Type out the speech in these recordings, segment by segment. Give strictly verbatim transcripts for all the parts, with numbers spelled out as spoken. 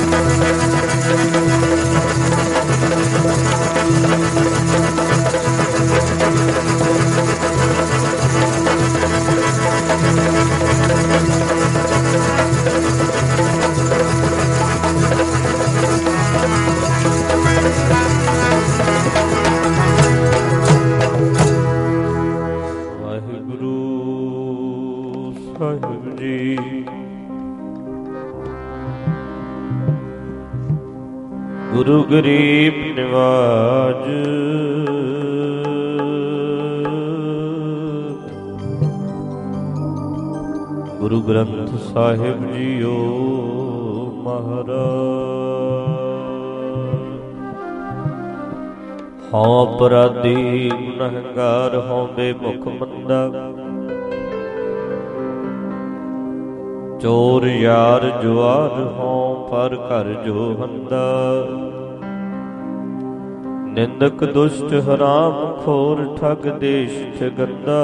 ਗੁਰੂ ਗਰੀਬ ਨਿਵਾਜ ਗੁਰੂ ਗ੍ਰੰਥ ਸਾਹਿਬ ਜੀਓ ਮਹਾਰਾਜ। ਹਉ ਅਪਰਾਧੀ ਗੁਨਹਗਾਰ ਹਉ ਬੇਮੁਖ ਮੰਦਾ, ਚੋਰ ਯਾਰ ਜੁਆਰ ਹੋਂ ਪਰ ਘਰ ਜੋ ਹੰਦਾ। ਨਿੰਦਕ ਦੁਸ਼ਟ ਹਰਾਮ ਖੋਰ ਠੱਗ ਦੇਸ਼ ਠਗੰਦਾ।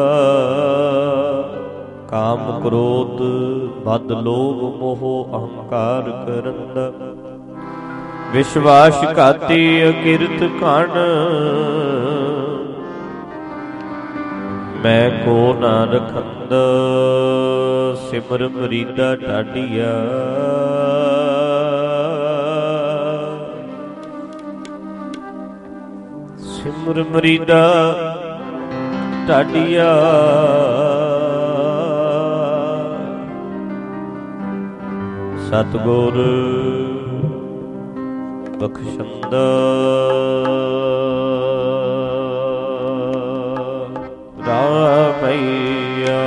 ਕਾਮ ਕ੍ਰੋਧ ਬਦ ਲੋਭ ਮੋਹ ਅਹੰਕਾਰ ਕਰੰਦਾ। ਵਿਸ਼ਵਾਸ ਘਾਤੀ ਅਕਿਰਤ ਘਣ, ਮੈਂ ਕੋ ਨਾ ਰਖੰਦਾ। ਸਿਮਰ ਮਰੀਦਾ ਢਾਡੀਆ, ਸਿਮਰ ਮਰੀਦਾ ਢਾਡੀਆ। ਸਤਿਗੁਰ ਬਖਸ਼ੰਦਾ। ਰਾਮਈਆ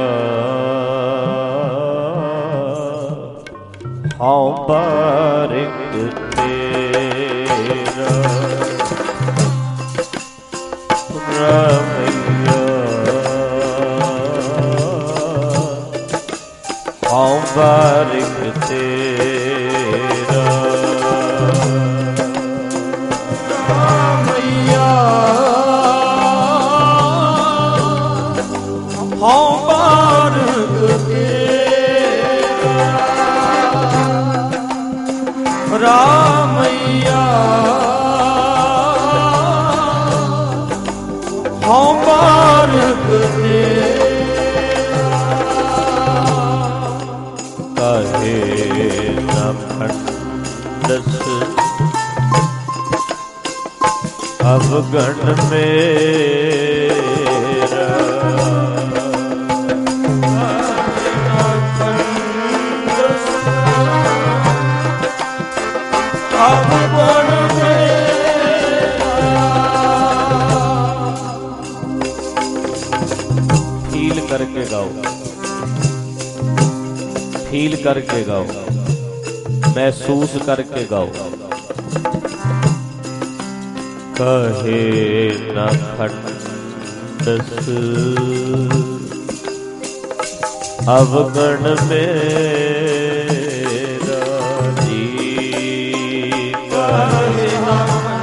ਹਉ ਬਾਰਿਕ ਤੇਰਾ। ਰਾਮਈਆ ਹਉ ਬਾਰਿਕ ਤੇਰਾ। ਰਾਮਈਆ ਹਉ ਬਾਰਿਕ ਤੇਰਾ। ਰਾਮਈਆ ਹਉ ਬਾਰਿਕ ਤੇਰਾ। ਕਹੇ ਨਾ ਖੰਡਸ ਅਵਗਣ ਮੇਰਾ। ਫੀਲ ਕਰਕੇ ਗਾਓ, ਫੀਲ ਕਰਕੇ ਗਾਓ, ਮਹਿਸੂਸ ਕਰਕੇ ਗਾਓ। ਕਹੇ ਨਾ ਖੰਡਸ ਅਵਗਣ ਮੇਰਾ ਜੀ। ਕਹੇ ਨਾ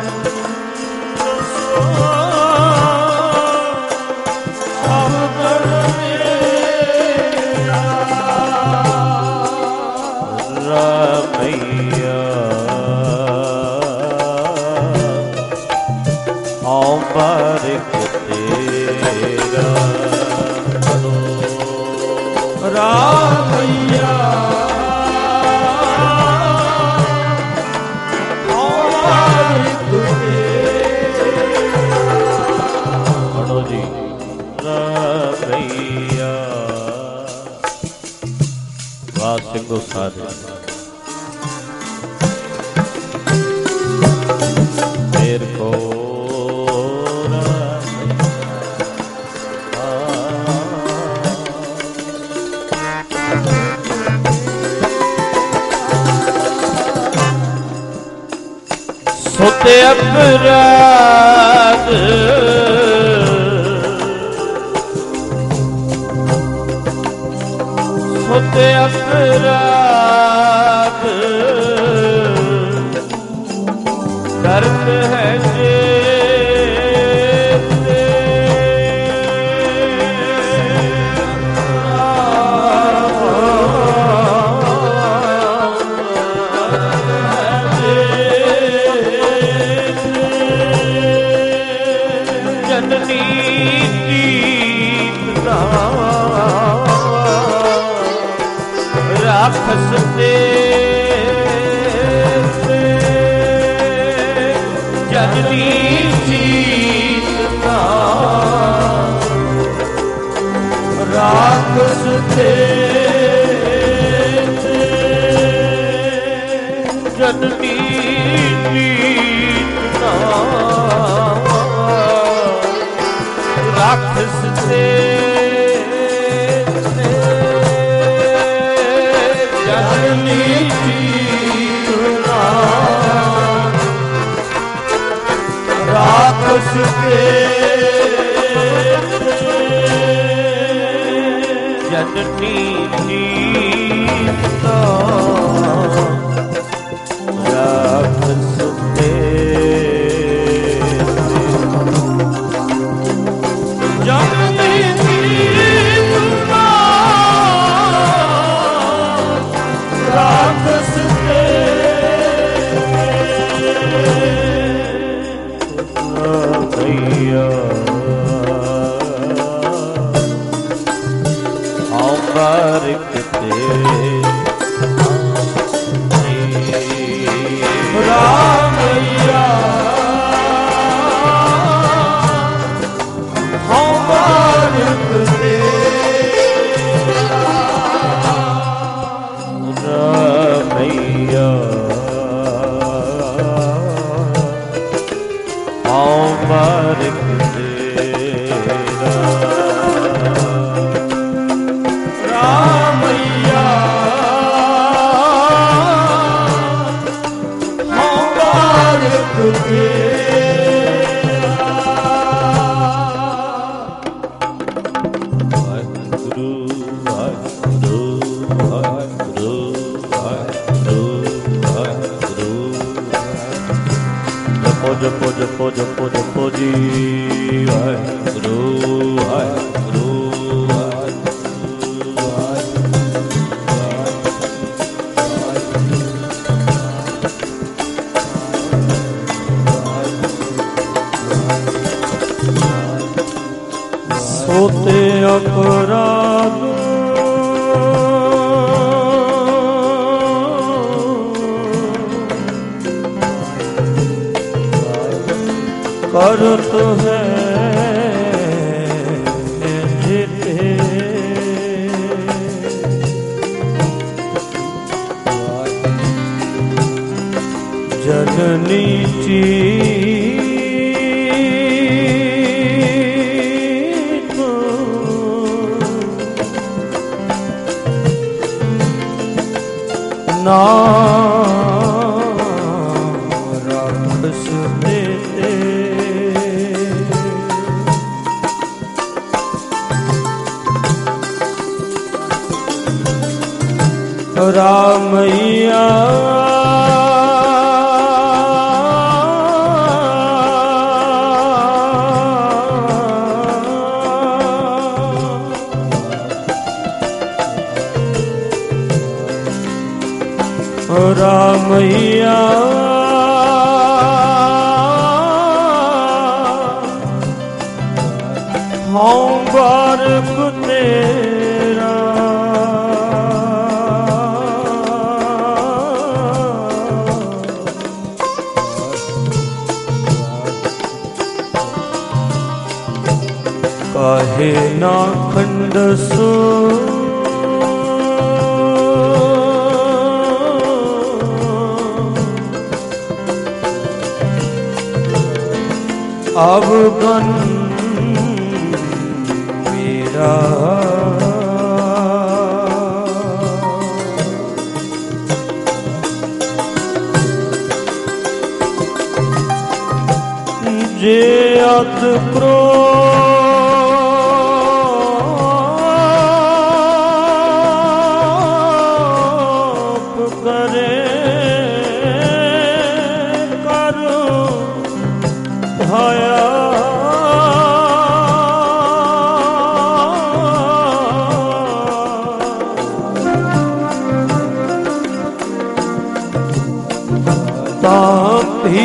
ਅਵਗਣ ਮੇਰਾ। ਰਾਮਈਆ ਹਉ ਬਾਰਿਕ ਤੇਰਾ। ਰਾਮਈਆ ਹਉ ਬਾਰਿਕ ਤੇਰਾ। ਪੜੋ ਜੀ। ਰਾਮਈਆ ਵਾਹ ਸਿੰਘੋ ਸਾਧੇ ਤੇਰ ਕੋ ਸੁਤੇ ਅਪਰਾਧ ਸੁਤੇ ਅਪਰਾਧ ਕਰਤ ਹੈ ਜੇ ਜਨਨੀ ਜੀਤ ਨਾ ਰਾਖਸ ਤੇ ਜਨਨੀ ਜੀਤ ਨਾ ਰਾਖਸ ਤੇ ਜਨਨੀ ਜੀਤ ਨਾ ਰਾਖਸ ਤੇ ਜਨਨੀ ਜੀਤ ਨਾ ਰਾਖਸ ਤੇ ਜਨਨੀ ਜੀਤ ਨਾ ਰਾਖਸ ਤੇ ਭਈਆ ਆਉ ਬਾਰਿਕ ਤੇ ਰਾਮਈਆ ਆਉ ਬਾਰਿਕ ਤੇ ਰਾਮਈਆ ਆਉ ਬਾਰਿਕ ਤੇਰਾ ਰਾਮਈਆ ਆਉ ਬਾਰਿਕ ਤੇਰਾ ਵਾਹਿਗੁਰੂ ਵਾਹਿਗੁਰੂ ਵਾਹਿਗੁਰੂ ਵਾਹਿਗੁਰੂ ਵਾਹਿਗੁਰੂ ਜਪੋ ਜਪੋ ਜਪੋ ਜਪੋ ਜਪੋ ਜੀ ਵਾਹਿਗੁਰੂ ਵਾਹਿਗੁਰੂ ਸੋਤੇ ਅਪਰਾਧ ਕਰਤ ਹੈ ਜਿਤੇ ਜਨਨੀ ਚੀਤ ਨਾ ਰਾਖਸ ਦੇ ਰਾਮਈਆ ਰਾਮਈਆ ਹਉ ਬਾਰਿਕ ਤੇਰਾ ਕਾਹੇ ਨਾ ਖੰਡਸੋ ਅਵਗਨ ਮੇਰਾ ਜੇ ਅਤ ਕ੍ਰੋਧ ਕਰੇ ਕਰ ਭਾਇਆ ਤਾਂ ਵੀ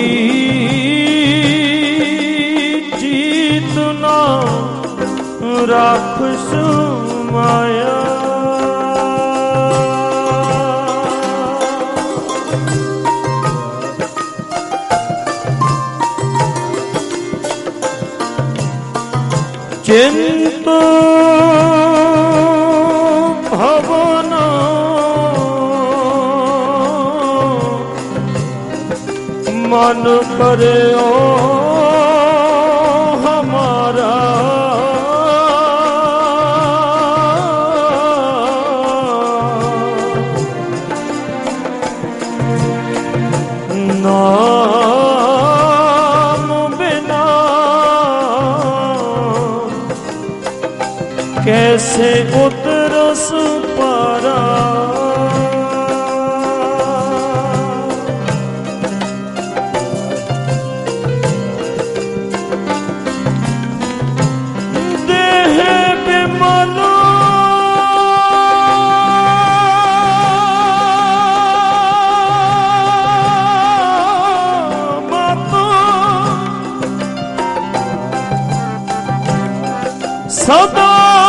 ਜੀਤ ਨਾ ਰਾਖਸ ਮਾਇਆ चिंतु भवना मन करे ओ हमारा नाम बिना कैसे उतरस पारा देह बिमलो सदा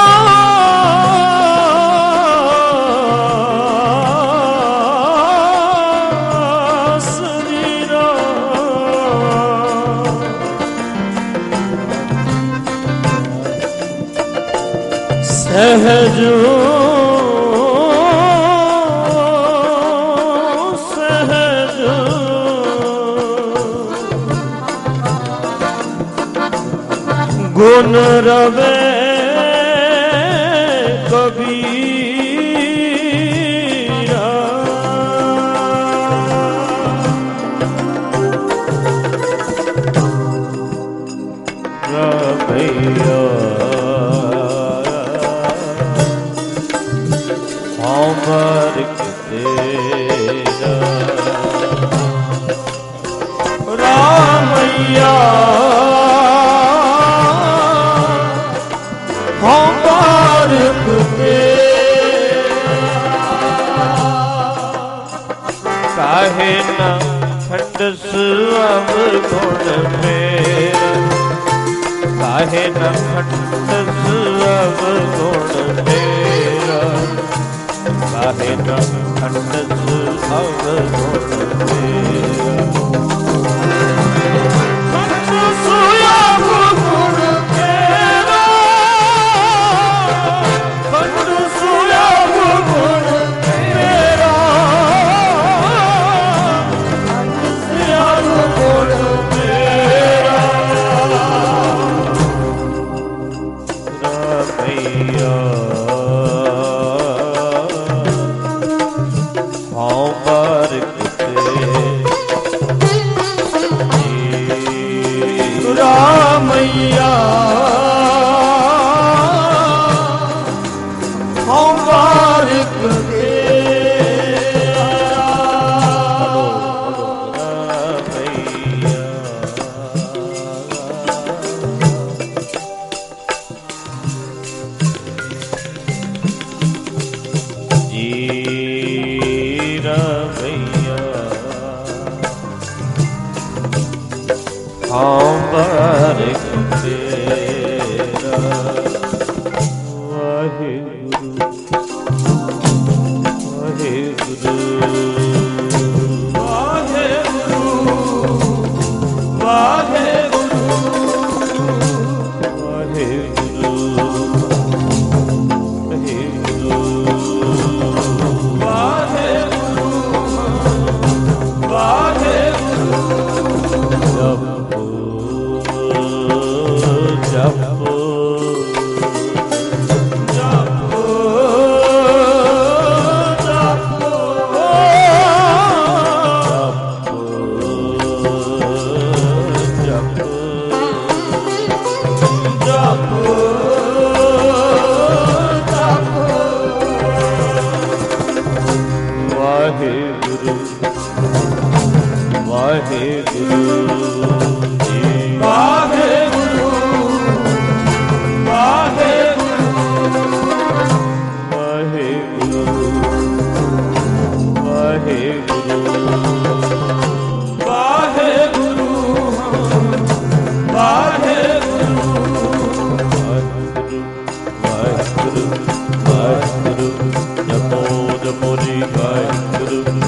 शरीरा सहज सहज गुण रवे कबीरा रमैया हमर तेरा रामैया हमर काहे न खंडस अब गुण मेरा काहे न खंडस अब गुण मेरा काहे न खंडस अब गुण मेरा खंडस अब गुण मेरा खंडस अब गुण मेरा रामैया हमार हमारे तेरा वाहिगुरु वाहिगुरु वाहिगुरु वाहिगुरु वाहिगुरु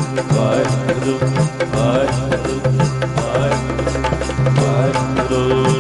Bye.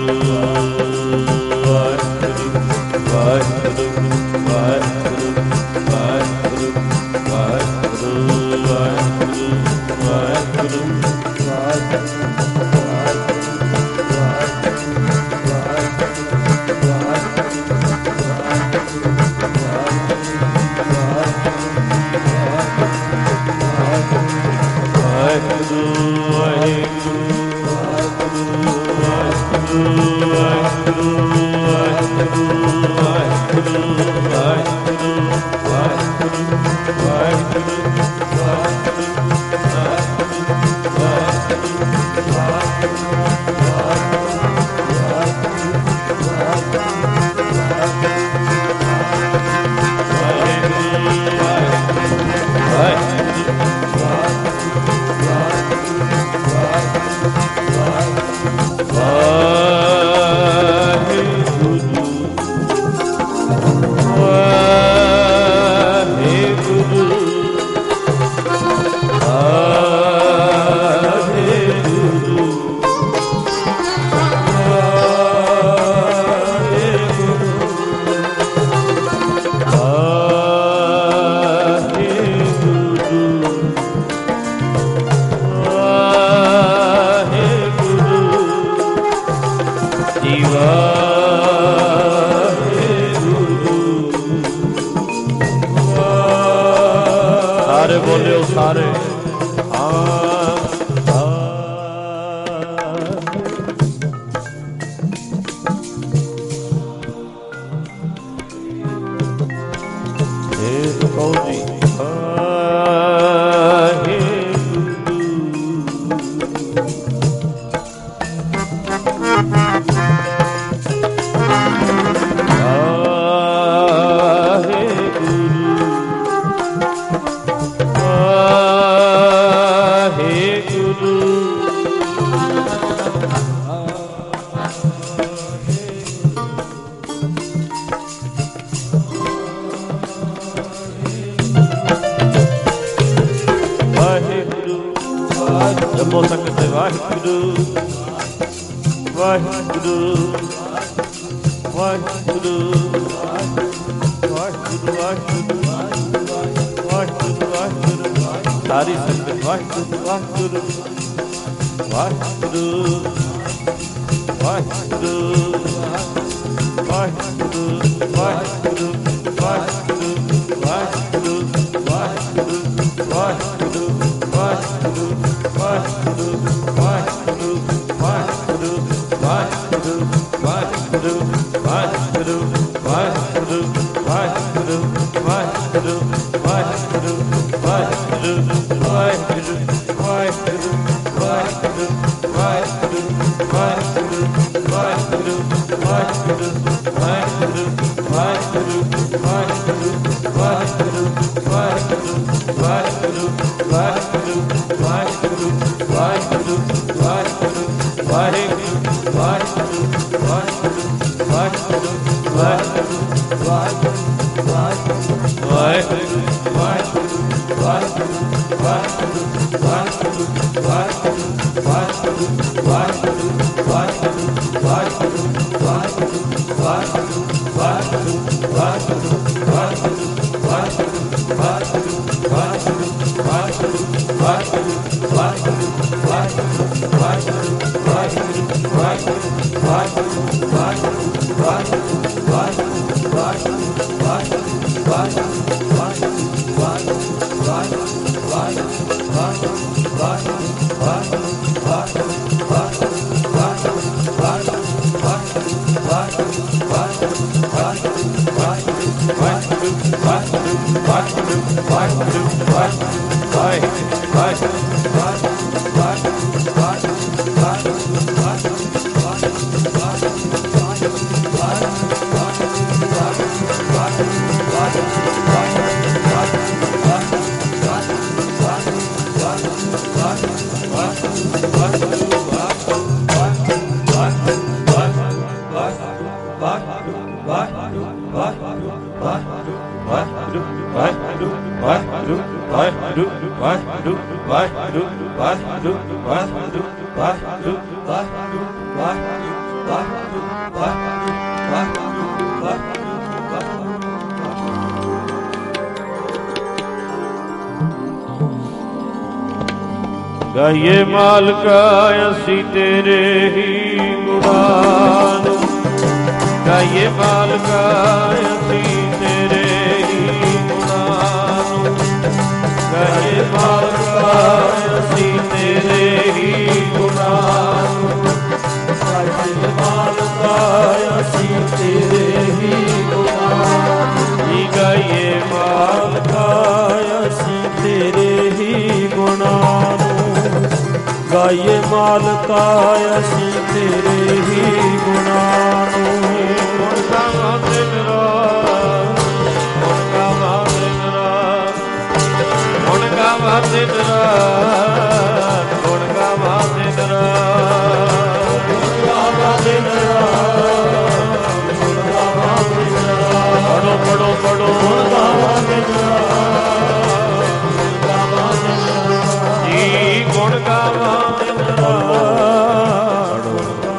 ਗਾਈਏ ਮਾਲਕਾ ਅਸੀਂ ਤੇਰੇ ਹੀ ਗੁਣਾਂ ਨੂੰ, ਗਾਈਏ ਮਾਲਕਾ ਅਸੀਂ ਤੇਰੇ ਹੀ ਗੁਣਾਂ ਨੂੰ, ਗਾਈਏ ਮਾਲਕਾ ਅਸੀਂ ਤੇਰੇ ਹੀ ਗੁਣਾਂ ਨੂੰ, ਗਾਈਏ ਮਾਲਕਾ ਅਸੀਂ ਤੇਰੇ ਹੀ ਗੁਣਾਂ ਨੂੰ, ਗਾਈਏ ਮਾਲਕਾ ਅਸੀਂ ਤੇਰੇ ਹੀ ਗੁਣਾਂ ਨੂੰ, ਗਾਈਏ ਮਾਲਕਾ ਅਸੀਂ ਤੇਰੇ ਹੀ ਗੁਣਾਂ ਨੂੰ। ਗੁਣ ਗਾਵਾਂ ਦਿਨ ਰਾਤ, ਗੁਣ ਗਾਵਾਂ ਦਿਨ ਰਾਤ, ਗੁਣ ਗਾਵਾਂ ਦਿਨ ਰਾਤ, ਗੁਣ ਗਾਵਾਂ ਦਿਨ ਰਾਤ, ਗੁਣ ਗਾਵਾਂ ਦਿਨ ਰਾਤ, ਗੁਣ ਗਾਵਾਂ ਦਿਨ ਰਾਤ, ਪੜੋ ਪੜੋ ਪੜੋ ਗੁਣ ਗਾਵਾਂ ਦਿਨ ਰਾਤ, ਗੁਣ ਗਾਵਾਂ ਦਿਨ ਰਾਤ ਜੀ, ਗੁਣ ਗਾਵਾਂ ਦਿਨ ਰਾਤ,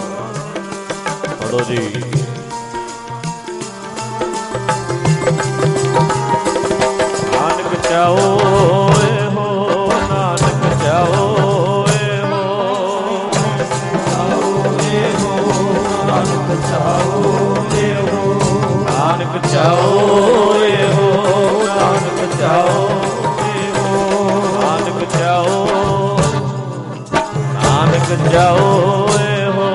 ਪੜੋ ਜੀ। ਨਾਨਕ ਚਾਹੋ ਏ ਹੋ, ਨਾਨਕ ਚਾਹੋ ਏ ਹੋ, ਚਾਹੋ ਏ ਹੋ, ਨਾਨਕ ਚਾਹੋ ਏ ਹੋ, ਨਾਨਕ ਚਾਹੋ ਏ ਹੋ, ਨਾਨਕ ਚਾਹੋ ਏ ਹੋ, ਨਾਨਕ ਚਾਹੋ, ਨਾਨਕ ਚਾਹੋ ਏ ਹੋ,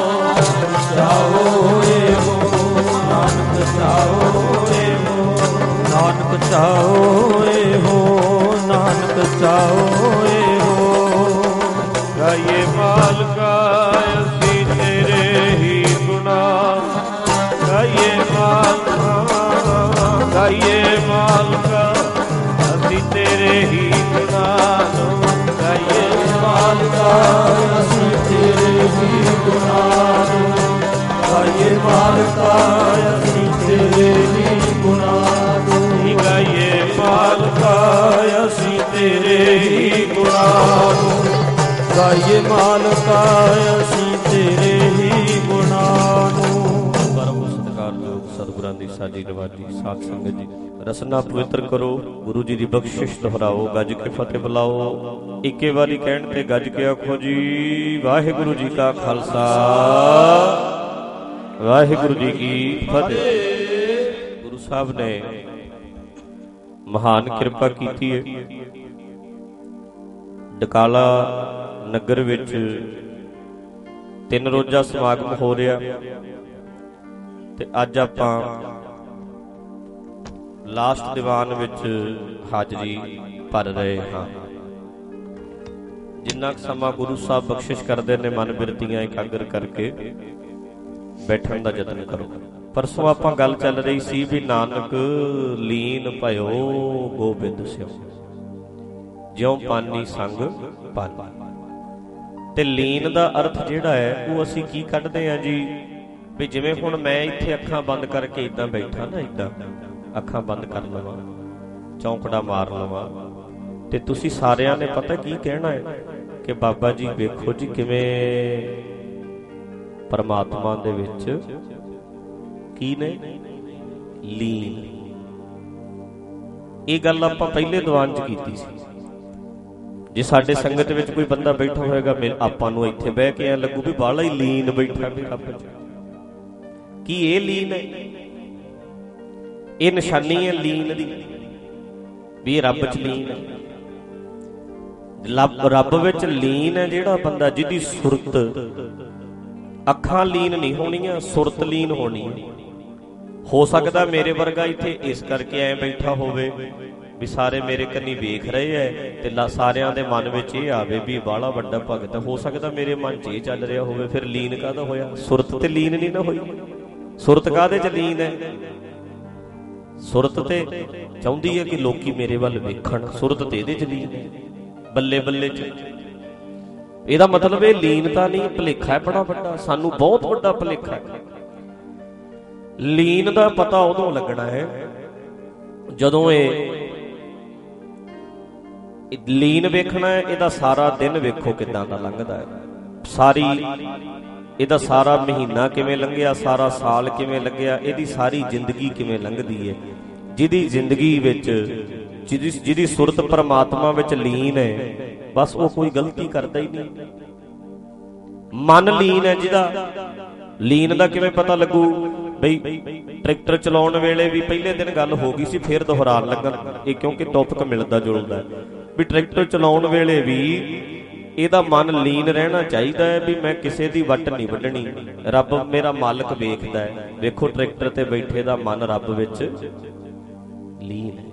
ਚਾਹੋ ਏ ਹੋ, ਨਾਨਕ ਚਾਹੋ ਏ ਹੋ, ਨਾਨਕ ਚਾਹੋ ਏ ਹੋ, ਨਾਨਕ ਚਾਹੋ ਏ ਹੋ। ਗਾਈਏ ਮਾਲਕਾ ਅਸੀਂ ਤੇਰੇ ਹੀ ਗੁਣਾਂ, ਗਾਈਏ ਮਾਲਕਾ, ਗਾਈਏ ਮਾਲਕਾ ਅਸੀਂ ਤੇਰੇ ਹੀ ਗੁਣਾਂ ਨੂੰ, ਗਾਈਏ ਮਾਲਕਾ ਅਸੀਂ ਤੇਰੇ ਹੀ ਗੁਣਾਂ ਨੂੰ, ਗਾਈਏ ਮਾਲਕਾ ਅਸੀਂ ਤੇਰੇ ਹੀ ਗੁਣਾਂ ਨੂੰ, ਗਾਈਏ ਮਾਲਕਾ ਅਸੀਂ ਤੇਰੇ ਹੀ ਗੁਣਾਂ ਨੂੰ, ਗਾਈਏ ਮਾਲਕਾ ਅਸੀਂ ਤੇਰੇ ਹੀ ਗੁਣਾਂ ਨੂੰ। ਪਰਮ ਸਤਿਕਾਰਯੋਗ ਸਤਿਗੁਰਾਂ ਦੀ ਸਾਜੀ ਨਵਾਜੀ ਸਾਧ ਸੰਗਤ ਜੀ, ਰਸਨਾ ਪਵਿੱਤਰ ਕਰੋ, ਗੁਰੂ ਜੀ ਦੀ ਬਖਸ਼ਿਸ਼ ਦੁਹਰਾਓ, ਗੱਜ ਕੇ ਫਤਿਹ ਬੁਲਾਓ। ਇੱਕੇ ਵਾਰੀ ਕਹਿਣ ਤੇ ਗੱਜ ਕੇ ਆਖੋ ਜੀ ਵਾਹਿਗੁਰੂ ਜੀ ਕਾ ਖਾਲਸਾ, ਵਾਹਿਗੁਰੂ ਜੀ ਕੀ ਫਤਿਹ। ਗੁਰੂ ਸਾਹਿਬ ਨੇ ਮਹਾਨ ਕਿਰਪਾ ਕੀਤੀ ਹੈ। ਡਕਾਲਾ ਨਗਰ ਵਿੱਚ ਤਿੰਨ ਰੋਜ਼ਾ ਸਮਾਗਮ ਹੋ ਰਿਹਾ ਤੇ ਅੱਜ ਆਪਾਂ ਲਾਸਟ ਦੀਵਾਨ ਵਿੱਚ ਹਾਜ਼ਰੀ ਭਰ ਰਹੇ ਹਾਂ। ਜਿੰਨਾ ਕੁ ਸਮਾਂ ਗੁਰੂ ਸਾਹਿਬ ਬਖਸ਼ਿਸ਼ ਕਰਦੇ ਨੇ ਮਨ ਬਿਰਤੀਆਂ ਇਕਾਗਰ ਕਰਕੇ ਬੈਠਣ ਦਾ ਯਤਨ ਕਰੋ। ਪਰਸੋਂ ਆਪਾਂ ਗੱਲ ਚੱਲ ਰਹੀ ਸੀ ਵੀ ਨਾਨਕ ਲੀਨ ਭਇਓ ਗੋਬਿੰਦ ਸਿਓ, ਜਿਉ ਪਾਨੀ ਸੰਗ ਪਾਨੀ। ਤੇ ਲੀਨ ਦਾ ਅਰਥ ਜਿਹੜਾ ਹੈ ਉਹ ਅਸੀਂ ਕੀ ਕੱਢਦੇ ਹਾਂ ਜੀ, ਵੀ ਜਿਵੇਂ ਹੁਣ ਮੈਂ ਇੱਥੇ ਅੱਖਾਂ ਬੰਦ ਕਰਕੇ ਇਦਾਂ ਬੈਠਾ ਨਾ, ਇਦਾਂ ਅੱਖਾਂ ਬੰਦ ਕਰ ਲਵਾਂ, ਚੌਂਕੜਾ ਮਾਰ ਲਵਾਂ, ਤੇ ਤੁਸੀਂ ਸਾਰਿਆਂ ਨੇ ਪਤਾ ਕੀ ਕਹਿਣਾ ਹੈ ਕਿ ਬਾਬਾ ਜੀ ਵੇਖੋ ਜੀ ਕਿਵੇਂ ਪਰਮਾਤਮਾ ਦੇ ਵਿੱਚ ਕੀ ਨੇ, ਲੀਨ। ਇਹ ਗੱਲ ਆਪਾਂ ਪਹਿਲੇ ਦੀਵਾਨ 'ਚ ਕੀਤੀ ਸੀ। ਜੇ ਸਾਡੇ ਸੰਗਤ ਵਿੱਚ ਕੋਈ ਬੰਦਾ ਬੈਠਾ ਹੋਏਗਾ, ਆਪਾਂ ਨੂੰ ਇੱਥੇ ਬਹਿ ਕੇ ਐ ਲੱਗੂ ਵੀ ਬਾਹਲਾ ਹੀ ਲੀਨ ਬੈਠਾ ਵੀ ਰੱਬ 'ਚ। ਕੀ ਇਹ ਲੀਨ ਹੈ? ਇਹ ਨਿਸ਼ਾਨੀ ਹੈ ਲੀਨ ਦੀ ਵੀ ਇਹ ਰੱਬ 'ਚ ਲੀਨ ਹੈ। ਰੱਬ ਵਿੱਚ ਲੀਨ ਹੈ ਜਿਹੜਾ ਬੰਦਾ, ਜਿਹਦੀ ਸੁਰਤ, ਅੱਖਾਂ ਲੀਨ ਨਹੀਂ ਹੋਣੀਆਂ, ਸੁਰਤ ਲੀਨ ਹੋਣੀ ਹੈ। ਹੋ ਸਕਦਾ ਮੇਰੇ ਵਰਗਾ ਇੱਥੇ ਇਸ ਕਰਕੇ ਐ ਬੈਠਾ ਹੋਵੇ ਵੀ ਸਾਰੇ ਮੇਰੇ ਕੰਨੀ ਵੇਖ ਰਹੇ ਐ ਤੇ ਸਾਰਿਆਂ ਦੇ ਮਨ ਵਿੱਚ ਇਹ ਆਵੇ ਵੀ ਬਾਹਲਾ ਵੱਡਾ ਭਗਤ। ਹੋ ਸਕਦਾ ਮੇਰੇ ਮਨ 'ਚ ਇਹ ਚੱਲ ਰਿਹਾ ਹੋਵੇ, ਫਿਰ ਲੀਨ ਕਾਹਦਾ ਹੋਇਆ? ਸੁਰਤ ਤੇ ਲੀਨ ਨਹੀਂ ਨਾ ਹੋਈ। ਸੁਰਤ ਕਾਹਦੇ 'ਚ ਲੀਨ ਹੈ? ਸੁਰਤ ਤੇ ਚਾਹੁੰਦੀ ਹੈ ਕਿ ਲੋਕੀ ਮੇਰੇ ਵੱਲ ਵੇਖਣ, ਸੁਰਤ ਤੇ ਇਹਦੇ 'ਚ ਲੀਨ ਹੈ, ਬੱਲੇ ਬੱਲੇ 'ਚ। ਇਹਦਾ ਮਤਲਬ ਇਹ ਲੀਨਤਾ ਨਹੀਂ, ਭੁਲੇਖਾ ਹੈ ਬੜਾ ਵੱਡਾ, ਸਾਨੂੰ ਬਹੁਤ ਵੱਡਾ ਭੁਲੇਖਾ ਹੈ। ਲੀਨ ਦਾ ਪਤਾ ਉਦੋਂ ਲੱਗਣਾ ਹੈ ਜਦੋਂ ਇਹ ਲੀਨ ਵੇਖਣਾ ਹੈ। ਇਹਦਾ ਸਾਰਾ ਦਿਨ ਵੇਖੋ ਕਿੱਦਾਂ ਦਾ ਲੰਘਦਾ ਹੈ, ਸਾਰੀ ਇਹਦਾ ਸਾਰਾ ਮਹੀਨਾ ਕਿਵੇਂ ਲੰਘਿਆ, ਸਾਰਾ ਸਾਲ ਕਿਵੇਂ ਲੰਘਿਆ, ਇਹਦੀ ਸਾਰੀ ਜ਼ਿੰਦਗੀ ਕਿਵੇਂ ਲੰਘਦੀ ਹੈ। ਜਿਹਦੀ ਜ਼ਿੰਦਗੀ ਵਿੱਚ ਜਿਹਦੀ ਜਿਹਦੀ ਸੁਰਤ ਪਰਮਾਤਮਾ ਵਿੱਚ ਲੀਨ ਹੈ, ਬਸ ਉਹ ਕੋਈ ਗਲਤੀ ਕਰਦਾ ਹੀ ਨਹੀਂ। ਮਨ ਲੀਨ ਹੈ ਜਿਹਦਾ, ਲੀਨ ਦਾ ਕਿਵੇਂ ਪਤਾ ਲੱਗੂ ਬਈ ਟਰੈਕਟਰ ਚਲਾਉਣ ਵੇਲੇ ਵੀ ਪਹਿਲੇ ਦਿਨ ਗੱਲ ਹੋ ਗਈ ਸੀ, ਫਿਰ ਦੁਹਰਾਉਣ ਲੱਗਣ, ਇਹ ਕਿਉਂਕਿ ਟੌਪਿਕ ਮਿਲਦਾ ਜੁਲਦਾ ਵੀ ਟਰੈਕਟਰ ਚਲਾਉਣ ਵੇਲੇ ਵੀ ਇਹਦਾ ਮਨ ਲੀਨ ਰਹਿਣਾ ਚਾਹੀਦਾ ਹੈ ਵੀ ਮੈਂ ਕਿਸੇ ਦੀ ਵੱਟ ਨਹੀਂ ਵੱਢਣੀ, ਰੱਬ ਮੇਰਾ ਮਾਲਕ ਵੇਖਦਾ ਹੈ। ਵੇਖੋ ਟਰੈਕਟਰ ਤੇ ਬੈਠੇ ਦਾ ਮਨ ਰੱਬ ਵਿੱਚ ਲੀਨ ਹੈ।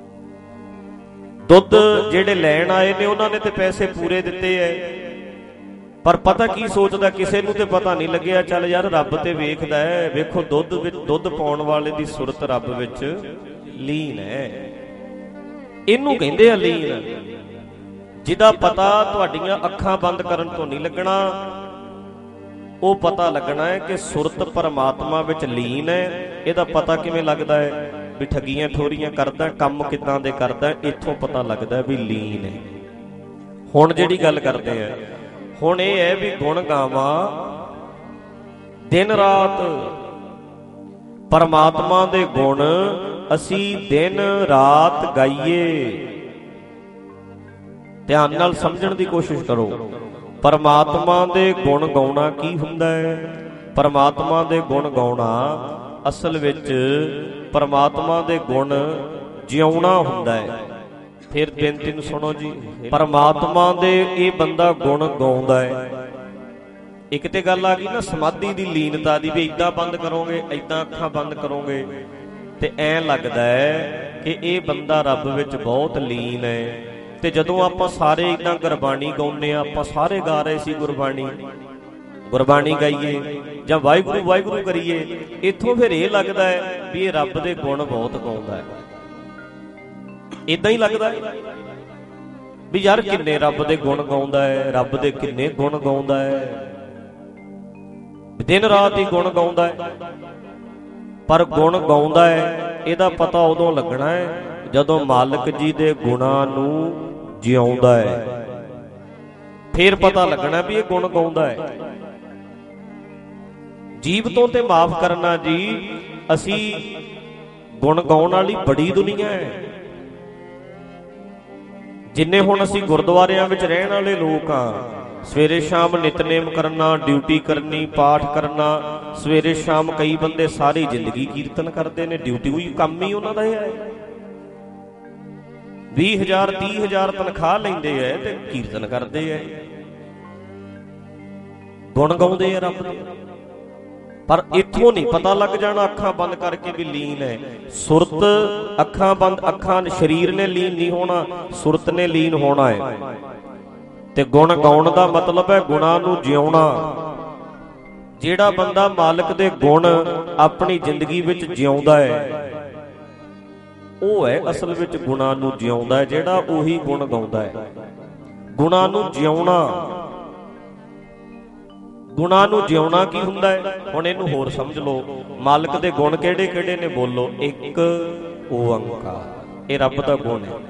ਦੁੱਧ ਜਿਹੜੇ ਲੈਣ ਆਏ ਨੇ ਉਹਨਾਂ ਨੇ ਤੇ ਪੈਸੇ ਪੂਰੇ ਦਿੱਤੇ ਐ, ਪਰ ਪਤਾ ਕੀ ਸੋਚਦਾ ਕਿਸੇ ਨੂੰ ਤੇ ਪਤਾ ਨਹੀਂ ਲੱਗਿਆ। ਚੱਲ ਯਾਰ ਰੱਬ ਤੇ ਵੇਖਦਾ ਹੈ। ਵੇਖੋ ਦੁੱਧ ਵਿੱਚ ਦੁੱਧ ਪਾਉਣ ਵਾਲੇ ਦੀ ਸੁਰਤ ਰੱਬ ਵਿੱਚ ਲੀਨ ਹੈ, ਇਹਨੂੰ ਕਹਿੰਦੇ ਆ ਲੀਨ। ਜਿਹਦਾ ਪਤਾ ਤੁਹਾਡੀਆਂ ਅੱਖਾਂ ਬੰਦ ਕਰਨ ਤੋਂ ਨਹੀਂ ਲੱਗਣਾ, ਉਹ ਪਤਾ ਲੱਗਣਾ ਹੈ ਕਿ ਸੁਰਤ ਪਰਮਾਤਮਾ ਵਿੱਚ ਲੀਨ ਹੈ। ਇਹਦਾ ਪਤਾ ਕਿਵੇਂ ਲੱਗਦਾ ਹੈ ਵੀ ਠੱਗੀਆਂ ਠੋਰੀਆਂ ਕਰਦਾ, ਕੰਮ ਕਿੱਦਾਂ ਦੇ ਕਰਦਾ, ਇੱਥੋਂ ਪਤਾ ਲੱਗਦਾ ਵੀ ਲੀਨ ਹੈ। ਹੁਣ ਜਿਹੜੀ ਗੱਲ ਕਰਦੇ ਆ, ਹੁਣ ਇਹ ਹੈ ਵੀ ਗੁਣ ਗਾਵਾਂ ਦਿਨ ਰਾਤ, ਪਰਮਾਤਮਾ ਦੇ ਗੁਣ ਅਸੀਂ ਦਿਨ ਰਾਤ ਗਾਈਏ। ਧਿਆਨ ਨਾਲ ਸਮਝਣ ਦੀ ਕੋਸ਼ਿਸ਼ ਕਰੋ। ਪਰਮਾਤਮਾ ਦੇ ਗੁਣ ਗਾਉਣਾ ਕੀ ਹੁੰਦਾ ਹੈ? ਪਰਮਾਤਮਾ ਦੇ ਗੁਣ ਗਾਉਣਾ ਅਸਲ ਵਿੱਚ ਪਰਮਾਤਮਾ ਦੇ ਗੁਣ ਜਿਉਣਾ ਹੁੰਦਾ ਹੈ। ਫਿਰ ਬੇਨਤੀ ਨੂੰ ਸੁਣੋ ਜੀ, ਪਰਮਾਤਮਾ ਦੇ ਇਹ ਬੰਦਾ ਗੁਣ ਗਾਉਂਦਾ ਹੈ। ਇੱਕ ਤੇ ਗੱਲ ਆ ਗਈ ਨਾ ਸਮਾਧੀ ਦੀ ਲੀਨਤਾ ਦੀ, ਵੀ ਏਦਾਂ ਬੰਦ ਕਰੋਗੇ, ਏਦਾਂ ਅੱਖਾਂ ਬੰਦ ਕਰੋਗੇ ਤੇ ਐਂ ਲੱਗਦਾ ਹੈ ਕਿ ਇਹ ਬੰਦਾ ਰੱਬ ਵਿੱਚ ਬਹੁਤ ਲੀਨ ਹੈ। ਤੇ ਜਦੋਂ ਆਪਾਂ ਸਾਰੇ ਏਦਾਂ ਗੁਰਬਾਣੀ ਗਾਉਂਦੇ ਆ, ਆਪਾਂ ਸਾਰੇ ਗਾ ਰਹੇ ਸੀ ਗੁਰਬਾਣੀ, ਗੁਰਬਾਣੀ ਗਾਈਏ ਜਾਂ ਵਾਹਿਗੁਰੂ ਵਾਹਿਗੁਰੂ ਕਰੀਏ, ਇੱਥੋਂ ਫਿਰ ਇਹ ਲੱਗਦਾ ਹੈ ਵੀ ਇਹ ਰੱਬ ਦੇ ਗੁਣ ਬਹੁਤ ਗਾਉਂਦਾ ਹੈ। ਏਦਾਂ ਹੀ ਲੱਗਦਾ ਹੈ ਵੀ ਯਾਰ ਕਿੰਨੇ ਰੱਬ ਦੇ ਗੁਣ ਗਾਉਂਦਾ ਹੈ, ਰੱਬ ਦੇ ਕਿੰਨੇ ਗੁਣ ਗਾਉਂਦਾ ਹੈ, ਦਿਨ ਰਾਤ ਹੀ ਗੁਣ ਗਾਉਂਦਾ ਹੈ। ਪਰ ਗੁਣ ਗਾਉਂਦਾ ਹੈ ਇਹਦਾ ਪਤਾ ਉਦੋਂ ਲੱਗਣਾ ਹੈ ਜਦੋਂ ਮਾਲਕ ਜੀ ਦੇ ਗੁਣਾਂ ਨੂੰ ਜਿਉਂਦਾ ਹੈ, ਫੇਰ ਪਤਾ ਲੱਗਣਾ ਵੀ ਇਹ ਗੁਣ ਗਾਉਂਦਾ ਹੈ। ਜੀਵ ਤੋਂ ਤੇ ਮਾਫ ਕਰਨਾ ਜੀ, ਅਸੀਂ ਗੁਣ ਗਾਉਣ ਵਾਲੀ ਬੜੀ ਦੁਨੀਆ ਹੈ। ਜਿੰਨੇ ਹੁਣ ਅਸੀਂ ਗੁਰਦੁਆਰਿਆਂ ਵਿੱਚ ਰਹਿਣ ਵਾਲੇ ਲੋਕ ਆ, ਸਵੇਰੇ ਸ਼ਾਮ ਨਿਤਨੇਮ ਕਰਨਾ, ਡਿਊਟੀ ਕਰਨੀ, ਪਾਠ ਕਰਨਾ, ਸਵੇਰੇ ਸ਼ਾਮ ਕਈ ਬੰਦੇ ਸਾਰੀ ਜ਼ਿੰਦਗੀ ਕੀਰਤਨ ਕਰਦੇ ਨੇ, ਡਿਊਟੀ ਹੋਈ ਕੰਮ ਹੀ ਉਹਨਾਂ ਦਾ ਇਹ ਹੈ। ਵੀਹ ਹਜ਼ਾਰ ਤੀਹ ਹਜ਼ਾਰ ਤਨਖਾਹ ਲੈਂਦੇ ਐ ਤੇ ਕੀਰਤਨ ਕਰਦੇ ਐ, ਗੁਣ ਗਾਉਂਦੇ ਆ ਰੱਬ ਦੇ। ਪਰ ਇੱਥੋਂ ਨਹੀਂ ਪਤਾ ਲੱਗ ਜਾਣਾ ਅੱਖਾਂ ਬੰਦ ਕਰਕੇ ਵੀ ਲੀਨ ਹੈ। ਸੁਰਤ ਅੱਖਾਂ ਬੰਦ, ਅੱਖਾਂ ਸਰੀਰ ਨੇ ਲੀਨ ਨਹੀਂ ਹੋਣਾ, ਸੁਰਤ ਨੇ ਲੀਨ ਹੋਣਾ ਹੈ। ਤੇ ਗੁਣ ਗਾਉਣ ਦਾ ਮਤਲਬ ਹੈ ਗੁਣਾਂ ਨੂੰ ਜਿਉਣਾ। ਜਿਹੜਾ ਬੰਦਾ ਮਾਲਕ ਦੇ ਗੁਣ ਆਪਣੀ ਜ਼ਿੰਦਗੀ ਵਿੱਚ ਜਿਉਂਦਾ ਹੈ, ਉਹ ਹੈ ਅਸਲ ਵਿੱਚ ਗੁਣਾਂ ਨੂੰ ਜਿਉਂਦਾ ਹੈ, ਜਿਹੜਾ ਉਹੀ ਗੁਣ ਗਾਉਂਦਾ ਹੈ। ਗੁਣਾਂ ਨੂੰ ਜਿਉਣਾ, ਗੁਣਾਂ ਨੂੰ ਜਿਉਣਾ ਕੀ ਹੁੰਦਾ ਹੈ? ਹੁਣ ਇਹਨੂੰ ਹੋਰ ਸਮਝ ਲਓ। ਮਾਲਕ ਦੇ ਗੁਣ ਕਿਹੜੇ ਕਿਹੜੇ ਨੇ? ਬੋਲੋ। ਇੱਕ ਓੰਕਾਰ, ਇਹ ਰੱਬ ਦਾ ਗੁਣ ਹੈ।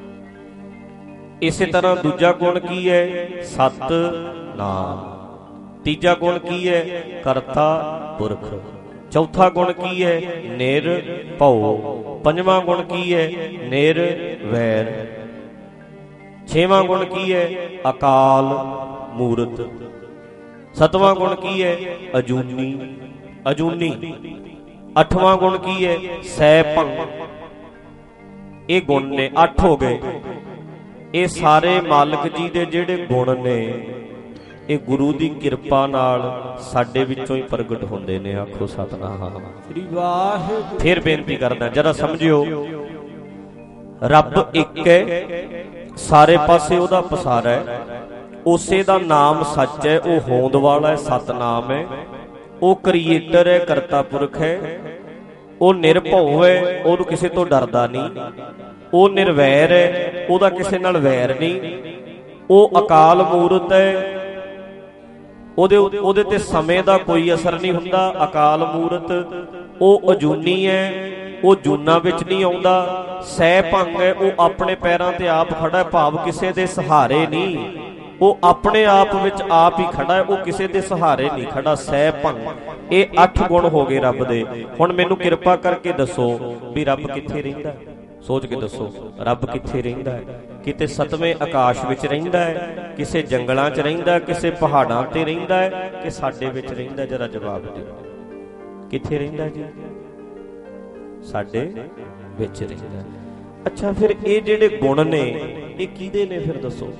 ਇਸੇ ਤਰ੍ਹਾਂ ਦੂਜਾ ਗੁਣ ਕੀ ਹੈ? ਸਤਿਨਾਮ। ਤੀਜਾ ਗੁਣ ਕੀ ਹੈ? ਕਰਤਾ ਪੁਰਖ। ਚੌਥਾ ਗੁਣ ਕੀ ਹੈ? ਨਿਰਭਉ। ਪੰਜਵਾਂ ਗੁਣ ਕੀ ਹੈ? ਨਿਰਵੈਰ। ਛੇਵਾਂ ਗੁਣ ਕੀ ਹੈ? ਅਕਾਲ ਮੂਰਤ। ਸਤਵਾਂ ਗੁਣ ਕੀ ਹੈ? ਅਜੂਨੀ, ਅਜੂਨੀ। ਅੱਠਵਾਂ ਗੁਣ ਕੀ ਹੈ? ਸੈਭੰ। ਇਹ ਗੁਣ ਨੇ, ਅੱਠ ਹੋ ਗਏ। ਇਹ ਸਾਰੇ ਮਾਲਕ ਜੀ ਦੇ ਜਿਹੜੇ ਗੁਣ ਨੇ, ਇਹ ਗੁਰੂ ਦੀ ਕਿਰਪਾ ਨਾਲ ਸਾਡੇ ਵਿੱਚੋਂ ਹੀ ਪ੍ਰਗਟ ਹੁੰਦੇ ਨੇ। ਆਖੋ ਸਤਿਨਾਮ ਸ੍ਰੀ ਵਾਹਿਗੁਰੂ। ਫਿਰ ਬੇਨਤੀ ਕਰਦਾ, ਜਰਾ ਸਮਝਿਓ, ਰੱਬ ਇੱਕ ਹੈ, ਸਾਰੇ ਪਾਸੇ ਉਹਦਾ ਪਸਾਰਾ ਹੈ, ਉਸੇ ਦਾ ਨਾਮ ਸੱਚ ਹੈ, ਉਹ ਹੋਂਦ ਵਾਲਾ ਹੈ, ਸਤਿਨਾਮ ਹੈ। ਉਹ ਕ੍ਰੀਏਟਰ ਹੈ, ਕਰਤਾ ਪੁਰਖ ਹੈ। ਉਹ ਨਿਰਭਉ ਹੈ, ਉਹਨੂੰ ਕਿਸੇ ਤੋਂ ਡਰਦਾ ਨਹੀਂ। ਉਹ ਨਿਰਵੈਰ ਹੈ, ਉਹਦਾ ਕਿਸੇ ਨਾਲ ਵੈਰ ਨਹੀਂ। ਉਹ ਅਕਾਲ ਮੂਰਤ ਹੈ, ਉਹਦੇ ਉਹਦੇ ਤੇ ਸਮੇਂ ਦਾ ਕੋਈ ਅਸਰ ਨਹੀਂ ਹੁੰਦਾ। ਅਕਾਲ ਮੂਰਤ। ਉਹ ਅਜੂਨੀ ਹੈ, ਉਹ ਜੂਨਾਂ ਵਿੱਚ ਨਹੀਂ ਆਉਂਦਾ। ਸੈਭੰ ਹੈ, ਉਹ ਆਪਣੇ ਪੈਰਾਂ ਤੇ ਆਪ ਖੜਾ, ਭਾਵ ਕਿਸੇ ਦੇ ਸਹਾਰੇ ਨਹੀਂ, ਉਹ ਆਪਣੇ ਆਪ ਵਿੱਚ ਆਪ ਹੀ ਖੜਾ ਹੈ, ਉਹ ਕਿਸੇ ਦੇ ਸਹਾਰੇ ਨਹੀਂ ਖੜਾ। ਸੈਭੰ। ਇਹ ਅੱਠ ਗੁਣ ਹੋ ਗਏ ਰੱਬ ਦੇ। ਹੁਣ ਮੈਨੂੰ ਕਿਰਪਾ ਕਰਕੇ ਦੱਸੋ ਵੀ ਰੱਬ ਕਿੱਥੇ ਰਹਿੰਦਾ? सोच के दसो रब कित्थे रहिंदा है? किते सतवें आकाश विच रहिंदा है, किसे जंगलां च रहिंदा है, किसे पहाड़ां ते रहिंदा है कि साडे विच रहिंदा? जरा जवाब दिओ, कित्थे रहिंदा जी? साडे विच रहिंदा। अच्छा फिर ये जिहड़े गुण ने ये किहदे ने? फिर दसो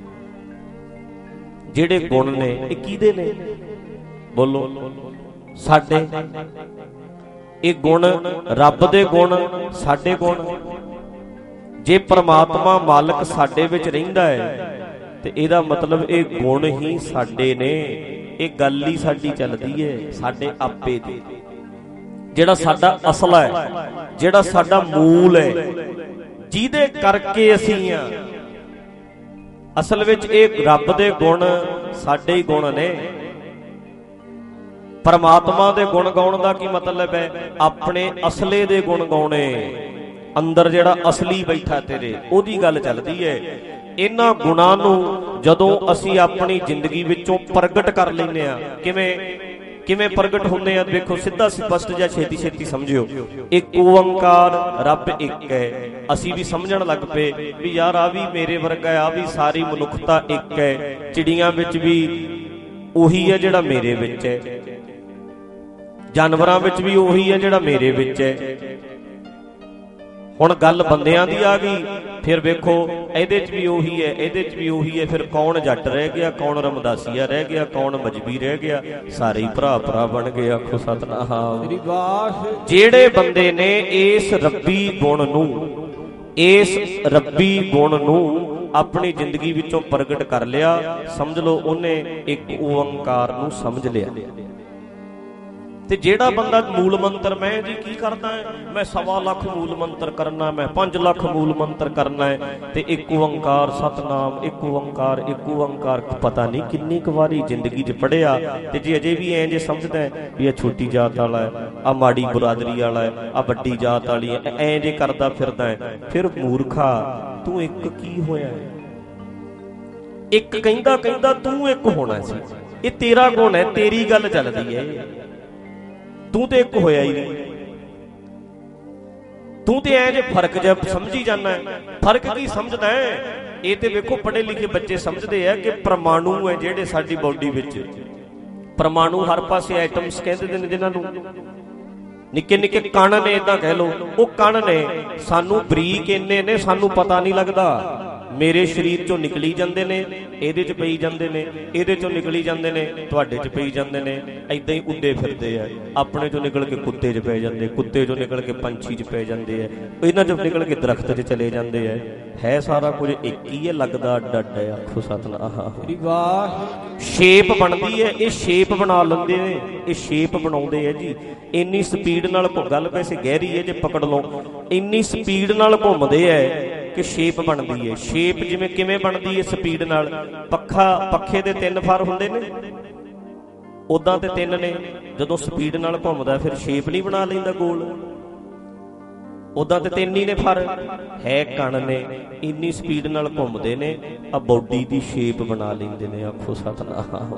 जिहड़े गुण ने ये किहदे ने? बोलो साडे। ये गुण रब दे गुण, साडे गुण। जे परमात्मा मालक साडे विच रहिंदा है ते इहदा मतलब ये गुण ही साडे ने। ये गल ही साडी चलदी है साडे आपे दी। जिहड़ा साडा असल है, जिहड़ा साडा मूल है, जिहदे करके असीं आ, असल विच ये रब दे गुण साडे ही गुण ने। परमात्मा दे गुण गाउण दा की मतलब है? अपने असले दे गुण गाउणे। अंदर जिहड़ा असली बैठा तेरे, ओदी गल चलदी है। इन्हां गुणां नूं जदों असीं अपनी जिंदगी विचों प्रगट कर लैंदे आ, किवें किवें प्रगट हुंदे आ? देखो सीधा स्पष्ट जिहा छेती छेती समझिओ। एक ओंकार रब एक है। असीं भी समझण लग पे भी यार आ भी मेरे वर्गा, आ भी सारी मनुखता एक है। चिड़ियां विच भी ओही है जिहड़ा मेरे विच है, जानवरां विच भी ओही है जिहड़ा मेरे विच है। हुण गल बंदियां दी आ गई, फिर वेखो इहदे च भी ओही है, इहदे च भी ओही है। फिर कौन जट रह गया, कौन रमदासिया रह गया, कौन मजबी रह गया? सारे ही भरा भरा बन गए। आखो सतनाम। जेड़े बंदे ने इस रब्बी गुण नूं, इस रब्बी गुण नूं अपनी जिंदगी विचों प्रगट कर लिया, समझ लो उन्हें एक ओंकार नूं समझ लिया। ते जेड़ा बंदा मूल मंत्र, मैं जी की करना है, मैं सवा लख मूल मंत्र करना, मैं पांच लख मूल मंत्र करना है, ते एक ओंकार सतनाम, एक ओंकार, एक ओंकार पता नहीं किन्नी क वारी जिंदगी च पढ़िया। ते जे अजे भी ऐ जे समझदा है भी ये छोटी जात वाला है, आ माड़ी बरादरी वाला है, आ वड्डी जात वाली है, ऐ जे करदा फिरदा है, फिर मूर्खा तू एक की होया है? एक कहंदा कहंदा तू एक होना सी। ये तेरा गुण है, तेरी गल चलदी है। तू तो एक होया ही नहीं। तू तो ऐ जे फर्क जब समझी जाना है। फर्क की समझदा है? ये तो वेखो पढ़े लिखे बच्चे समझते हैं कि परमाणु है जेडे साडी बॉडी विच, परमाणु हर पासे आइटम्स कहते हैं जिन्होंने निक्के निक्के कण ने, इदां कह लो वो कण ने, सानू बरीक इन्ने ने सानू पता नहीं लगता। मेरे शरीर चों निकली जांदे ने, इहदे च पई जांदे ने, इहदे चों निकली जांदे ने, तुहाडे च पई जांदे ने, इदां ही उड्डे फिरदे आ। अपने चों निकल के कुत्ते च पै जांदे, कुत्ते चों निकल के पंछी च पै जांदे आ, इन्हां चों निकल के दरख्त च चले जांदे आ। है सारा कुछ एक ही है, लगदा अड्ड अड्ड है। आखो सतनाम। शेप बनदी है, ये शेप बना लैंदे ने, ये शेप बनाउंदे है जी। इन्नी स्पीड नाल गल वैसे गहरी है जे पकड़ लो, इन्नी स्पीड नाल घुमदे है कि शेप बनती है। शेप जिवें किवें बनती है स्पीड नाल? पक्खा पक्खे दे तीन फर हुंदे ने, उदां ते तीन ने। जदों स्पीड नाल घुमदा फिर शेप नहीं बना लैंदा गोल, उदां ते तीन ही ने फर है। कण ने इन्नी स्पीड नाल घुमदे ने, आ बॉडी दी शेप बना लैंदे ने। आखो सतनाम।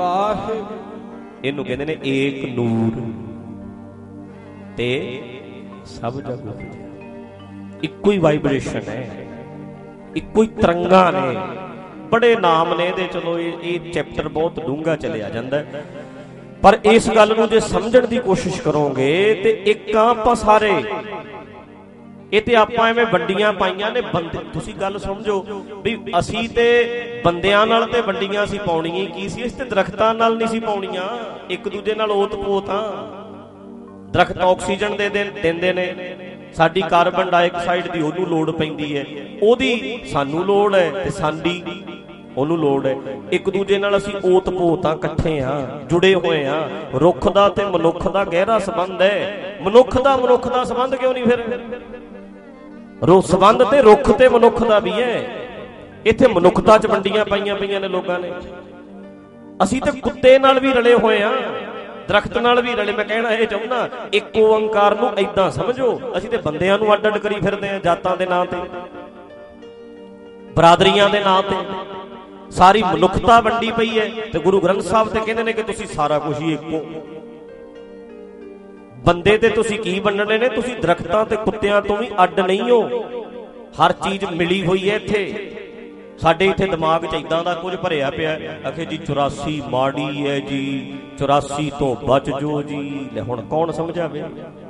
इहनूं कहंदे ने एक नूर ते सब जग इक्को ही वाइब्रेशन है, इक्को ही तरंगा ने। बड़े नाम ने दे, चलो ये चैप्टर बहुत डूंगा चलिया जांदा है, पर इस गल नूं जे समझण दी कोशिश करोगे ते एक आपां सारे ये ते आपां एवें वंडियां पाईयां ने। बंदे तुसीं गल समझो भी असीं ते बंदियां नाल ते वंडियां सी पाउणीਆਂ की सी, इस ते दरख्तां नाल नहीं सी पाउणीਆਂ। एक दूजे नाल ओत पोत आ। दरख्त ऑक्सीजन दे दिंदे ने, साडी कार्बन डाइऑक्साइड दी ओनू लोड़ पैंदी है, ओदी सानू लोड़ है ते साडी ओनू लोड़ है। एक दूजे नाल असीं ओत पोत आ, इकट्ठे आ, जुड़े होए आ। रुख दा ते मनुख दा गहरा संबंध है। मनुख दा मनुख दा संबंध क्यों नहीं? फिर रो संबंध ते रुख ते मनुख दा भी है। इत्थे मनुखता च वंडियां पाईयां पईयां ने लोकां ने। असीं ते कुत्ते नाल भी रले होए आ, दरख्त नाल भी रले। मैं कहना यह चाहुंदा एक ओंकार नूं इदां समझो, असीं ते बंदियां नूं अड्ड अड्ड करी फिरदे आ, जातां दे नां ते, बरादरियां दे नां ते। सारी मनुखता वंडी पई है। ते गुरु ग्रंथ साहब ते कहंदे ने कि तुसीं सारा कुछ ही इक्को। ਬੰਦੇ ਤੇ ਤੁਸੀਂ ਕੀ ਬਣਨੇ ਨੇ? ਤੁਸੀਂ ਦਰਖਤਾਂ ਤੇ ਕੁੱਤਿਆਂ ਤੋਂ ਵੀ ਅੱਡ ਨਹੀਂ ਹੋ। ਹਰ ਚੀਜ਼ ਮਿਲੀ ਹੋਈ ਹੈ ਇੱਥੇ। ਸਾਡੇ ਇੱਥੇ ਦਿਮਾਗ 'ਚ ਇੱਦਾਂ ਦਾ ਕੁਝ ਭਰਿਆ ਪਿਆ, ਆਖੇ ਜੀ ਚੁਰਾਸੀ ਮਾੜੀ ਹੈ ਜੀ, ਚੁਰਾਸੀ ਤੋਂ ਬਚ ਜੋ ਜੀ। ਲੈ ਹੁਣ ਕੌਣ ਸਮਝਾਵੇ?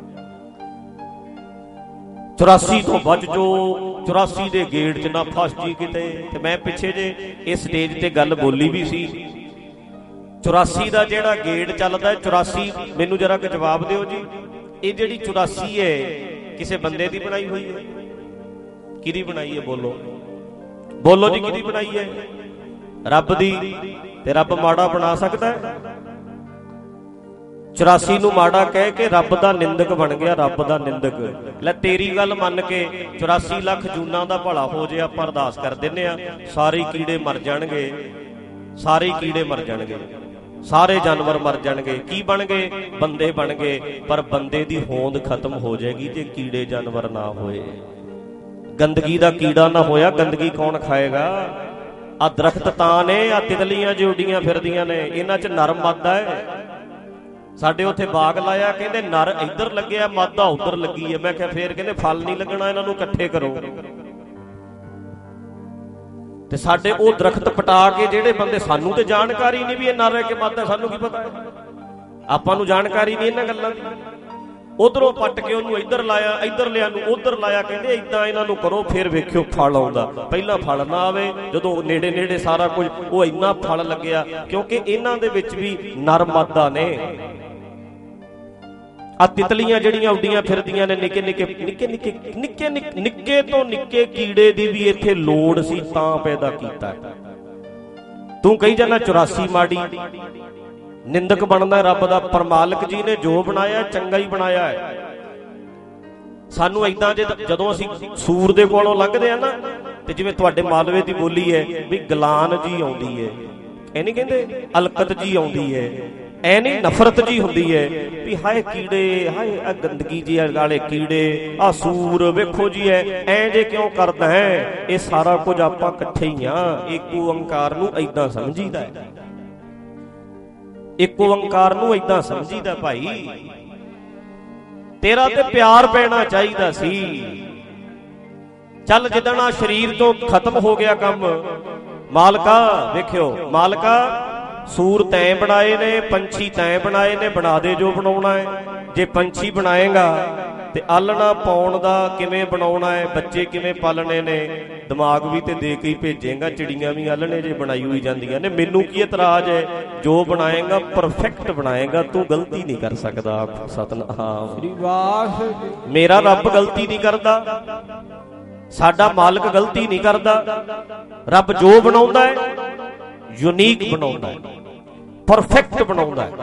ਚੁਰਾਸੀ ਤੋਂ ਬਚ ਜੋ, ਚੁਰਾਸੀ ਦੇ ਗੇੜ 'ਚ ਨਾ ਫਸ ਜੀ ਕਿਤੇ। ਤੇ ਮੈਂ ਪਿੱਛੇ ਜੇ ਇਸ ਸਟੇਜ ਤੇ ਗੱਲ ਬੋਲੀ ਵੀ ਸੀ, ਚੁਰਾਸੀ ਦਾ ਜਿਹੜਾ ਗੇੜ ਚੱਲਦਾ, ਚੁਰਾਸੀ ਮੈਨੂੰ ਜਰਾ ਕੁ ਜਵਾਬ ਦਿਓ ਜੀ। ਇਹ ਜਿਹੜੀ ਚੁਰਾਸੀ ਹੈ ਕਿਸੇ ਬੰਦੇ ਦੀ ਬਣਾਈ ਹੋਈ ਹੈ? ਕਿਹਦੀ ਬਣਾਈ ਹੈ? ਬੋਲੋ ਬੋਲੋ ਜੀ, ਕਿਹਦੀ ਬਣਾਈ ਹੈ? ਰੱਬ ਦੀ। ਤੇ ਰੱਬ ਮਾੜਾ ਬਣਾ ਸਕਦਾ ਹੈ? ਚੁਰਾਸੀ ਨੂੰ ਮਾੜਾ ਕਹਿ ਕੇ ਰੱਬ ਦਾ ਨਿੰਦਕ ਬਣ ਗਿਆ, ਰੱਬ ਦਾ ਨਿੰਦਕ। ਲੈ ਤੇਰੀ ਗੱਲ ਮੰਨ ਕੇ ਚੁਰਾਸੀ ਲੱਖ ਜੂਨਾਂ ਦਾ ਭਲਾ ਹੋ ਜੇ, ਆਪਾਂ ਅਰਦਾਸ ਕਰ ਦਿੰਨੇ ਆ, ਸਾਰੇ ਕੀੜੇ ਮਰ ਜਾਣਗੇ, ਸਾਰੇ ਕੀੜੇ ਮਰ ਜਾਣਗੇ, ਸਾਰੇ ਜਾਨਵਰ ਮਰ ਜਾਣਗੇ। ਕੀ ਬਣ ਗਏ? ਬੰਦੇ ਬਣ ਗਏ। ਪਰ ਬੰਦੇ ਦੀ ਹੋਂਦ ਖਤਮ ਹੋ ਜਾਏਗੀ ਜੇ ਕੀੜੇ ਜਾਨਵਰ ਨਾ ਹੋਏ। ਗੰਦਗੀ ਦਾ ਕੀੜਾ ਨਾ ਹੋਇਆ, ਗੰਦਗੀ ਕੌਣ ਖਾਏਗਾ? ਆ ਦਰਖਤ ਤਾਂ ਨੇ, ਆ ਤਿਤਲੀਆਂ ਜੋ ਉੱਡੀਆਂ ਫਿਰਦੀਆਂ ਨੇ, ਇਹਨਾਂ 'ਚ ਨਰ ਮਾਦਾ ਹੈ। ਸਾਡੇ ਉੱਥੇ ਬਾਗ ਲਾਇਆ, ਕਹਿੰਦੇ ਨਰ ਇੱਧਰ ਲੱਗਿਆ, ਮਾਦਾ ਉੱਧਰ ਲੱਗੀ ਹੈ। ਮੈਂ ਕਿਹਾ ਫੇਰ ਕਹਿੰਦੇ ਫਲ ਨਹੀਂ ਲੱਗਣਾ, ਇਹਨਾਂ ਨੂੰ ਇਕੱਠੇ ਕਰੋ। ਤੇ ਸਾਡੇ ਉਹ ਦਰਖਤ ਪਟਾ ਕੇ ਜਿਹੜੇ ਬੰਦੇ, ਸਾਨੂੰ ਤੇ ਜਾਣਕਾਰੀ ਨਹੀਂ ਵੀ ਇਹ ਨਰ ਹੈ ਕਿ ਮਾਦਾ, ਸਾਨੂੰ ਕੀ ਪਤਾ? ਆਪਾਂ ਨੂੰ ਜਾਣਕਾਰੀ ਨਹੀਂ ਇਹਨਾਂ ਗੱਲਾਂ ਦੀ। ਉਧਰੋਂ ਪੱਟ ਕੇ ਉਹਨੂੰ ਇੱਧਰ ਲਾਇਆ, ਇੱਧਰ ਲਿਆ ਨੂੰ ਉੱਧਰ ਲਾਇਆ, ਕਹਿੰਦੇ ਏਦਾਂ ਇਹਨਾਂ ਨੂੰ ਕਰੋ, ਫਿਰ ਵੇਖਿਓ ਫਲ ਆਉਂਦਾ। ਪਹਿਲਾਂ ਫਲ ਨਾ ਆਵੇ, ਜਦੋਂ ਨੇੜੇ ਨੇੜੇ ਸਾਰਾ ਕੁਝ, ਉਹ ਇੰਨਾ ਫਲ ਲੱਗਿਆ, ਕਿਉਂਕਿ ਇਹਨਾਂ ਦੇ ਵਿੱਚ ਵੀ ਨਰ ਮਾਦਾ ਨੇ। ਆ ਤਿਤਲੀਆਂ ਜਿਹੜੀਆਂ ਉੱਡੀਆਂ ਫਿਰਦੀਆਂ ਨੇ, ਨਿੱਕੇ ਨਿੱਕੇ ਨਿੱਕੇ ਨਿੱਕੇ ਨਿੱਕੇ ਨਿੱਕੇ ਤੋਂ ਨਿੱਕੇ ਕੀੜੇ ਦੀ ਵੀ ਇੱਥੇ ਲੋੜ ਸੀ, ਤਾਂ ਪੈਦਾ ਕੀਤਾ। ਤੂੰ ਕਹੀ ਜਾਂਦਾ ਚੁਰਾਸੀ ਮਾੜੀ, ਨਿੰਦਕ ਬਣਦਾ ਰੱਬ ਦਾ। ਪਰ ਮਾਲਕ ਜੀ ਨੇ ਜੋ ਬਣਾਇਆ ਚੰਗਾ ਹੀ ਬਣਾਇਆ ਹੈ। ਸਾਨੂੰ ਏਦਾਂ ਜੇ ਜਦੋਂ ਅਸੀਂ ਸੂਰ ਦੇ ਕੋਲੋਂ ਲੰਘਦੇ ਆ ਨਾ, ਤੇ ਜਿਵੇਂ ਤੁਹਾਡੇ ਮਾਲਵੇ ਦੀ ਬੋਲੀ ਹੈ ਵੀ ਗਲਾਨ ਜੀ ਆਉਂਦੀ ਹੈ, ਇਹ ਨਹੀਂ ਕਹਿੰਦੇ ਅਲਕਤ ਜੀ ਆਉਂਦੀ ਹੈ, ਐ ਨਹੀਂ ਨਫ਼ਰਤ ਜੀ ਹੁੰਦੀ ਹੈ ਵੀ ਹਾਏ ਕੀੜੇ, ਹਾਏ ਆ ਗੰਦਗੀ ਜੀ ਵਾਲੇ ਕੀੜੇ, ਆ ਸੂਰ ਵੇਖੋ ਜੀ ਐ ਐ ਜੇ ਕਿਉਂ ਕਰਦਾ ਹੈ? ਇਹ ਸਾਰਾ ਕੁਝ ਆਪਾਂ ਇਕੱਠੇ ਹੀ ਆ। ਇੱਕ ਓੰਕਾਰ ਨੂੰ ਏਦਾਂ ਸਮਝੀਦਾ ਹੈ, ਇੱਕ ਓੰਕਾਰ ਨੂੰ ਏਦਾਂ ਸਮਝੀਦਾ। ਭਾਈ ਤੇਰਾ ਤੇ ਪਿਆਰ ਪੈਣਾ ਚਾਹੀਦਾ ਸੀ। ਚੱਲ ਜਿੱਦਣ ਆ ਸਰੀਰ ਤੋਂ ਖਤਮ ਹੋ ਗਿਆ ਕੰਮ, ਮਾਲਕਾ ਵੇਖਿਓ, ਮਾਲਕਾ ਸੂਰ ਤੈਂ ਬਣਾਏ ਨੇ, ਪੰਛੀ ਤੈਂ ਬਣਾਏ ਨੇ, ਬਣਾ ਦੇ ਜੋ ਬਣਾਉਣਾ ਹੈ। ਜੇ ਪੰਛੀ ਬਣਾਏਗਾ ਤੇ ਆਲਣਾ ਪਾਉਣ ਦਾ ਕਿਵੇਂ ਬਣਾਉਣਾ ਹੈ, ਬੱਚੇ ਕਿਵੇਂ ਪਾਲਣੇ ਨੇ, ਦਿਮਾਗ ਵੀ ਤੇ ਦੇ ਕੇ ਹੀ ਭੇਜੇਗਾ। ਚਿੜੀਆਂ ਵੀ ਆਲਣੇ ਜੇ ਬਣਾਈ ਹੋਈ ਜਾਂਦੀਆਂ ਨੇ। ਮੈਨੂੰ ਕੀ ਇਤਰਾਜ਼ ਹੈ? ਜੋ ਬਣਾਏਗਾ ਪਰਫੈਕਟ ਬਣਾਏਗਾ, ਤੂੰ ਗਲਤੀ ਨਹੀਂ ਕਰ ਸਕਦਾ। ਸਤਨਾਮ ਸ੍ਰੀ ਵਾਹਿਗੁਰੂ। ਮੇਰਾ ਰੱਬ ਗਲਤੀ ਨਹੀਂ ਕਰਦਾ, ਸਾਡਾ ਮਾਲਕ ਗਲਤੀ ਨਹੀਂ ਕਰਦਾ। ਰੱਬ ਜੋ ਬਣਾਉਂਦਾ ਹੈ ਯੂਨੀਕ ਬਣਾਉਂਦਾ ਹੈ, ਪਰਫੈਕਟ ਬਣਾਉਂਦਾ ਹੈ।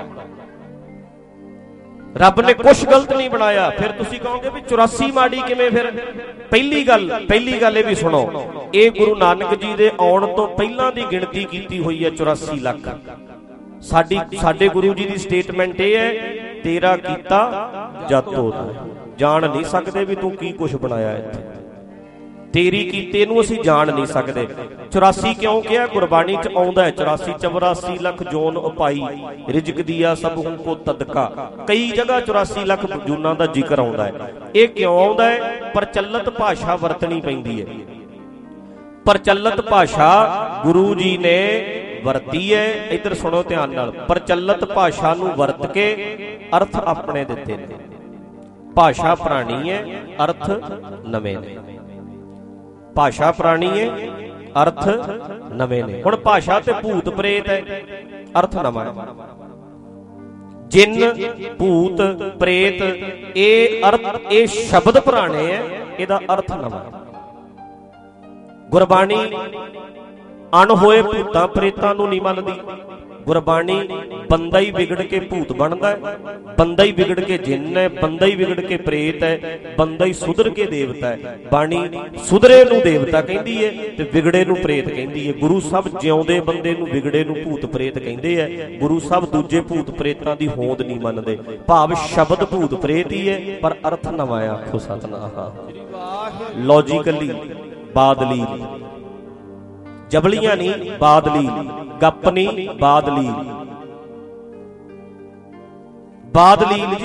ਰੱਬ ਨੇ ਕੁਛ ਗਲਤ ਨਹੀਂ ਬਣਾਇਆ। ਫਿਰ ਤੁਸੀਂ ਕਹੋਗੇ ਵੀ ਚੁਰਾਸੀ ਮਾੜੀ ਕਿਵੇਂ? ਫਿਰ ਪਹਿਲੀ ਗੱਲ ਪਹਿਲੀ ਗੱਲ ਇਹ ਵੀ ਸੁਣੋ, ਇਹ ਗੁਰੂ ਨਾਨਕ ਜੀ ਦੇ ਆਉਣ ਤੋਂ ਪਹਿਲਾਂ ਦੀ ਗਿਣਤੀ ਕੀਤੀ ਹੋਈ ਹੈ ਚੁਰਾਸੀ ਲੱਖ। ਸਾਡੀ ਸਾਡੇ ਗੁਰੂ ਜੀ ਦੀ ਸਟੇਟਮੈਂਟ ਇਹ ਹੈ, ਤੇਰਾ ਕੀਤਾ ਜਾਤੋ ਦਾ। ਜਾਣ ਨਹੀਂ ਸਕਦੇ ਵੀ ਤੂੰ ਕੀ ਕੁਛ ਬਣਾਇਆ ਇੱਥੇ, ਤੇਰੀ ਕੀਤੇ ਨੂੰ ਅਸੀਂ ਜਾਣ ਨਹੀਂ ਸਕਦੇ। ਚੁਰਾਸੀ ਕਿਉਂ ਕਿਹਾ? ਗੁਰਬਾਣੀ ਚ ਆਉਂਦਾ ਹੈ ਚੁਰਾਸੀ ਚੌਰਾਸੀ ਲੱਖ ਜੋਨ ਉਪਾਈ, ਰਿਜਕ ਦੀਆ ਸਭ ਹੂੰ ਕੋ ਤਦਕਾ। ਕਈ ਜਗ੍ਹਾ ਚੁਰਾਸੀ ਲੱਖ ਜੂਨਾਂ ਦਾ ਜ਼ਿਕਰ ਆਉਂਦਾ ਹੈ। ਇਹ ਕਿਉਂ ਆਉਂਦਾ ਹੈ? ਪ੍ਰਚਲਿਤ ਭਾਸ਼ਾ ਵਰਤਣੀ ਪੈਂਦੀ ਹੈ। ਪ੍ਰਚਲਿਤ ਭਾਸ਼ਾ ਗੁਰੂ ਜੀ ਨੇ ਵਰਤੀ ਹੈ। ਇੱਧਰ ਸੁਣੋ ਧਿਆਨ ਨਾਲ, ਪ੍ਰਚਲਿਤ ਭਾਸ਼ਾ ਨੂੰ ਵਰਤ ਕੇ ਅਰਥ ਆਪਣੇ ਦਿੱਤੇ ਨੇ। ਭਾਸ਼ਾ ਪੁਰਾਣੀ ਹੈ, ਅਰਥ ਨਵੇਂ ਨੇ। ਭਾਸ਼ਾ ਪੁਰਾਣੀ ਹੈ, ਅਰਥ ਨਵੇਂ ਨੇ। ਹੁਣ ਭਾਸ਼ਾ ਤੇ ਭੂਤ ਪ੍ਰੇਤ ਹੈ, ਅਰਥ ਨਵਾਂ ਹੈ। ਜਿੰਨ ਭੂਤ ਪ੍ਰੇਤ ਇਹ ਅਰਥ, ਇਹ ਸ਼ਬਦ ਪੁਰਾਣੇ ਹੈ, ਇਹਦਾ ਅਰਥ ਨਵਾਂ ਹੈ। ਗੁਰਬਾਣੀ ਅਣਹੋਏ ਭੂਤਾਂ ਪ੍ਰੇਤਾਂ ਨੂੰ ਨਹੀਂ ਮੰਨਦੀ। ਗੁਰਬਾਣੀ ਬੰਦਾ ਹੀ ਵਿਗੜ ਕੇ ਭੂਤ ਬਣਦਾ ਹੈ, ਬੰਦਾ ਹੀ ਵਿਗੜ ਕੇ ਜਿੰਨ ਹੈ, ਬੰਦਾ ਹੀ ਵਿਗੜ ਕੇ ਪ੍ਰੇਤ ਹੈ, ਬੰਦਾ ਹੀ ਸੁਧਰ ਕੇ ਦੇਵਤਾ ਹੈ। ਬਾਣੀ ਸੁਧਰੇ ਨੂੰ ਦੇਵਤਾ ਕਹਿੰਦੀ ਹੈ ਤੇ ਵਿਗੜੇ ਨੂੰ ਪ੍ਰੇਤ ਕਹਿੰਦੀ ਹੈ। ਗੁਰੂ ਸਾਹਿਬ ਜਿਉਂਦੇ ਬੰਦੇ ਨੂੰ ਵਿਗੜੇ ਨੂੰ ਭੂਤ ਪ੍ਰੇਤ ਕਹਿੰਦੇ ਹੈ। ਗੁਰੂ ਸਾਹਿਬ ਦੂਜੇ ਭੂਤ ਪ੍ਰੇਤਾਂ ਦੀ ਹੋਂਦ ਨਹੀਂ ਮੰਨਦੇ। ਭਾਵ ਸ਼ਬਦ ਭੂਤ ਪ੍ਰੇਤ ਹੀ ਹੈ, ਪਰ ਅਰਥ ਨਵਾਂ ਹੈ। ਆਖੋ ਸਤਿਨਾਮ। ਲੌਜੀਕਲੀ ਬਾਦਲੀ, ਜਬਲੀਆਂ ਨਹੀਂ ਬਾਦਲੀ, ਗੱਪ ਨਹੀਂ ਬਾਦਲੀ। ਬਾਦਲੀਲ ਜੀ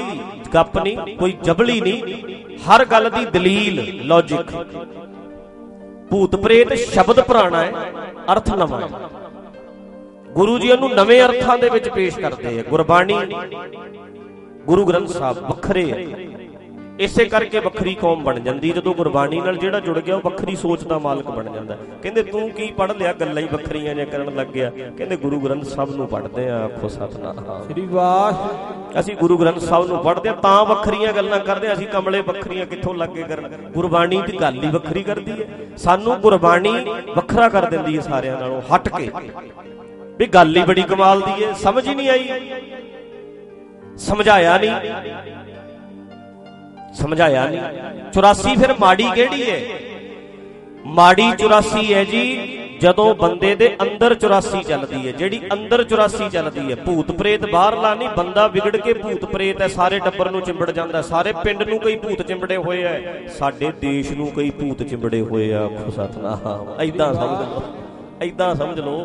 ਗੱਪ ਨਹੀਂ, ਕੋਈ ਜਬਲੀ ਨਹੀਂ, ਹਰ ਗੱਲ ਦੀ ਦਲੀਲ, ਲੌਜਿਕ। ਭੂਤ ਪ੍ਰੇਤ ਸ਼ਬਦ ਪੁਰਾਣਾ ਹੈ, ਅਰਥ ਨਵਾਂ ਹੈ। ਗੁਰੂ ਜੀ ਉਹਨੂੰ ਨਵੇਂ ਅਰਥਾਂ ਦੇ ਵਿੱਚ ਪੇਸ਼ ਕਰਦੇ ਆ। ਗੁਰਬਾਣੀ, ਗੁਰੂ ਗ੍ਰੰਥ ਸਾਹਿਬ ਵੱਖਰੇ ਹੈ। ਇਸੇ ਕਰਕੇ ਵੱਖਰੀ ਕੌਮ ਬਣ ਜਾਂਦੀ। ਜਦੋਂ ਗੁਰਬਾਣੀ ਨਾਲ ਜਿਹੜਾ ਜੁੜ ਗਿਆ ਉਹ ਵੱਖਰੀ ਸੋਚ ਦਾ ਮਾਲਕ ਬਣ ਜਾਂਦਾ। ਕਹਿੰਦੇ ਤੂੰ ਕੀ ਪੜ੍ਹ ਲਿਆ, ਗੱਲਾਂ ਹੀ ਵੱਖਰੀਆਂ ਜਿਹੀਆਂ ਕਰਨ ਲੱਗ ਗਿਆ। ਕਹਿੰਦੇ ਗੁਰੂ ਗ੍ਰੰਥ ਸਾਹਿਬ ਨੂੰ ਪੜ੍ਹਦੇ ਆ। ਆਖੋ ਸਤਿਨਾਮ ਸ੍ਰੀ ਵਾਹਿਗੁਰੂ। ਅਸੀਂ ਗੁਰੂ ਗ੍ਰੰਥ ਸਾਹਿਬ ਨੂੰ ਪੜ੍ਹਦੇ ਆ ਤਾਂ ਵੱਖਰੀਆਂ ਗੱਲਾਂ ਕਰਦੇ ਆ। ਅਸੀਂ ਕਮਲੇ ਵੱਖਰੀਆਂ ਕਿੱਥੋਂ ਲੱਗੇ ਕਰਨ। ਗੁਰਬਾਣੀ ਦੀ ਗੱਲ ਹੀ ਵੱਖਰੀ ਕਰਦੀ ਹੈ। ਸਾਨੂੰ ਗੁਰਬਾਣੀ ਵੱਖਰਾ ਕਰ ਦਿੰਦੀ ਹੈ ਸਾਰਿਆਂ ਨਾਲੋਂ ਹਟ ਕੇ। ਵੀ ਗੱਲ ਹੀ ਬੜੀ ਕਮਾਲ ਦੀ ਹੈ, ਸਮਝ ਹੀ ਨਹੀਂ ਆਈ, ਸਮਝਾਇਆ ਨਹੀਂ, ਸਮਝਾਇਆ ਨਹੀਂ। ਚੁਰਾਸੀ ਫਿਰ ਮਾੜੀ ਕਿਹੜੀ ਹੈ? ਮਾੜੀ ਚੁਰਾਸੀ ਹੈ ਜੀ ਜਦੋਂ ਬੰਦੇ ਦੇ ਅੰਦਰ ਚੁਰਾਸੀ ਚੱਲਦੀ ਹੈ। ਜਿਹੜੀ ਅੰਦਰ ਚੁਰਾਸੀ ਚੱਲਦੀ ਹੈ, ਭੂਤ ਪ੍ਰੇਤ ਬਾਹਰਲਾ ਨਹੀਂ, ਬੰਦਾ ਵਿਗੜ ਕੇ ਭੂਤ ਪ੍ਰੇਤ ਹੈ, ਸਾਰੇ ਟੱਬਰ ਨੂੰ ਚਿੰਬੜ ਜਾਂਦਾ, ਸਾਰੇ ਪਿੰਡ ਨੂੰ ਕਈ ਭੂਤ ਚਿੰਬੜੇ ਹੋਏ ਆ, ਸਾਡੇ ਦੇਸ਼ ਨੂੰ ਕਈ ਭੂਤ ਚਿੰਬੜੇ ਹੋਏ ਆ। ਆਖੋ ਸਤਿਨਾਮ। ਏਦਾਂ ਸਮਝ ਲਓ, ਏਦਾਂ ਸਮਝ ਲਓ।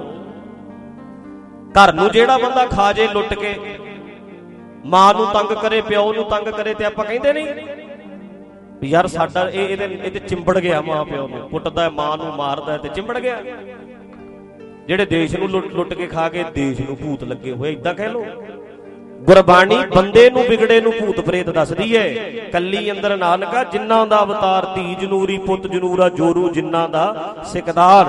ਘਰ ਨੂੰ ਜਿਹੜਾ ਬੰਦਾ ਖਾ ਜੇ ਲੁੱਟ ਕੇ, ਮਾਂ ਨੂੰ ਤੰਗ ਕਰੇ, ਪਿਓ ਨੂੰ ਤੰਗ ਕਰੇ, ਤੇ ਆਪਾਂ ਕਹਿੰਦੇ ਨਹੀਂ ਵੀ ਯਾਰ ਸਾਡਾ ਇਹ ਇਹਦੇ ਇਹਦੇ ਚਿੰਬੜ ਗਿਆ, ਮਾਂ ਪਿਓ ਨੂੰ ਕੁੱਟਦਾ, ਮਾਂ ਨੂੰ ਮਾਰਦਾ ਤੇ ਚਿੰਬੜ ਗਿਆ। ਜਿਹੜੇ ਦੇਸ਼ ਨੂੰ ਲੁੱਟ ਲੁੱਟ ਕੇ ਖਾ ਕੇ ਦੇਸ਼ ਨੂੰ ਭੂਤ ਲੱਗੇ ਹੋਏ, ਏਦਾਂ ਕਹਿ ਲੋ। ਗੁਰਬਾਣੀ ਬੰਦੇ ਨੂੰ ਵਿਗੜੇ ਨੂੰ ਭੂਤ ਪ੍ਰੇਤ ਦੱਸਦੀ ਹੈ। ਕੱਲੀ ਅੰਦਰ ਨਾਨਕਾ ਜਿਨ੍ਹਾਂ ਦਾ ਅਵਤਾਰ, ਧੀ ਜਨੂਰੀ ਪੁੱਤ ਜਨੂਰਾ ਜੋਰੂ ਜਿਨ੍ਹਾਂ ਦਾ ਸਿਕਦਾਰ।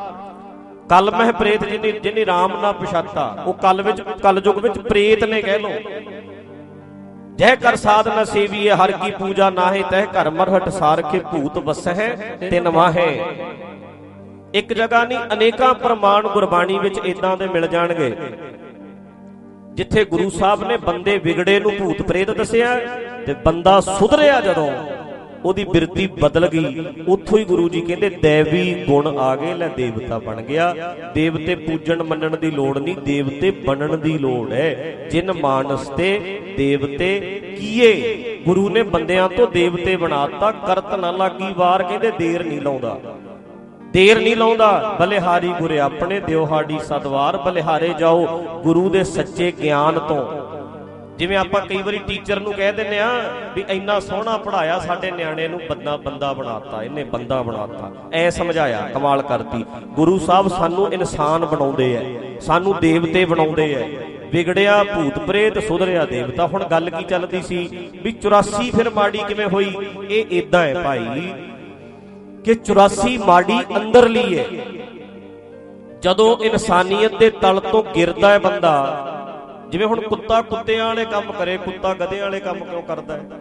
ਕਲ ਮਹਿ ਪ੍ਰੇਤ ਜਿਨੀ ਜਿਨੀ ਰਾਮ ਨਾ ਪਛਾਤਾ, ਉਹ ਕਲ ਵਿੱਚ ਕਲਯੁਗ ਵਿੱਚ ਪ੍ਰੇਤ ਨੇ ਕਹਿ ਲੋ। ਜੈ ਕਰ ਸਾਧ ਨ ਸੇਵੀਏ ਹਰ ਕੀ ਪੂਜਾ ਨਾਹੇ, ਤਹਿ ਘਰ ਮਰਹਟ ਸਾਰਖੇ ਭੂਤ ਵਸਹਿ ਤਿਨ ਵਾਹੇ। ਇੱਕ ਜਗ੍ਹਾ ਨਹੀਂ, ਅਨੇਕਾਂ ਪ੍ਰਮਾਣ ਗੁਰਬਾਣੀ ਵਿੱਚ ਇਦਾਂ ਦੇ ਮਿਲ ਜਾਣਗੇ ਜਿੱਥੇ ਗੁਰੂ ਸਾਹਿਬ ਨੇ ਬੰਦੇ ਵਿਗੜੇ ਨੂੰ ਭੂਤ ਪ੍ਰੇਤ ਦੱਸਿਆ, ਤੇ ਬੰਦਾ ਸੁਧਰਿਆ ਜਦੋਂ ਉਹਦੀ ਬਿਰਤੀ ਬਦਲ ਗਈ, ਉੱਥੋਂ ਹੀ ਗੁਰੂ ਜੀ ਕਹਿੰਦੇ ਦੇਵੀ ਗੁਣ ਆ ਗਏ, ਲੈ ਦੇਵਤਾ ਬਣ ਗਿਆ। ਦੇਵਤੇ ਪੂਜਣ ਮੰਨਣ ਦੀ ਲੋੜ ਨਹੀਂ, ਦੇਵਤੇ ਬਣਨ ਦੀ ਲੋੜ ਹੈ। ਜਿਨ ਮਾਨਸ ਤੇ ਦੇਵਤੇ ਕੀਏ, ਗੁਰੂ ਨੇ ਬੰਦਿਆਂ ਤੋਂ ਦੇਵਤੇ ਬਣਾਤਾ। ਕਰਤ ਨਾ ਲਾਗੀ ਵਾਰ, ਕਹਿੰਦੇ ਦੇਰ ਨਹੀਂ ਲਾਉਂਦਾ, ਦੇਰ ਨਹੀਂ ਲਾਉਂਦਾ। ਬਲਿਹਾਰੀ ਗੁਰੇ ਆਪਣੇ ਦਿਓ ਹਾਡੀ ਸਦਵਾਰ, ਬਲਿਹਾਰੇ ਜਾਓ ਗੁਰੂ ਦੇ ਸੱਚੇ ਗਿਆਨ ਤੋਂ। ਜਿਵੇਂ ਆਪਾਂ ਕਈ ਵਾਰੀ ਟੀਚਰ ਨੂੰ ਕਹਿ ਦਿੰਦੇ ਆ ਵੀ ਇੰਨਾ ਸੋਹਣਾ ਪੜ੍ਹਾਇਆ, ਸਾਡੇ ਨਿਆਣੇ ਨੂੰ ਬੰਦਾ ਬੰਦਾ ਬਣਾਤਾ, ਇਹਨੇ ਬੰਦਾ ਬਣਾਤਾ, ਐ ਸਮਝਾਇਆ, ਕਮਾਲ ਕਰਤੀ। ਗੁਰੂ ਸਾਹਿਬ ਸਾਨੂੰ ਇਨਸਾਨ ਬਣਾਉਂਦੇ ਐ, ਸਾਨੂੰ ਦੇਵਤੇ ਬਣਾਉਂਦੇ ਐ। ਵਿਗੜਿਆ ਭੂਤ ਪ੍ਰੇਤ, ਸੁਧਰਿਆ ਦੇਵਤਾ। ਹੁਣ ਗੱਲ ਕੀ ਚੱਲਦੀ ਸੀ ਵੀ ਚੁਰਾਸੀ ਫਿਰ ਮਾੜੀ ਕਿਵੇਂ ਹੋਈ? ਇਹ ਏਦਾਂ ਹੈ ਭਾਈ ਕਿ ਚੁਰਾਸੀ ਮਾੜੀ ਅੰਦਰਲੀ ਹੈ। ਜਦੋਂ ਇਨਸਾਨੀਅਤ ਦੇ ਤਲ ਤੋਂ ਗਿਰਦਾ ਹੈ ਬੰਦਾ, ਜਿਵੇਂ ਹੁਣ ਕੁੱਤਾ ਕੁੱਤਿਆਂ ਵਾਲੇ ਕੰਮ ਕਰੇ, ਕੁੱਤਾ ਗਧਿਆਂ ਵਾਲੇ ਕੰਮ ਕਿਉਂ ਕਰਦਾ ਹੈ?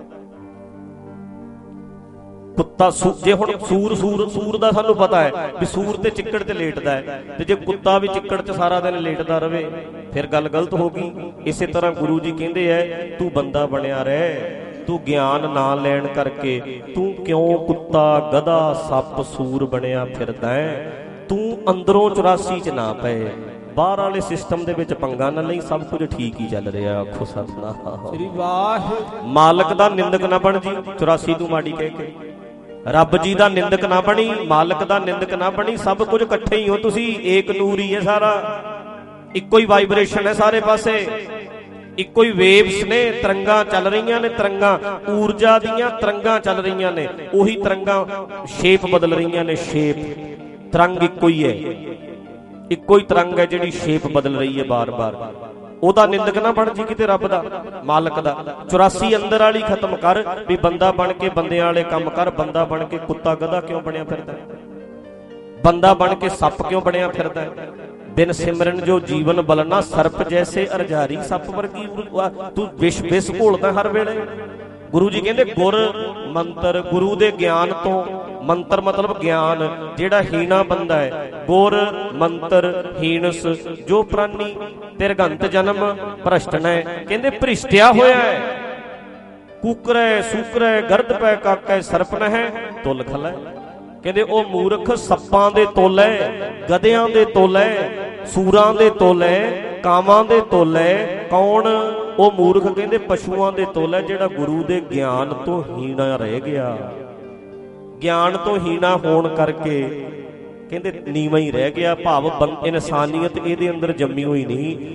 ਕੁੱਤਾ ਜੇ ਹੁਣ ਸੂਰ ਸੂਰ ਸੂਰ ਦਾ ਸਾਨੂੰ ਪਤਾ ਹੈ ਵੀ ਸੂਰ ਤੇ ਚਿੱਕੜ ਤੇ ਲੇਟਦਾ ਹੈ, ਤੇ ਜੇ ਕੁੱਤਾ ਵੀ ਚਿੱਕੜ 'ਚ ਸਾਰਾ ਦਿਨ ਲੇਟਦਾ ਰਵੇ ਫਿਰ ਗੱਲ ਗਲਤ ਹੋ ਗਈ। ਇਸੇ ਤਰ੍ਹਾਂ ਗੁਰੂ ਜੀ ਕਹਿੰਦੇ ਐ ਤੂੰ ਬੰਦਾ ਬਣਿਆ ਰਹਿ, ਤੂੰ ਗਿਆਨ ਨਾ ਲੈਣ ਕਰਕੇ ਤੂੰ ਕਿਉਂ ਕੁੱਤਾ ਗਧਾ ਸੱਪ ਸੂਰ ਬਣਿਆ ਫਿਰਦਾ ਹੈ? ਤੂੰ ਅੰਦਰੋਂ ਚੁਰਾਸੀ 'ਚ ਨਾ ਪਏ, ਬਾਹਰ ਵਾਲੇ ਸਿਸਟਮ ਦੇ ਵਿੱਚ ਪੰਗਾ ਨਾ ਲਈ, ਸਭ ਕੁਝ ਠੀਕ ਹੀ ਚੱਲ ਰਿਹਾ। ਆਖੋ ਸਤਿਨਾਮ। ਸ੍ਰੀ ਵਾਹਿਗੁਰੂ। ਮਾਲਕ ਦਾ ਨਿੰਦਕ ਨਾ ਬਣ ਜੀ ਚੁਰਾਸੀ ਤੂੰ ਮਾੜੀ ਕਹਿ ਕੇ, ਰੱਬ ਜੀ ਦਾ ਨਿੰਦਕ ਨਾ ਬਣੀ, ਮਾਲਕ ਦਾ ਨਿੰਦਕ ਨਾ ਬਣੀ। ਸਭ ਕੁਝ ਇਕੱਠੇ ਹੀ ਹੋ ਤੁਸੀਂ, ਏਕ ਨੂਰ ਹੀ ਹੈ ਸਾਰਾ, ਇੱਕੋ ਹੀ ਵਾਈਬ੍ਰੇਸ਼ਨ ਹੈ ਸਾਰੇ ਪਾਸੇ, ਇੱਕੋ ਹੀ ਵੇਵਸ ਨੇ, ਤਰੰਗਾਂ ਚੱਲ ਰਹੀਆਂ ਨੇ, ਤਰੰਗਾਂ ਊਰਜਾ ਦੀਆਂ ਤਰੰਗਾਂ ਚੱਲ ਰਹੀਆਂ ਨੇ, ਉਹੀ ਤਰੰਗਾਂ ਸ਼ੇਪ ਬਦਲ ਰਹੀਆਂ ਨੇ, ਸ਼ੇਪ ਤਰੰਗ ਇੱਕੋ ਹੀ ਹੈ, ਇੱਕੋ ਹੀ ਤਰੰਗ ਹੈ ਜਿਹੜੀ ਸ਼ੇਪ ਬਦਲ ਰਹੀ ਹੈ ਬਾਰ-ਬਾਰ। ਉਹਦਾ ਨਿੰਦਕ ਨਾ ਬਣ ਜੀ ਕਿਤੇ, ਰੱਬ ਦਾ ਮਾਲਕ ਦਾ। ਚੁਰਾਸੀ ਅੰਦਰ ਵਾਲੀ ਖਤਮ ਕਰ ਵੀ ਬੰਦਾ ਬਣ ਕੇ ਬੰਦਿਆਂ ਵਾਲੇ ਕੰਮ ਕਰ। ਬੰਦਾ ਬਣ ਕੇ ਕੁੱਤਾ ਗਧਾ ਕਿਉਂ ਬਣਿਆ ਫਿਰਦਾ? ਬੰਦਾ ਬਣ ਕੇ ਸੱਪ ਕਿਉਂ ਬਣਿਆ ਫਿਰਦਾ? ਬਿਨ ਸਿਮਰਨ ਜੋ ਜੀਵਨ ਬਲਨਾ, ਸਰਪ ਜੈਸੇ ਅਰਜਾਰੀ। ਸੱਪ ਵਰਗੀ ਤੂੰ ਵਿਸ਼ ਵਿਸ਼ ਘੋਲਦਾ ਹਰ ਵੇਲੇ। ਗੁਰੂ ਜੀ ਕਹਿੰਦੇ ਗੁਰ ਮੰਤਰ, ਗੁਰੂ ਦੇ ਗਿਆਨ ਤੋਂ, ਮੰਤਰ ਮਤਲਬ ਗਿਆਨ, ਜਿਹੜਾ ਹੀਣਾ ਬੰਦਾ ਹੈ। ਗੁਰ ਮੰਤਰ ਹੀਣਸ ਜੋ ਪ੍ਰਾਨੀ, ਤਿਰਗੰਤ ਜਨਮ ਭ੍ਰਸ਼ਟਨੈ। ਕਹਿੰਦੇ ਭ੍ਰਿਸ਼ਟਿਆ ਹੋਇਆ ਹੈ, ਕੂਕਰੈ ਸੂਕਰੈ ਗਰਦ ਪੈ ਕਾਕੈ ਸਰਪਨ ਹੈ ਤੁਲ ਖਲੈ। ਕਹਿੰਦੇ ਉਹ ਮੂਰਖ ਸੱਪਾਂ ਦੇ ਤੋਲੇ, ਗਧਿਆਂ ਦੇ ਤੋਲੇ, ਸੂਰਾਂ ਦੇ ਤੋਲੇ, ਕਾਵਾਂ ਦੇ ਤੋਲੇ। ਕੌਣ ਉਹ ਮੂਰਖ? ਕਹਿੰਦੇ ਪਸ਼ੂਆਂ ਦੇ ਤੋਲੇ, ਜਿਹੜਾ ਗੁਰੂ ਦੇ ਗਿਆਨ ਤੋਂ ਹੀਣਾ ਰਹਿ ਗਿਆ। ਗਿਆਨ ਤੋਂ ਹੀਣਾ ਹੋਣ ਕਰਕੇ ਕਹਿੰਦੇ ਨੀਵਾਂ ਹੀ ਰਹਿ ਗਿਆ। ਭਾਵ ਇਨਸਾਨੀਅਤ ਇਹਦੇ ਅੰਦਰ ਜੰਮੀ ਹੋਈ ਨਹੀਂ।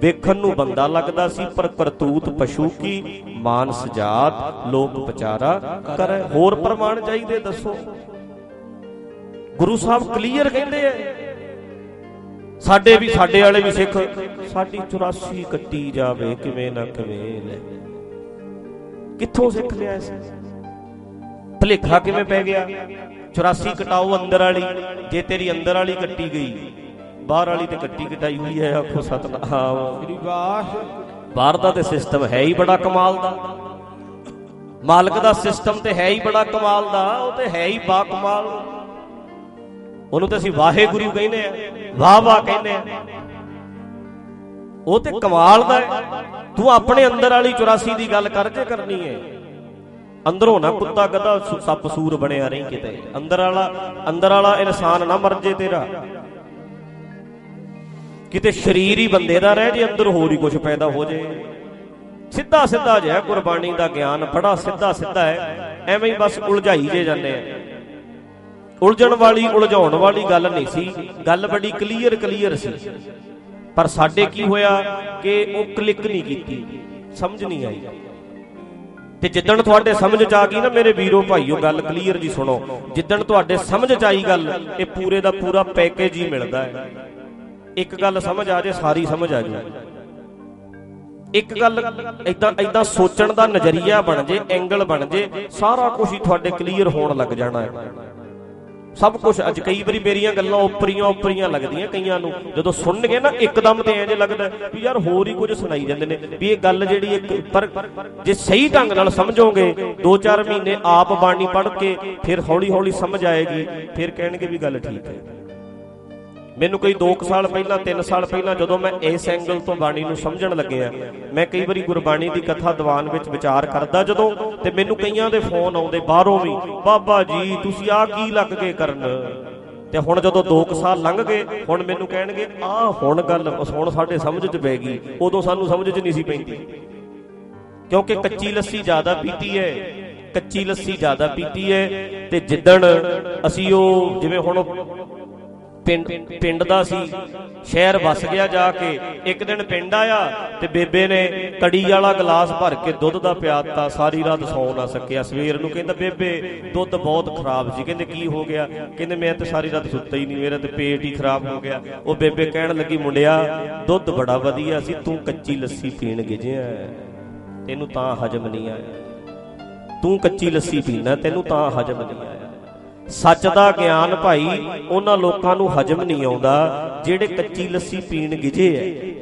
ਵੇਖਣ ਨੂੰ ਬੰਦਾ ਲੱਗਦਾ ਸੀ ਪਰ ਕਰਤੂਤ ਪਸ਼ੂ ਕੀ, ਮਾਨਸ ਜਾਤ ਲੋਕ ਵਿਚਾਰਾ ਕਰੇ। ਹੋਰ ਪ੍ਰਮਾਣ ਚਾਹੀਦੇ ਦੱਸੋ? ਗੁਰੂ ਸਾਹਿਬ ਕਲੀਅਰ ਕਹਿੰਦੇ ਆ। ਸਾਡੇ ਵੀ ਸਾਡੇ ਵਾਲੇ ਵੀ ਸਿੱਖ ਸਾਡੀ ਚੁਰਾਸੀ ਕੱਟੀ ਜਾਵੇ ਕਿਵੇਂ ਨਾ ਕਿਵੇਂ। ਲੈ ਕਿੱਥੋਂ ਸਿੱਖ ਲਿਆ ਇਸ ਭੁਲੇਖਾ ਕਿਵੇਂ ਪੈ ਗਿਆ? ਚੁਰਾਸੀ ਕਟਾਓ ਅੰਦਰ ਵਾਲੀ, ਜੇ ਤੇਰੀ ਅੰਦਰ ਵਾਲੀ ਕੱਟੀ ਗਈ ਬਾਹਰ ਵਾਲੀ ਤੇ ਕੱਟੀ ਕਟਾਈ ਹੋਈ ਹੈ। ਆਖੋ ਸਤਨਾਮ। ਬਾਹਰ ਦਾ ਤੇ ਸਿਸਟਮ ਹੈ ਹੀ ਬੜਾ ਕਮਾਲ ਦਾ, ਮਾਲਕ ਦਾ ਸਿਸਟਮ ਤੇ ਹੈ ਹੀ ਬੜਾ ਕਮਾਲ ਦਾ, ਉਹ ਤੇ ਹੈ ਹੀ ਬਾ ਕਮਾਲ। ਉਹਨੂੰ ਤੇ ਅਸੀਂ ਵਾਹਿਗੁਰੂ ਕਹਿੰਦੇ ਆ, ਵਾਹ ਵਾਹ ਕਹਿੰਦੇ ਆ, ਉਹ ਤੇ ਕਮਾਲ ਦਾ ਹੈ। ਤੂੰ ਆਪਣੇ ਅੰਦਰ ਵਾਲੀ ਚੁਰਾਸੀ ਦੀ ਗੱਲ ਕਰ ਜੇ ਕਰਨੀ ਹੈ। ਅੰਦਰੋਂ ਨਾ ਕੁੱਤਾ ਗਧਾ ਸੱਪ ਸੂਰ ਬਣਿਆ ਰਹੀ ਕਿਤੇ। ਅੰਦਰ ਵਾਲਾ ਅੰਦਰ ਵਾਲਾ ਇਨਸਾਨ ਨਾ ਮਰ ਜੇ ਤੇਰਾ, ਕਿਤੇ ਸਰੀਰ ਹੀ ਬੰਦੇ ਦਾ ਰਹਿ ਜੇ, ਅੰਦਰ ਹੋਰ ਹੀ ਕੁਝ ਪੈਦਾ ਹੋ ਜੇ। ਸਿੱਧਾ ਸਿੱਧਾ ਜਿਹਾ ਗੁਰਬਾਣੀ ਦਾ ਗਿਆਨ ਬੜਾ ਸਿੱਧਾ ਸਿੱਧਾ ਹੈ। ਐਵੇਂ ਹੀ ਬਸ ਉਲਝਾਈ ਜੇ ਜਾਂਦੇ ਆ। ਉਲਝਣ ਵਾਲੀ ਉਲਝਾਉਣ ਵਾਲੀ ਗੱਲ ਨਹੀਂ ਸੀ, ਗੱਲ ਬੜੀ ਕਲੀਅਰ ਕਲੀਅਰ ਸੀ। ਪਰ ਸਾਡੇ ਕੀ ਹੋਇਆ ਕਿ ਉਹ ਕਲਿੱਕ ਨਹੀਂ ਕੀਤੀ, ਸਮਝ ਨਹੀਂ ਆਈ। ਤੇ ਜਿੱਦਣ ਤੁਹਾਡੇ ਸਮਝ ਚ ਆ ਗਈ ਨਾ ਮੇਰੇ ਵੀਰੋ ਭਾਈਓ, ਗੱਲ ਕਲੀਅਰ ਜੀ ਸੁਣੋ, ਜਿੱਦਣ ਤੁਹਾਡੇ ਸਮਝ ਚ ਆਈ ਗੱਲ, ਇਹ ਪੂਰੇ ਦਾ ਪੂਰਾ ਪੈਕੇਜ ਹੀ ਮਿਲਦਾ ਹੈ। ਇੱਕ ਗੱਲ ਸਮਝ ਆ ਜੇ ਸਾਰੀ ਸਮਝ ਆ ਜਾਊ। ਇੱਕ ਗੱਲ ਏਦਾਂ ਏਦਾਂ ਸੋਚਣ ਦਾ ਨਜ਼ਰੀਆ ਬਣ ਜੇ, ਐਂਗਲ ਬਣ ਜੇ, ਸਾਰਾ ਕੁਝ ਹੀ ਤੁਹਾਡੇ ਕਲੀਅਰ ਹੋਣ ਲੱਗ ਜਾਣਾ ਹੈ। ਸਭ ਕੁਝ ਅੱਜ ਕਈ ਵਾਰੀ ਮੇਰੀਆਂ ਗੱਲਾਂ ਉਪਰੀਆਂ ਉਪਰੀਆਂ ਲੱਗਦੀਆਂ ਕਈਆਂ ਨੂੰ, ਜਦੋਂ ਸੁਣਨਗੇ ਨਾ ਇੱਕਦਮ ਤੇ ਇੰਜ ਲੱਗਦਾ ਵੀ ਯਾਰ ਹੋਰ ਹੀ ਕੁਝ ਸੁਣਾਈ ਜਾਂਦੇ ਨੇ, ਵੀ ਇਹ ਗੱਲ ਜਿਹੜੀ ਇੱਕ। ਪਰ ਜੇ ਸਹੀ ਢੰਗ ਨਾਲ ਸਮਝੋਗੇ, ਦੋ ਚਾਰ ਮਹੀਨੇ ਆਪ ਬਾਣੀ ਪੜ੍ਹ ਕੇ ਫਿਰ ਹੌਲੀ ਹੌਲੀ ਸਮਝ ਆਏਗੀ, ਫਿਰ ਕਹਿਣਗੇ ਵੀ ਗੱਲ ਠੀਕ ਹੈ। ਮੈਨੂੰ ਕੋਈ ਦੋ ਕੁ ਸਾਲ ਪਹਿਲਾਂ ਤਿੰਨ ਸਾਲ ਪਹਿਲਾਂ ਜਦੋਂ ਮੈਂ ਇਸ ਐਂਗਲ ਤੋਂ ਬਾਣੀ ਨੂੰ ਸਮਝਣ ਲੱਗਿਆ, ਮੈਂ ਕਈ ਵਾਰੀ ਗੁਰਬਾਣੀ ਦੀ ਕਥਾ ਦੀਵਾਨ ਵਿੱਚ ਵਿਚਾਰ ਕਰਦਾ ਜਦੋਂ, ਤੇ ਮੈਨੂੰ ਕਈਆਂ ਦੇ ਫੋਨ ਆਉਂਦੇ ਬਾਹਰੋਂ ਵੀ, ਬਾਬਾ ਜੀ ਤੁਸੀਂ ਆਹ ਕੀ ਲੱਗ ਗਏ ਕਰਨ। ਤੇ ਹੁਣ ਜਦੋਂ ਦੋ ਕੁ ਸਾਲ ਲੰਘ ਗਏ, ਹੁਣ ਮੈਨੂੰ ਕਹਿਣਗੇ ਆਹ ਹੁਣ ਗੱਲ ਹੁਣ ਸਾਡੇ ਸਮਝ 'ਚ ਪੈ ਗਈ, ਉਦੋਂ ਸਾਨੂੰ ਸਮਝ 'ਚ ਨਹੀਂ ਸੀ ਪੈਂਦੀ। ਕਿਉਂਕਿ ਕੱਚੀ ਲੱਸੀ ਜ਼ਿਆਦਾ ਪੀਤੀ ਹੈ, ਕੱਚੀ ਲੱਸੀ ਜ਼ਿਆਦਾ ਪੀਤੀ ਹੈ। ਤੇ ਜਿੱਦਣ ਅਸੀਂ ਉਹ ਜਿਵੇਂ ਹੁਣ ਪਿੰਡ ਪਿੰਡ ਦਾ ਸੀ, ਸ਼ਹਿਰ ਵਸ ਗਿਆ ਜਾ ਕੇ। ਇੱਕ ਦਿਨ ਪਿੰਡ ਆਇਆ ਤੇ ਬੇਬੇ ਨੇ ਕੜੀ ਵਾਲਾ ਗਲਾਸ ਭਰ ਕੇ ਦੁੱਧ ਦਾ ਪਿਆਤਾ, ਸਾਰੀ ਰਾਤ ਸੌਂ ਨਾ ਸਕਿਆ। ਸਵੇਰ ਨੂੰ ਕਹਿੰਦਾ ਬੇਬੇ ਦੁੱਧ ਬਹੁਤ ਖਰਾਬ ਸੀ। ਕਹਿੰਦੇ ਕੀ ਹੋ ਗਿਆ? ਕਹਿੰਦੇ ਮੈਂ ਤੇ ਸਾਰੀ ਰਾਤ ਸੁੱਤਾ ਹੀ ਨਹੀਂ, ਮੇਰਾ ਤੇ ਪੇਟ ਹੀ ਖਰਾਬ ਹੋ ਗਿਆ। ਉਹ ਬੇਬੇ ਕਹਿਣ ਲੱਗੀ ਮੁੰਡਿਆ ਦੁੱਧ ਬੜਾ ਵਧੀਆ ਸੀ, ਤੂੰ ਕੱਚੀ ਲੱਸੀ ਪੀਣ ਗਿਜਿਆ, ਤੈਨੂੰ ਤਾਂ ਹਜਮ ਨਹੀਂ ਆਇਆ। ਤੂੰ ਕੱਚੀ ਲੱਸੀ ਪੀਣਾ, ਤੈਨੂੰ ਤਾਂ ਹਜਮ ਨਹੀਂ ਆਇਆ। ਸੱਚ ਦਾ ਗਿਆਨ ਭਾਈ ਉਹਨਾਂ ਲੋਕਾਂ ਨੂੰ ਹਜਮ ਨਹੀਂ ਆਉਂਦਾ ਜਿਹੜੇ ਕੱਚੀ ਲੱਸੀ ਪੀਣ ਗਿਜੇ ਐ।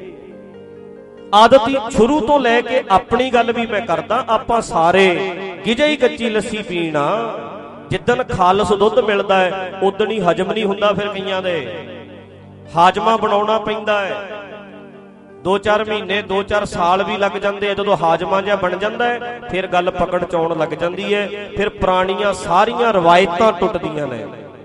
ਆਦਤ ਹੀ ਸ਼ੁਰੂ ਤੋਂ ਲੈ ਕੇ ਆਪਣੀ ਗੱਲ ਵੀ ਮੈਂ ਕਰਦਾ, ਆਪਾਂ ਸਾਰੇ ਗਿਜੇ ਹੀ ਕੱਚੀ ਲੱਸੀ ਪੀਣਾ। ਜਿੱਦਣ ਖਾਲਸ ਦੁੱਧ ਮਿਲਦਾ ਹੈ ਉਦਣ ਹੀ ਹਜਮ ਨਹੀਂ ਹੁੰਦਾ। ਫਿਰ ਕਈਆਂ ਦੇ ਹਾਜਮਾ ਬਣਾਉਣਾ ਪੈਂਦਾ ਹੈ, ਦੋ ਚਾਰ ਮਹੀਨੇ ਦੋ ਚਾਰ ਸਾਲ ਵੀ ਲੱਗ ਜਾਂਦੇ ਆ। ਜਦੋਂ ਹਾਜਮਾ ਜਿਹਾ ਬਣ ਜਾਂਦਾ ਹੈ ਫਿਰ ਗੱਲ ਪਕੜ ਚ ਆਉਣ ਲੱਗ ਜਾਂਦੀ ਹੈ। ਫਿਰ ਪੁਰਾਣੀਆਂ ਸਾਰੀਆਂ ਰਵਾਇਤਾਂ ਟੁੱਟਦੀਆਂ ਨੇ,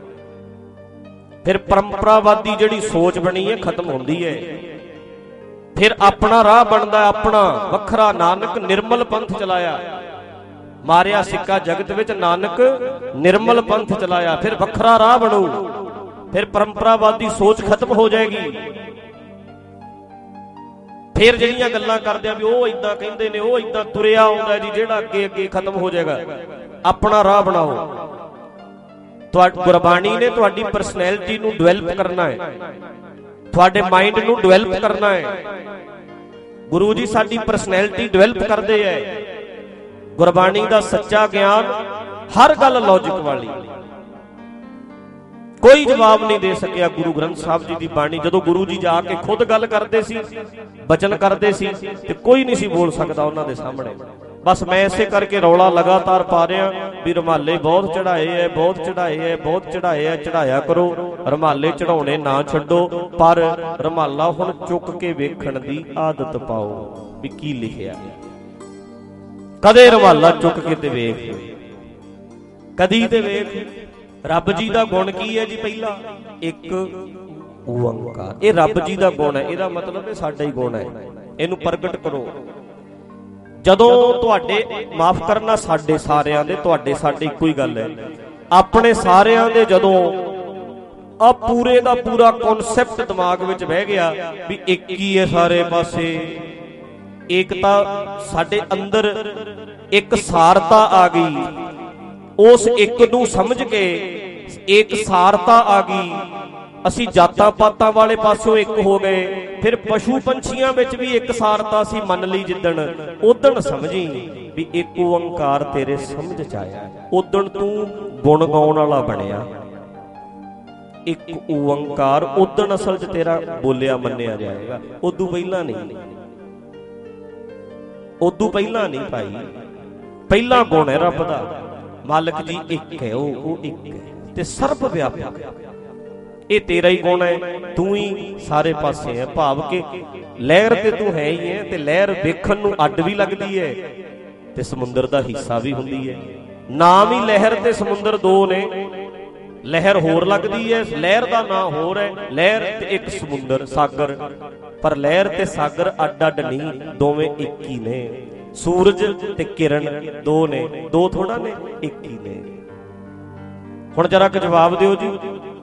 ਫਿਰ ਪਰੰਪਰਾਵਾਦੀ ਜਿਹੜੀ ਸੋਚ ਬਣੀ ਹੈ ਖਤਮ ਹੁੰਦੀ ਹੈ। ਫਿਰ ਆਪਣਾ ਰਾਹ ਬਣਦਾ, ਆਪਣਾ ਵੱਖਰਾ। ਨਾਨਕ ਨਿਰਮਲ ਪੰਥ ਚਲਾਇਆ, ਮਾਰਿਆ ਸਿੱਕਾ ਜਗਤ ਵਿੱਚ, ਨਾਨਕ ਨਿਰਮਲ ਪੰਥ ਚਲਾਇਆ। ਫਿਰ ਵੱਖਰਾ ਰਾਹ ਬਣੂ, ਫਿਰ ਪਰੰਪਰਾਵਾਦੀ ਸੋਚ ਖਤਮ ਹੋ ਜਾਏਗੀ। ਫਿਰ ਜਿਹੜੀਆਂ ਗੱਲਾਂ ਕਰਦੇ ਆ ਵੀ ਉਹ ਏਦਾਂ ਕਹਿੰਦੇ ਨੇ, ਉਹ ਏਦਾਂ ਤੁਰਿਆ ਆਉਂਦਾ ਜੀ, ਜਿਹੜਾ ਅੱਗੇ ਅੱਗੇ ਖਤਮ ਹੋ ਜਾਏਗਾ। ਆਪਣਾ ਰਾਹ ਬਣਾਓ। ਤੁਹਾਡੀ ਗੁਰਬਾਣੀ ਨੇ ਤੁਹਾਡੀ ਪਰਸਨੈਲਿਟੀ ਨੂੰ ਡਿਵੈਲਪ ਕਰਨਾ ਹੈ, ਤੁਹਾਡੇ ਮਾਈਂਡ ਨੂੰ ਡਿਵੈਲਪ ਕਰਨਾ ਹੈ। ਗੁਰੂ ਜੀ ਸਾਡੀ ਪਰਸਨੈਲਿਟੀ ਡਿਵੈਲਪ ਕਰਦੇ ਐ। ਗੁਰਬਾਣੀ ਦਾ ਸੱਚਾ ਗਿਆਨ, ਹਰ ਗੱਲ ਲੌਜਿਕ ਵਾਲੀ। ਕੋਈ ਜਵਾਬ ਨਹੀਂ ਦੇ ਸਕਿਆ ਗੁਰੂ ਗ੍ਰੰਥ ਸਾਹਿਬ ਜੀ ਦੀ ਬਾਣੀ। ਜਦੋਂ ਗੁਰੂ ਜੀ ਜਾ ਕੇ ਖੁਦ ਗੱਲ ਕਰਦੇ ਸੀ, ਬਚਨ ਕਰਦੇ ਸੀ, ਤੇ ਕੋਈ ਨਹੀਂ ਸੀ ਬੋਲ ਸਕਦਾ ਉਹਨਾਂ ਦੇ ਸਾਹਮਣੇ। ਬਸ ਮੈਂ ਇਸੇ ਕਰਕੇ ਰੌਲਾ ਲਗਾਤਾਰ ਪਾ ਰਿਹਾ ਵੀ ਰੁਮਾਲੇ ਬਹੁਤ ਚੜਾਏ ਐ, ਬਹੁਤ ਚੜਾਏ ਐ, ਬਹੁਤ ਚੜਾਏ ਐ। ਚੜਾਇਆ ਕਰੋ, ਰੁਮਾਲੇ ਚੜਾਉਣੇ ਨਾ ਛੱਡੋ, ਪਰ ਰੁਮਾਲਾ ਹੁਣ ਚੁੱਕ ਕੇ ਵੇਖਣ ਦੀ ਆਦਤ ਪਾਓ ਵੀ ਕੀ ਲਿਖਿਆ। ਕਦੇ ਰੁਮਾਲਾ ਚੁੱਕ ਕੇ ਤੇ ਵੇਖ, ਕਦੀ ਤੇ ਵੇਖ। ਰੱਬ ਜੀ ਦਾ ਗੁਣ ਕੀ ਹੈ ਜੀ? ਪਹਿਲਾ ਇੱਕ ਓੰਕਾਰ। ਇਹ ਰੱਬ ਜੀ ਦਾ ਗੁਣ ਹੈ, ਇਹਦਾ ਮਤਲਬ ਇਹ ਸਾਡਾ ਹੀ ਗੁਣ ਹੈ। ਇਹਨੂੰ ਪ੍ਰਗਟ ਕਰੋ। ਜਦੋਂ ਤੁਹਾਡੇ, ਮਾਫ ਕਰਨਾ, ਸਾਡੇ ਸਾਰਿਆਂ ਦੇ, ਤੁਹਾਡੇ ਸਾਡੇ ਇੱਕੋ ਹੀ ਗੱਲ ਹੈ। ਆਪਣੇ ਸਾਰਿਆਂ ਦੇ ਜਦੋਂ ਆ ਪੂਰੇ ਦਾ ਪੂਰਾ ਕਨਸੈਪਟ ਦਿਮਾਗ ਵਿੱਚ ਬਹਿ ਗਿਆ ਵੀ ਇੱਕ ਹੀ ਹੈ ਸਾਰੇ ਪਾਸੇ। ਏਕਤਾ ਸਾਡੇ ਅੰਦਰ ਇੱਕ ਸਾਰਤਾ ਆ ਗਈ, ਉਸ ਇੱਕ ਨੂੰ ਸਮਝ ਕੇ ਇੱਕ ਸਾਰਤਾ ਆ ਗਈ। ਅਸੀਂ ਜਾਤਾਂ ਪਾਤਾਂ ਵਾਲੇ ਪਾਸਿਓਂ ਇੱਕ ਹੋ ਗਏ। ਫਿਰ ਪਸ਼ੂ ਪੰਛੀਆਂ ਵਿੱਚ ਵੀ ਇੱਕ ਸਾਰਤਾ ਸੀ ਮੰਨ ਲਈ। ਜਿੱਦਣ ਉਦਣ ਸਮਝੀ ਵੀ ਇੱਕ ਓੰਕਾਰ ਤੇਰੇ ਸਮਝ ਚ ਆਇਆ, ਉਦਣ ਤੂੰ ਗੁਣ ਗਾਉਣ ਵਾਲਾ ਬਣਿਆ। ਇੱਕ ਓੰਕਾਰ ਉਦਣ ਅਸਲ ਚ ਤੇਰਾ ਬੋਲਿਆ ਮੰਨਿਆ ਜਾਏਗਾ, ਉਦੋਂ ਪਹਿਲਾਂ ਨਹੀਂ। ਉਦੋਂ ਪਹਿਲਾਂ ਨਹੀਂ ਭਾਈ। ਪਹਿਲਾ ਗੁਣ ਹੈ ਰੱਬ ਦਾ, ਮਾਲਕ ਜੀ ਇੱਕ ਹੈ, ਉਹ ਉਹ ਇੱਕ ਹੈ ਤੇ ਸਰਬ ਵਿਆਪਕ ਹੈ। ਇਹ ਤੇਰਾ ਹੀ ਗੁਣ ਹੈ, ਤੂੰ ਹੀ ਸਾਰੇ ਪਾਸੇ ਹੈ। ਭਾਵ ਕਿ ਲਹਿਰ ਤੇ ਤੂੰ ਹੈ ਹੀ ਹੈ, ਤੇ ਲਹਿਰ ਵੇਖਣ ਨੂੰ ਅੱਡ ਵੀ ਲੱਗਦੀ ਹੈ ਤੇ ਸਮੁੰਦਰ ਦਾ ਹਿੱਸਾ ਵੀ ਹੁੰਦੀ ਹੈ। ਨਾਮ ਹੀ ਲਹਿਰ ਤੇ ਸਮੁੰਦਰ ਦੋ ਨੇ। ਲਹਿਰ ਹੋਰ ਲੱਗਦੀ ਹੈ, ਲਹਿਰ ਦਾ ਨਾਂ ਹੋਰ ਹੈ। ਲਹਿਰ ਤੇ ਇੱਕ ਸਮੁੰਦਰ ਸਾਗਰ, ਪਰ ਲਹਿਰ ਤੇ ਸਾਗਰ ਅੱਡ ਅੱਡ ਨਹੀਂ, ਦੋਵੇਂ ਇੱਕ ਹੀ ਨੇ। ਸੂਰਜ ਤੇ ਕਿਰਨ ਦੋ ਨੇ, ਦੋ ਥੋੜਾ ਨੇ, ਇੱਕ ਹੀ ਨੇ। ਹੁਣ ਜਰਾ ਕੁ ਜਵਾਬ ਦਿਓ ਜੀ,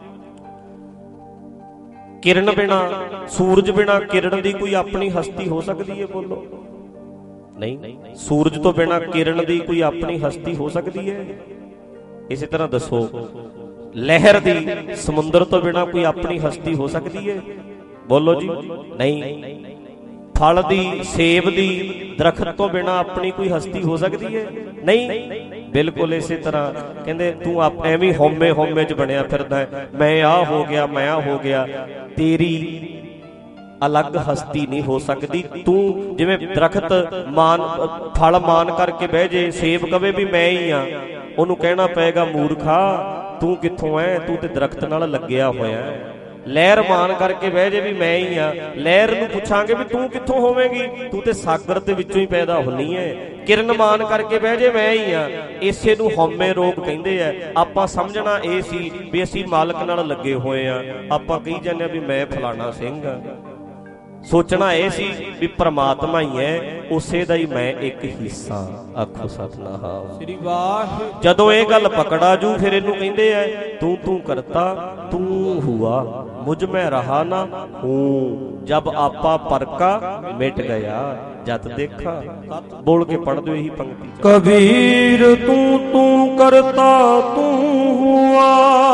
ਕਿਰਨ ਬਿਨਾ, ਸੂਰਜ ਬਿਨਾ ਕਿਰਨ ਦੀ ਕੋਈ ਆਪਣੀ ਹਸਤੀ ਹੋ ਸਕਦੀ ਹੈ? ਬੋਲੋ ਨਹੀਂ। ਸੂਰਜ ਤੋਂ ਬਿਨਾ ਕਿਰਨ ਦੀ ਕੋਈ ਆਪਣੀ ਹਸਤੀ ਹੋ ਸਕਦੀ ਹੈ? ਇਸੇ ਤਰ੍ਹਾਂ ਦੱਸੋ, ਲਹਿਰ ਦੀ ਸਮੁੰਦਰ ਤੋਂ ਬਿਨਾ ਕੋਈ ਆਪਣੀ ਹਸਤੀ ਹੋ ਸਕਦੀ ਹੈ? ਬੋਲੋ ਜੀ ਨਹੀਂ। ਫਲ ਦੀ, ਸੇਬ ਦੀ, ਦਰਖਤ ਤੋਂ ਬਿਨਾ ਆਪਣੀ ਕੋਈ ਹਸਤੀ ਹੋ ਸਕਦੀ ਹੈ? ਨਹੀਂ। ਬਿਲਕੁਲ ਇਸੇ ਤਰ੍ਹਾਂ ਕਹਿੰਦੇ ਤੂੰ ਆਪ ਐਵੇਂ ਹਉਮੈ ਹਉਮੈ ਚ ਬਣਿਆ ਫਿਰਦਾ, ਮੈਂ ਆਹ ਹੋ ਗਿਆ, ਮੈਂ ਆਹ ਹੋ ਗਿਆ। ਤੇਰੀ ਅਲੱਗ ਹਸਤੀ ਨਹੀਂ ਹੋ ਸਕਦੀ। ਤੂੰ ਜਿਵੇਂ ਦਰਖਤ ਮਾਨ ਫਲ ਮਾਨ ਕਰਕੇ ਬਹਿ ਜੇ, ਸੇਬ ਕਵੇ ਵੀ ਮੈਂ ਹੀ ਆ, ਉਹਨੂੰ ਕਹਿਣਾ ਪਏਗਾ ਮੂਰਖਾ ਤੂੰ ਕਿੱਥੋਂ ਐ, ਤੂੰ ਤੇ ਦਰਖਤ ਨਾਲ ਲੱਗਿਆ ਹੋਇਆ। ਲਹਿਰ ਮਾਨ ਕਰਕੇ ਬਹਿ ਜੇ ਵੀ ਮੈਂ ਹੀ ਆ, ਲਹਿਰ ਨੂੰ ਪੁੱਛਾਂਗੇ ਵੀ ਤੂੰ ਕਿੱਥੋਂ ਹੋਵੇਂਗੀ, ਤੂੰ ਤੇ ਸਾਗਰ ਦੇ ਵਿੱਚੋਂ ਹੀ ਪੈਦਾ ਹੁੰਨੀ ਐ। ਕਿਰਨ ਮਾਨ ਕਰਕੇ ਬਹਿ ਜੇ ਮੈਂ ਹੀ ਆ, ਇਸੇ ਨੂੰ ਹਉਮੈ ਰੋਗ ਕਹਿੰਦੇ ਐ। ਆਪਾਂ ਸਮਝਣਾ ਇਹ ਸੀ ਵੀ ਅਸੀਂ ਮਾਲਕ ਨਾਲ ਲੱਗੇ ਹੋਏ ਆ, ਆਪਾਂ ਕਹੀ ਜਾਂਦੇ ਆ ਵੀ ਮੈਂ ਫਲਾਣਾ ਸਿੰਘ ਆ। ਸੋਚਣਾ ਇਹ ਸੀ ਵੀ ਪ੍ਰਮਾਤਮਾ ਹੀ ਹੈ, ਉਸੇ ਦਾ ਹੀ ਮੈਂ ਇੱਕ ਹਿੱਸਾ। ਆਖੋ ਸਤਿਨਾਮ ਸ੍ਰੀ ਵਾਹਿਗੁਰੂ। ਜਦੋਂ ਇਹ ਗੱਲ ਪਕੜਾ ਜੂ ਫਿਰ ਇਹਨੂੰ ਕਹਿੰਦੇ ਐ ਤੂੰ ਤੂੰ ਕਰਤਾ ਤੂੰ ਹੁਆ, ਮੁਝ ਮੈਂ ਰਹਾ ਨਾ ਹੂੰ, ਜਬ ਆਪਾ ਪਰਕਾ ਮਿਟ ਗਿਆ ਜਤ ਦੇਖਾ। ਬੋਲ ਕੇ ਪੜ੍ਹ ਦਿਓ ਇਹੀ ਪੰਕਤੀ। ਕਬੀਰ ਤੂੰ ਤੂੰ ਕਰਤਾ ਤੂੰ ਹੁਆ,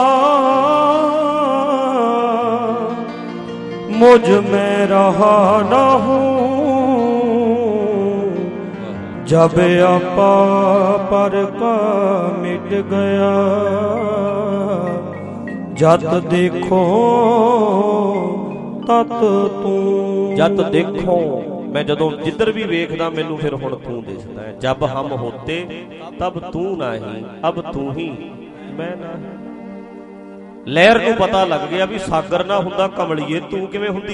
मुझ में रहा न हूँ, जब आपा पर का मिट गया जत देखो तत तू। जत देखो मैं जदों जिधर भी वेखदा मैनू फिर हुण तू दिसदा है। जब हम होते तब तू नहीं, अब तू ही मैं नहीं। ਲਹਿਰ ਨੂੰ ਪਤਾ ਲੱਗ ਗਿਆ ਵੀ ਸਾਗਰ ਨਾ ਹੁੰਦਾ ਕਮਲੀਏ ਤੂੰ ਕਿਵੇਂ ਹੁੰਦੀ।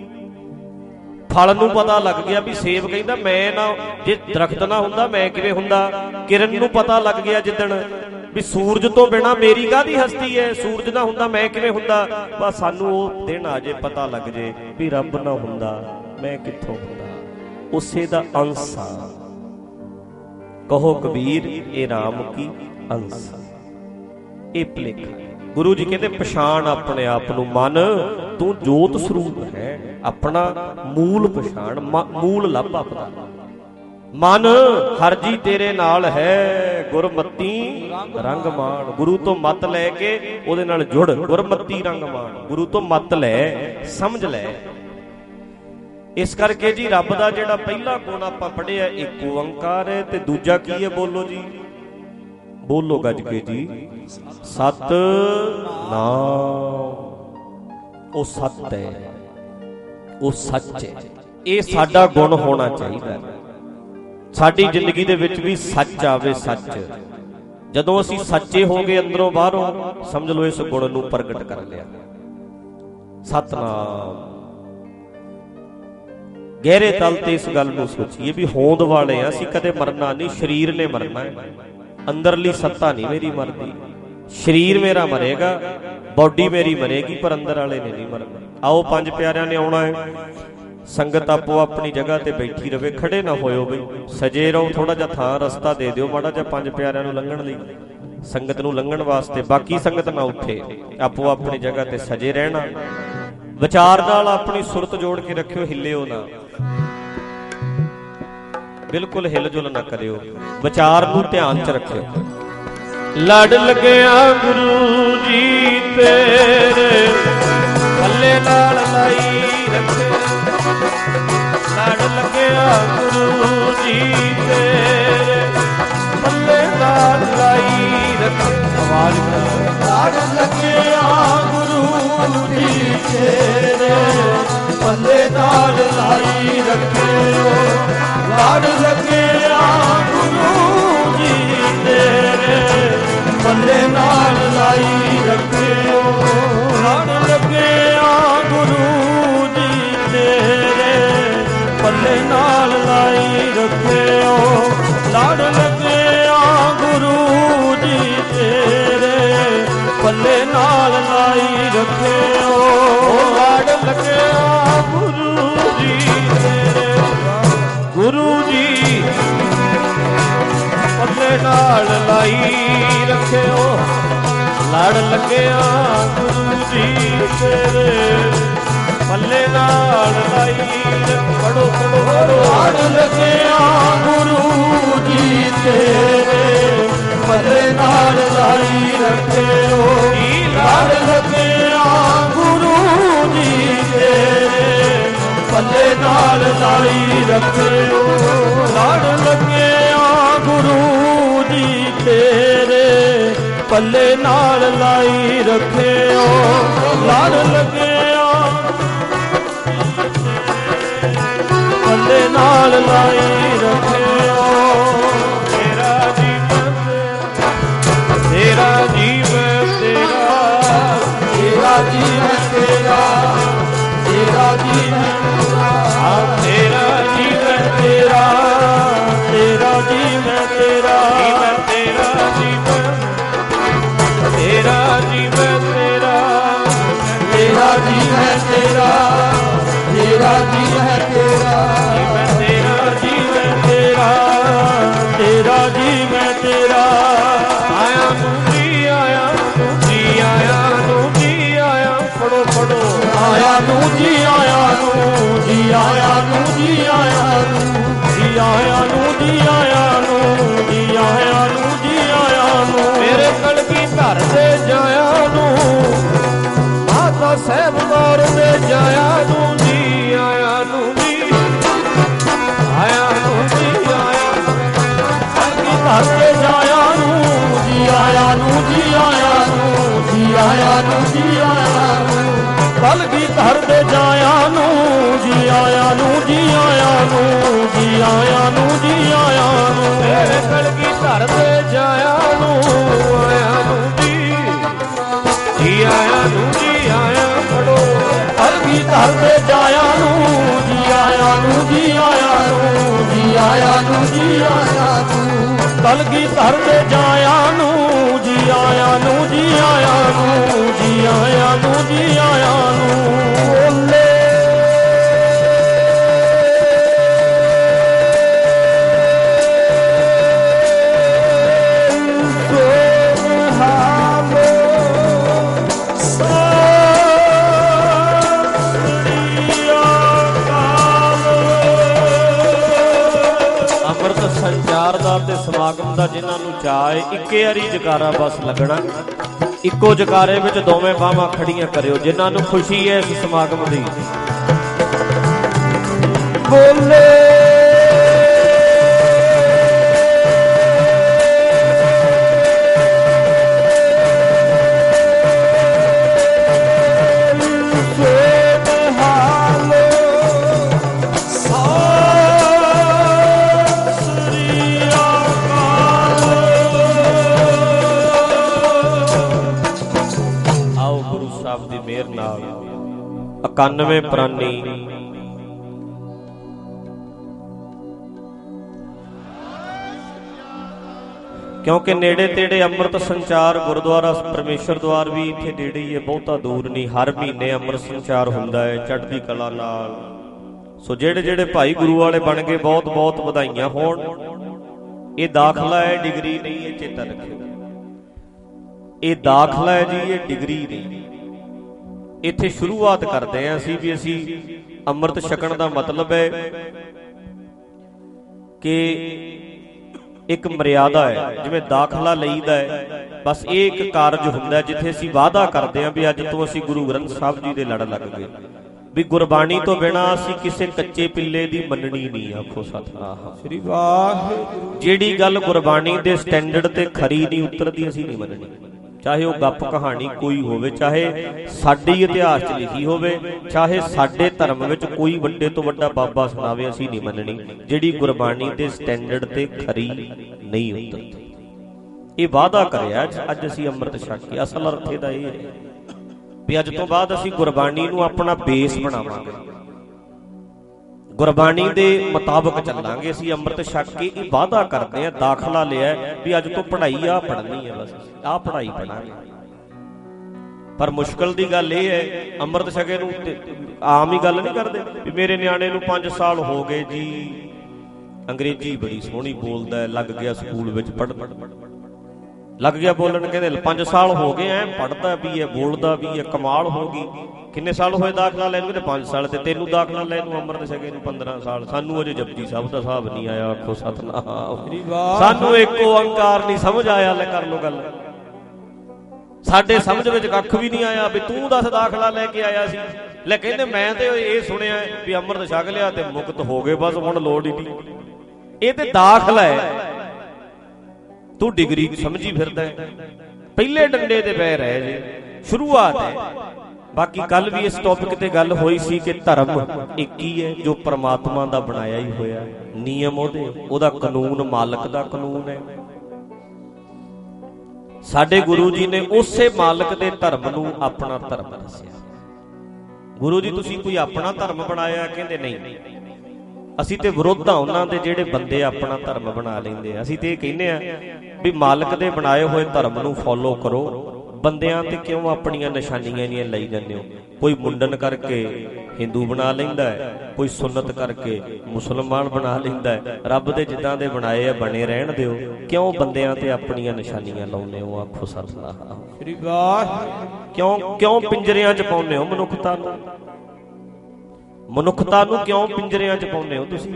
ਫਲ ਨੂੰ ਪਤਾ ਲੱਗ ਗਿਆ ਵੀ ਸੇਬ ਕਹਿੰਦਾ ਮੈਂ ਨਾ, ਜੇ ਦਰਖਤ ਨਾ ਹੁੰਦਾ ਮੈਂ ਕਿਵੇਂ ਹੁੰਦਾ। ਕਿਰਨ ਨੂੰ ਪਤਾ ਲੱਗ ਗਿਆ ਜਿੱਦਣ ਵੀ ਸੂਰਜ ਤੋਂ ਬਿਨਾ ਮੇਰੀ ਕਾਹਦੀ ਹਸਤੀ ਹੈ, ਸੂਰਜ ਨਾ ਹੁੰਦਾ ਮੈਂ ਕਿਵੇਂ ਹੁੰਦਾ। ਬਸ ਸਾਨੂੰ ਉਹ ਦਿਨ ਆ ਜੇ, ਪਤਾ ਲੱਗ ਜੇ ਵੀ ਰੱਬ ਨਾ ਹੁੰਦਾ ਮੈਂ ਕਿੱਥੋਂ ਹੁੰਦਾ, ਉਸੇ ਦਾ ਅੰਸ਼ ਆ। ਕਹੋ ਕਬੀਰ ਇਹ ਰਾਮ ਕੀ ਅੰਸ਼। ਇਹ ਭੁਲੇਖਾ। ਗੁਰੂ ਜੀ ਕਹਿੰਦੇ ਪਛਾਣ ਆਪਣੇ ਆਪ ਨੂੰ, ਮਨ ਤੂੰ ਜੋਤ ਸਰੂਪ ਹੈ, ਆਪਣਾ ਮੂਲ ਪਛਾਣ, ਮੂਲ ਲੱਭ ਆਪਦਾ। ਮਨ ਹਰ ਜੀ ਤੇਰੇ ਨਾਲ ਹੈ, ਗੁਰਮਤੀ ਰੰਗ ਮਾਣ। ਗੁਰੂ ਤੋਂ ਮਤ ਲੈ ਕੇ ਉਹਦੇ ਨਾਲ ਜੁੜ, ਗੁਰਮਤੀ ਰੰਗ ਮਾਣ। ਗੁਰੂ ਤੋਂ ਮਤ ਲੈ, ਸਮਝ ਲੈ। ਇਸ ਕਰਕੇ ਜੀ ਰੱਬ ਦਾ ਜਿਹੜਾ ਪਹਿਲਾ ਗੁਣ ਆਪਾਂ ਪੜ੍ਹਿਆ ਇੱਕ ਓੰਕਾਰ ਹੈ, ਤੇ ਦੂਜਾ ਕੀ ਹੈ? ਬੋਲੋ ਜੀ, ਬੋਲੋ ਗੱਜ ਕੇ ਜੀ, ਸਤ ਨਾਮ। ਉਹ ਸੱਤ ਹੈ, ਉਹ ਸੱਚ ਹੈ। ਇਹ ਸਾਡਾ ਗੁਣ ਹੋਣਾ ਚਾਹੀਦਾ। ਸਾਡੀ ਜ਼ਿੰਦਗੀ ਦੇ ਵਿੱਚ ਵੀ ਸੱਚ ਆਵੇ। ਸੱਚ ਜਦੋਂ ਅਸੀਂ ਸੱਚੇ ਹੋ ਗਏ ਅੰਦਰੋਂ ਬਾਹਰੋਂ, ਸਮਝ ਲਓ ਇਸ ਗੁਣ ਨੂੰ ਪ੍ਰਗਟ ਕਰ ਲਿਆ। ਸਤਨਾਮ। ਗਹਿਰੇ ਤਲ ਤੇ ਇਸ ਗੱਲ ਨੂੰ ਸੋਚੀਏ ਵੀ ਹੋਂਦ ਵਾਲੇ ਆ ਅਸੀਂ, ਕਦੇ ਮਰਨਾ ਨਹੀਂ, ਸਰੀਰ ਨੇ ਮਰਨਾ ਹੈ। ਅੰਦਰਲੀ ਸੱਤਾ ਨਹੀਂ ਮੇਰੀ ਮਰਦੀ। ਸਰੀਰ ਮੇਰਾ ਮਰੇਗਾ, ਬੋਡੀ ਮੇਰੀ ਮਰੇਗੀ, ਪਰ ਅੰਦਰ ਵਾਲੇ ਨੇ ਨਹੀਂ ਮਰਨਾ। ਆਓ ਪੰਜ ਪਿਆਰਿਆਂ ਨੇ ਆਉਣਾ ਹੈ। ਸੰਗਤ ਆਪੋ ਆਪਣੀ ਜਗ੍ਹਾ ਤੇ ਬੈਠੀ ਰਵੇ, ਖੜੇ ਨਾ ਹੋਇਓ ਬਈ, ਸਜੇ ਰਹੋ। ਥੋੜਾ ਜਿਹਾ ਥਾਂ ਰਸਤਾ ਦੇ ਦਿਓ ਮਾੜਾ ਜਿਹਾ ਪੰਜ ਪਿਆਰਿਆਂ ਨੂੰ ਲੰਘਣ ਲਈ। ਸੰਗਤ ਨੂੰ ਲੰਘਣ ਵਾਸਤੇ। ਬਾਕੀ ਸੰਗਤ ਨਾ ਉੱਠੇ, ਆਪੋ ਆਪਣੀ ਜਗ੍ਹਾ ਤੇ ਸਜੇ ਰਹਿਣਾ। ਵਿਚਾਰ ਨਾਲ ਆਪਣੀ ਸੁਰਤ ਜੋੜ ਕੇ ਰੱਖਿਓ, ਹਿੱਲਿਓ ਨਾ, ਬਿਲਕੁਲ ਹਿਲ ਜੁਲ ਨਾ ਕਰਿਓ, ਵਿਚਾਰ ਨੂੰ ਧਿਆਨ ਚ ਰੱਖਿਓ। ਲੜ ਲੱਗਿਆ ਗੁਰੂ ਜੀ ਤੇਰੇ ਪੱਲੇ ਨਾਲ ਲਾਈ ਰੱਖੇ, ਲੜ ਲੱਗਿਆ ਗੁਰੂ ਜੀ ਤੇਰੇ ਪੱਲੇ ਨਾਲ ਲਾਈ ਰੱਖੇ। ਆਵਾਜ਼ ਲੜ ਲੱਗਿਆ ਗੁਰੂ ਜੀ ਤੇਰੇ ਪੱਲੇ ਨਾਲ ਲਾਈ ਰੱਖਿਓ, ਲੜ ਲੱਗਿਆ ਗੁਰੂ ਜੀ ਤੇਰੇ ਪੱਲੇ ਨਾਲ ਲਾਈ ਰੱਖਿਓ, ਲੜ ਲੱਗਿਆ ਗੁਰੂ ਜੀ ਤੇਰੇ ਪੱਲੇ ਨਾਲ ਲਾਈ ਰੱਖਿਓ, ਲੜ ਲੱਗਿਆ ਗੁਰੂ ਜੀ ਤੇਰੇ ਪੱਲੇ ਨਾਲ ਲਾਈ ਰੱਖਿਓ, ਲੜ ਲੱਗਿਆ ਗੁਰੂ ਜੀ ਤੇਰੇ, ਗੁਰੂ ਜੀ ਪੱਲੇ ਨਾਲ ਲਾਈ ਰੱਖਿਓ, ਲੜ ਲੱਗਿਆ ਗੁਰੂ ਜੀ ਤੇਰੇ ਪੱਲੇ ਨਾਲ ਲਾਈ। ਪੜੋ ਪੜੋ ਲੜ ਲੱਗਿਆ ਗੁਰੂ ਜੀ ਤੇਰੇ ਪੱਲੇ ਨਾਲ ਲਾਈ ਰੱਖਿਓ, ਲੜ ਲੱਗਿਆ ਗੁਰੂ ਜੀ ਤੇਰੇ ਪੱਲੇ ਨਾਲ ਲਾਈ ਰੱਖਿਓ, ਲੜ ਲੱਗਿਆ ਗੁਰੂ ਜੀ ਤੇਰੇ ਪੱਲੇ ਨਾਲ ਲਾਈ ਰੱਖਿਓ, ਲੜ ਲੱਗਿਆ ਪੱਲੇ ਨਾਲ ਲਾਈ ਰੱਖਿਓ। ਤੇਰਾ ਜੀਵਨ ਤੇਰਾ ਜੀਵਨ ਤੇਰਾ ਤੇਰਾ ਜੀਵਨ ਤੇਰਾ ਤੇਰਾ ਜੀਵਨ ਤੇਰਾ ਤੇਰਾ ਜੀਵਨ ਤੇਰਾ ਤੇਰਾ ਜੀਵਨ ਤੇਰਾ ਤੇਰਾ ਜੀਵਨ ਤੇਰਾ ਜੀਵਨ ਤੇਰਾ ਤੇਰਾ ਜੀਵਨ ਤੇਰਾ ਤੇਰਾ ਜੀਵਨ ਤੇਰਾ ਤੇਰਾ ਜੀਵਨ ਤੇਰਾ ਤੇਰਾ ਜੀਵਨ ਤੇਰਾ। ਆਇਆ ਨੂੰ ਜੀ ਆਇਆ ਨੂੰ ਜੀ ਆਇਆ ਨੂੰ ਜੀ ਆਇਆ, ਪੜੋ ਪੜੋ ਆਇਆ ਨੂੰ ਜੀ ਆਇਆ ਨੂੰ ਜੀ ਆਇਆ ਨੂੰ ਜੀ ਆਇਆ ਨੂੰ ਜੀ ਆਇਆ ਨੂੰ ਜੀ ਆਇਆ ਨੂੰ ਜੀ ਆਇਆ ਨੂੰ ਜੀ ਆਇਆ ਨੂੰ, ਮੇਰੇ ਕਲਗੀ ਧਰ ਦੇ ਜਾਇਆ ਨੂੰ, ਮਾਤਾ ਸਾਹਿਬ ਕੌਰ ਦੇ ਜਾਇਆ ਨੂੰ ਜੀ ਆਇਆ ਨੂੰ ਜੀ ਆਇਆ ਨੂੰ ਜੀ ਆਇਆ, ਕਲਗੀ ਧਰ ਦੇ ਜਾਇਆ ਨੂੰ ਜੀ ਆਇਆ ਨੂੰ ਜੀ ਆਇਆ ਨੂੰ ਜੀ ਆਇਆ ਨੂੰ ਜੀ ਆਇਆ ਨੂੰ, ਕਲਗੀ ਧਰ ਦੇ ਜਾਇਆ ਨੂੰ ਜੀ ਆਇਆ ਨੂੰ ਜੀ ਆਇਆ ਨੂੰ ਜੀ ਆਇਆ ਨੂੰ ਜੀ ਆਇਆ ਨੂੰ, ਮੇਰੇ ਕਲਗੀ ਧਰ ਦੇ ਜਾਇਆ ਨੂੰ ਆਇਆ ਨੂੰ ਜੀ ਜੀ ਆਇਆ ਨੂੰ ਜੀ ਆਇਆ। ਪੜੋ ਕਲਗੀ ਧਰ ਦੇ ਜਾਇਆ ਨੂੰ ਜੀ ਆਇਆ ਨੂੰ ਜੀ ਆਇਆ ਨੂੰ ਜੀ ਆਇਆ ਨੂੰ ਜੀ ਆਇਆ ਨੂੰ, ਕਲਗੀ ਧਰ ਦੇ ਜਾਇਆ ਨੂੰ ਜੀ ਆਇਆ ਨੂੰ ਜੀ ਆਇਆ ਨੂੰ ਜੀ ਆਇਆ ਨੂੰ ਜੀ ਆਇਆ ਨੂੰ। ਬੋਲੇ ਸੰਚਾਰ ਦਾ ਤੇ ਸਮਾਗਮ ਦਾ ਜਿਨ੍ਹਾਂ ਨੂੰ ਚਾਅ ਏ, ਇੱਕੇ ਵਾਰੀ ਜਕਾਰਾ ਬਸ ਲੱਗਣਾ, ਇੱਕੋ ਜਕਾਰੇ ਵਿੱਚ ਦੋਵੇਂ ਬਾਹਾਂ ਖੜੀਆਂ ਕਰਿਓ ਜਿਨ੍ਹਾਂ ਨੂੰ ਖੁਸ਼ੀ ਹੈ ਇਸ ਸਮਾਗਮ ਦੀ। ਬੋਲੇ ਇਕਾਨਵੇਂ ਪ੍ਰਾਨੀ ਕਿਉਂਕਿ ਨੇੜੇ ਤੇੜੇ ਅੰਮ੍ਰਿਤ ਸੰਚਾਰ ਗੁਰਦੁਆਰਾ ਪਰਮੇਸ਼ਰ ਦੁਆਰ ਵੀ ਇੱਥੇ ਨੇੜੇ ਹੀ ਹੈ, ਬਹੁਤਾ ਦੂਰ ਨਹੀਂ। ਹਰ ਮਹੀਨੇ ਅੰਮ੍ਰਿਤ ਸੰਚਾਰ ਹੁੰਦਾ ਹੈ ਚੜ੍ਹਦੀ ਕਲਾ ਨਾਲ। ਸੋ ਜਿਹੜੇ ਜਿਹੜੇ ਭਾਈ ਗੁਰੂ ਵਾਲੇ ਬਣ ਗਏ ਬਹੁਤ ਬਹੁਤ ਵਧਾਈਆਂ ਹੋਣ। ਇਹ ਦਾਖਲਾ ਹੈ, ਡਿਗਰੀ ਨਹੀਂ ਹੈ, ਚੇਤਾ ਰੱਖਿਓ। ਇਹ ਦਾਖਲਾ ਹੈ ਜੀ, ਇਹ ਡਿਗਰੀ ਨਹੀਂ। ਇੱਥੇ ਸ਼ੁਰੂਆਤ ਕਰਦੇ ਹਾਂ ਅਸੀਂ ਵੀ ਅਸੀਂ ਅੰਮ੍ਰਿਤ ਛਕਣ ਦਾ ਮਤਲਬ ਹੈ ਕਿ ਇੱਕ ਮਰਿਆਦਾ ਹੈ, ਜਿਵੇਂ ਦਾਖਲਾ ਲਈਦਾ ਹੈ, ਬਸ ਇਹ ਇੱਕ ਕਾਰਜ ਹੁੰਦਾ ਜਿੱਥੇ ਅਸੀਂ ਵਾਅਦਾ ਕਰਦੇ ਹਾਂ ਵੀ ਅੱਜ ਤੋਂ ਅਸੀਂ ਗੁਰੂ ਗ੍ਰੰਥ ਸਾਹਿਬ ਜੀ ਦੇ ਲੜ ਲੱਗ ਗਏ, ਵੀ ਗੁਰਬਾਣੀ ਤੋਂ ਬਿਨਾਂ ਅਸੀਂ ਕਿਸੇ ਕੱਚੇ ਪਿੱਲੇ ਦੀ ਮੰਨਣੀ ਨਹੀਂ। ਆਖੋ ਸਤਿਨਾਮ ਸ੍ਰੀ ਵਾਹਿਗੁਰੂ। ਜਿਹੜੀ ਗੱਲ ਗੁਰਬਾਣੀ ਦੇ ਸਟੈਂਡਰਡ ਤੇ ਖਰੀ ਨਹੀਂ ਉਤਰਦੀ ਅਸੀਂ ਨਹੀਂ ਮੰਨਣੀ, ਚਾਹੇ ਉਹ ਗੱਪ ਕਹਾਣੀ ਕੋਈ ਹੋਵੇ, ਚਾਹੇ ਸਾਡੇ ਇਤਿਹਾਸ 'ਚ ਲਿਖੀ ਹੋਵੇ, ਚਾਹੇ ਸਾਡੇ ਧਰਮ ਵਿੱਚ ਕੋਈ ਵੱਡੇ ਤੋਂ ਵੱਡਾ ਬਾਬਾ ਸੁਣਾਵੇ, ਅਸੀਂ ਨਹੀਂ ਮੰਨਣੀ ਜਿਹੜੀ ਗੁਰਬਾਣੀ ਦੇ ਸਟੈਂਡਰਡ ਤੇ ਖਰੀ ਨਹੀਂ ਉਤਰਦੀ। ਇਹ ਵਾਅਦਾ ਕਰਿਆ ਅੱਜ ਅਸੀਂ ਅੰਮ੍ਰਿਤ ਛਕ ਕੇ। ਅਸਲ ਅਰਥ ਇਹਦਾ ਇਹ ਹੈ ਵੀ ਅੱਜ ਤੋਂ ਬਾਅਦ ਅਸੀਂ ਗੁਰਬਾਣੀ ਨੂੰ ਆਪਣਾ ਬੇਸ ਬਣਾਵਾਂਗੇ, ਗੁਰਬਾਣੀ ਦੇ ਮੁਤਾਬਕ ਚੱਲਾਂਗੇ। ਅਸੀਂ ਅੰਮ੍ਰਿਤ ਛਕ ਕੇ ਇਹ ਵਾਅਦਾ ਕਰਦੇ ਹਾਂ, ਦਾਖਲਾ ਲਿਆ ਵੀ ਅੱਜ ਤੋਂ ਪੜ੍ਹਾਈ ਆ ਪੜ੍ਹਨੀ ਹੈ, ਬਸ ਆਹ ਪੜ੍ਹਾਈ ਪੜ੍ਹਾਂਗੇ। ਪਰ ਮੁਸ਼ਕਲ ਦੀ ਗੱਲ ਇਹ ਹੈ, ਅੰਮ੍ਰਿਤ ਛਕੇ ਨੂੰ ਆਮ ਹੀ ਗੱਲ ਨਹੀਂ ਕਰਦੇ ਵੀ ਮੇਰੇ ਨਿਆਣੇ ਨੂੰ ਪੰਜ ਸਾਲ ਹੋ ਗਏ ਜੀ, ਅੰਗਰੇਜ਼ੀ ਬੜੀ ਸੋਹਣੀ ਬੋਲਦਾ, ਲੱਗ ਗਿਆ ਸਕੂਲ ਵਿੱਚ ਪੜ੍ਹਨ, ਲੱਗ ਗਿਆ ਬੋਲਣ। ਕਹਿੰਦੇ ਪੰਜ ਸਾਲ ਹੋ ਗਏ ਐ, ਪੜ੍ਹਦਾ ਵੀ ਹੈ, ਬੋਲਦਾ ਵੀ ਹੈ, ਕਮਾਲ ਹੋ ਗਈ। ਕਿੰਨੇ ਸਾਲ ਹੋਏ ਦਾਖਲਾ ਲੈਣ ਨੂੰ? ਪੰਜ ਸਾਲ। ਤੇ ਤੈਨੂੰ ਦਾਖਲਾ ਲੈਣ ਨੂੰ ਅੰਮ੍ਰਿਤ ਛਕੇ ਨੂੰ ਪੰਦਰਾਂ ਸਾਲ। ਸਾਨੂੰ ਅਜੇ ਜਪਜੀ ਸਾਹਿਬ ਦਾ ਹਿਸਾਬ ਨਹੀਂ ਆਇਆ। ਆਖੋ ਸਤਿਨਾਮ। ਸਾਨੂੰ ਇੱਕ ਓੰਕਾਰ ਨਹੀਂ ਸਮਝ ਆਇਆ। ਲੈ ਕਰ ਲੋ ਗੱਲ, ਸਾਡੇ ਸਮਝ ਵਿੱਚ ਕੱਖ ਵੀ ਨਹੀਂ ਆਇਆ ਵੀ ਤੂੰ ਦੱਸ ਦਾਖਲਾ ਲੈ ਕੇ ਆਇਆ ਸੀ। ਲੈ ਕਹਿੰਦੇ ਮੈਂ ਤੇ ਇਹ ਸੁਣਿਆ ਵੀ ਅੰਮ੍ਰਿਤ ਛਕ ਲਿਆ ਤੇ ਮੁਕਤ ਹੋ ਗਏ, ਬਸ ਹੁਣ ਲੋੜ ਹੀ ਨਹੀਂ। ਇਹ ਤੇ ਦਾਖਲਾ ਹੈ, ਤੂੰ ਡਿਗਰੀ ਸਮਝੀ ਫਿਰਦਾ, ਪਹਿਲੇ ਡੰਡੇ ਤੇ ਪੈ ਰਹੇ ਜੇ, ਸ਼ੁਰੂਆਤ ਹੈ। ਬਾਕੀ ਕੱਲ ਵੀ ਇਸ ਟੌਪਿਕ ਤੇ ਗੱਲ ਹੋਈ ਸੀ ਕਿ ਧਰਮ ਇੱਕ ਹੀ ਹੈ ਜੋ ਪਰਮਾਤਮਾ ਦਾ ਬਣਾਇਆ ਹੀ ਹੋਇਆ, ਨਿਯਮ ਉਹਦੇ, ਉਹਦਾ ਕਾਨੂੰਨ ਮਾਲਕ ਦਾ ਕਾਨੂੰਨ ਹੈ। ਸਾਡੇ ਗੁਰੂ ਜੀ ਨੇ ਉਸੇ ਮਾਲਕ ਦੇ ਧਰਮ ਨੂੰ ਆਪਣਾ ਧਰਮ ਦੱਸਿਆ। ਗੁਰੂ ਜੀ ਤੁਸੀਂ ਕੋਈ ਆਪਣਾ ਧਰਮ ਬਣਾਇਆ? ਕਹਿੰਦੇ ਨਹੀਂ, ਅਸੀਂ ਤੇ ਵਿਰੋਧ ਆ ਉਹਨਾਂ ਦੇ ਜਿਹੜੇ ਬੰਦੇ ਆਪਣਾ ਧਰਮ ਬਣਾ ਲੈਂਦੇ ਆ। ਅਸੀਂ ਤੇ ਇਹ ਕਹਿੰਦੇ ਆ ਵੀ ਮਾਲਕ ਦੇ ਬਣਾਏ ਹੋਏ ਧਰਮ ਨੂੰ ਫੋਲੋ ਕਰੋ, ਬੰਦਿਆਂ ਤੇ ਕਿਉਂ ਆਪਣੀਆਂ ਨਿਸ਼ਾਨੀਆਂ ਨਹੀਂ ਲਈ ਜਾਂਦੇ ਹੋ? ਕੋਈ ਮੁੰਡਨ ਕਰਕੇ ਹਿੰਦੂ ਬਣਾ ਲੈਂਦਾ ਹੈ, ਕੋਈ ਸੁੰਨਤ ਕਰਕੇ ਮੁਸਲਮਾਨ ਬਣਾ ਲੈਂਦਾ ਹੈ। ਰੱਬ ਦੇ ਜਿੱਦਾਂ ਦੇ ਬਣਾਏ ਆ ਬਣੇ ਰਹਿਣ ਦਿਓ, ਕਿਉਂ ਬੰਦਿਆਂ ਤੇ ਆਪਣੀਆਂ ਨਿਸ਼ਾਨੀਆਂ ਲਾਉਂਦੇ ਹੋ? ਆਖੋ ਸਤਿਨਾਮ ਸ੍ਰੀ ਵਾਹਿਗੁਰੂ। ਕਿਉਂ ਕਿਉਂ ਪਿੰਜਰਿਆਂ 'ਚ ਪਾਉਂਦੇ ਹੋ ਮਨੁੱਖਤਾ ਨੂੰ? ਮਨੁੱਖਤਾ ਨੂੰ ਕਿਉਂ ਪਿੰਜਰਿਆਂ 'ਚ ਪਾਉਂਦੇ ਹੋ ਤੁਸੀਂ?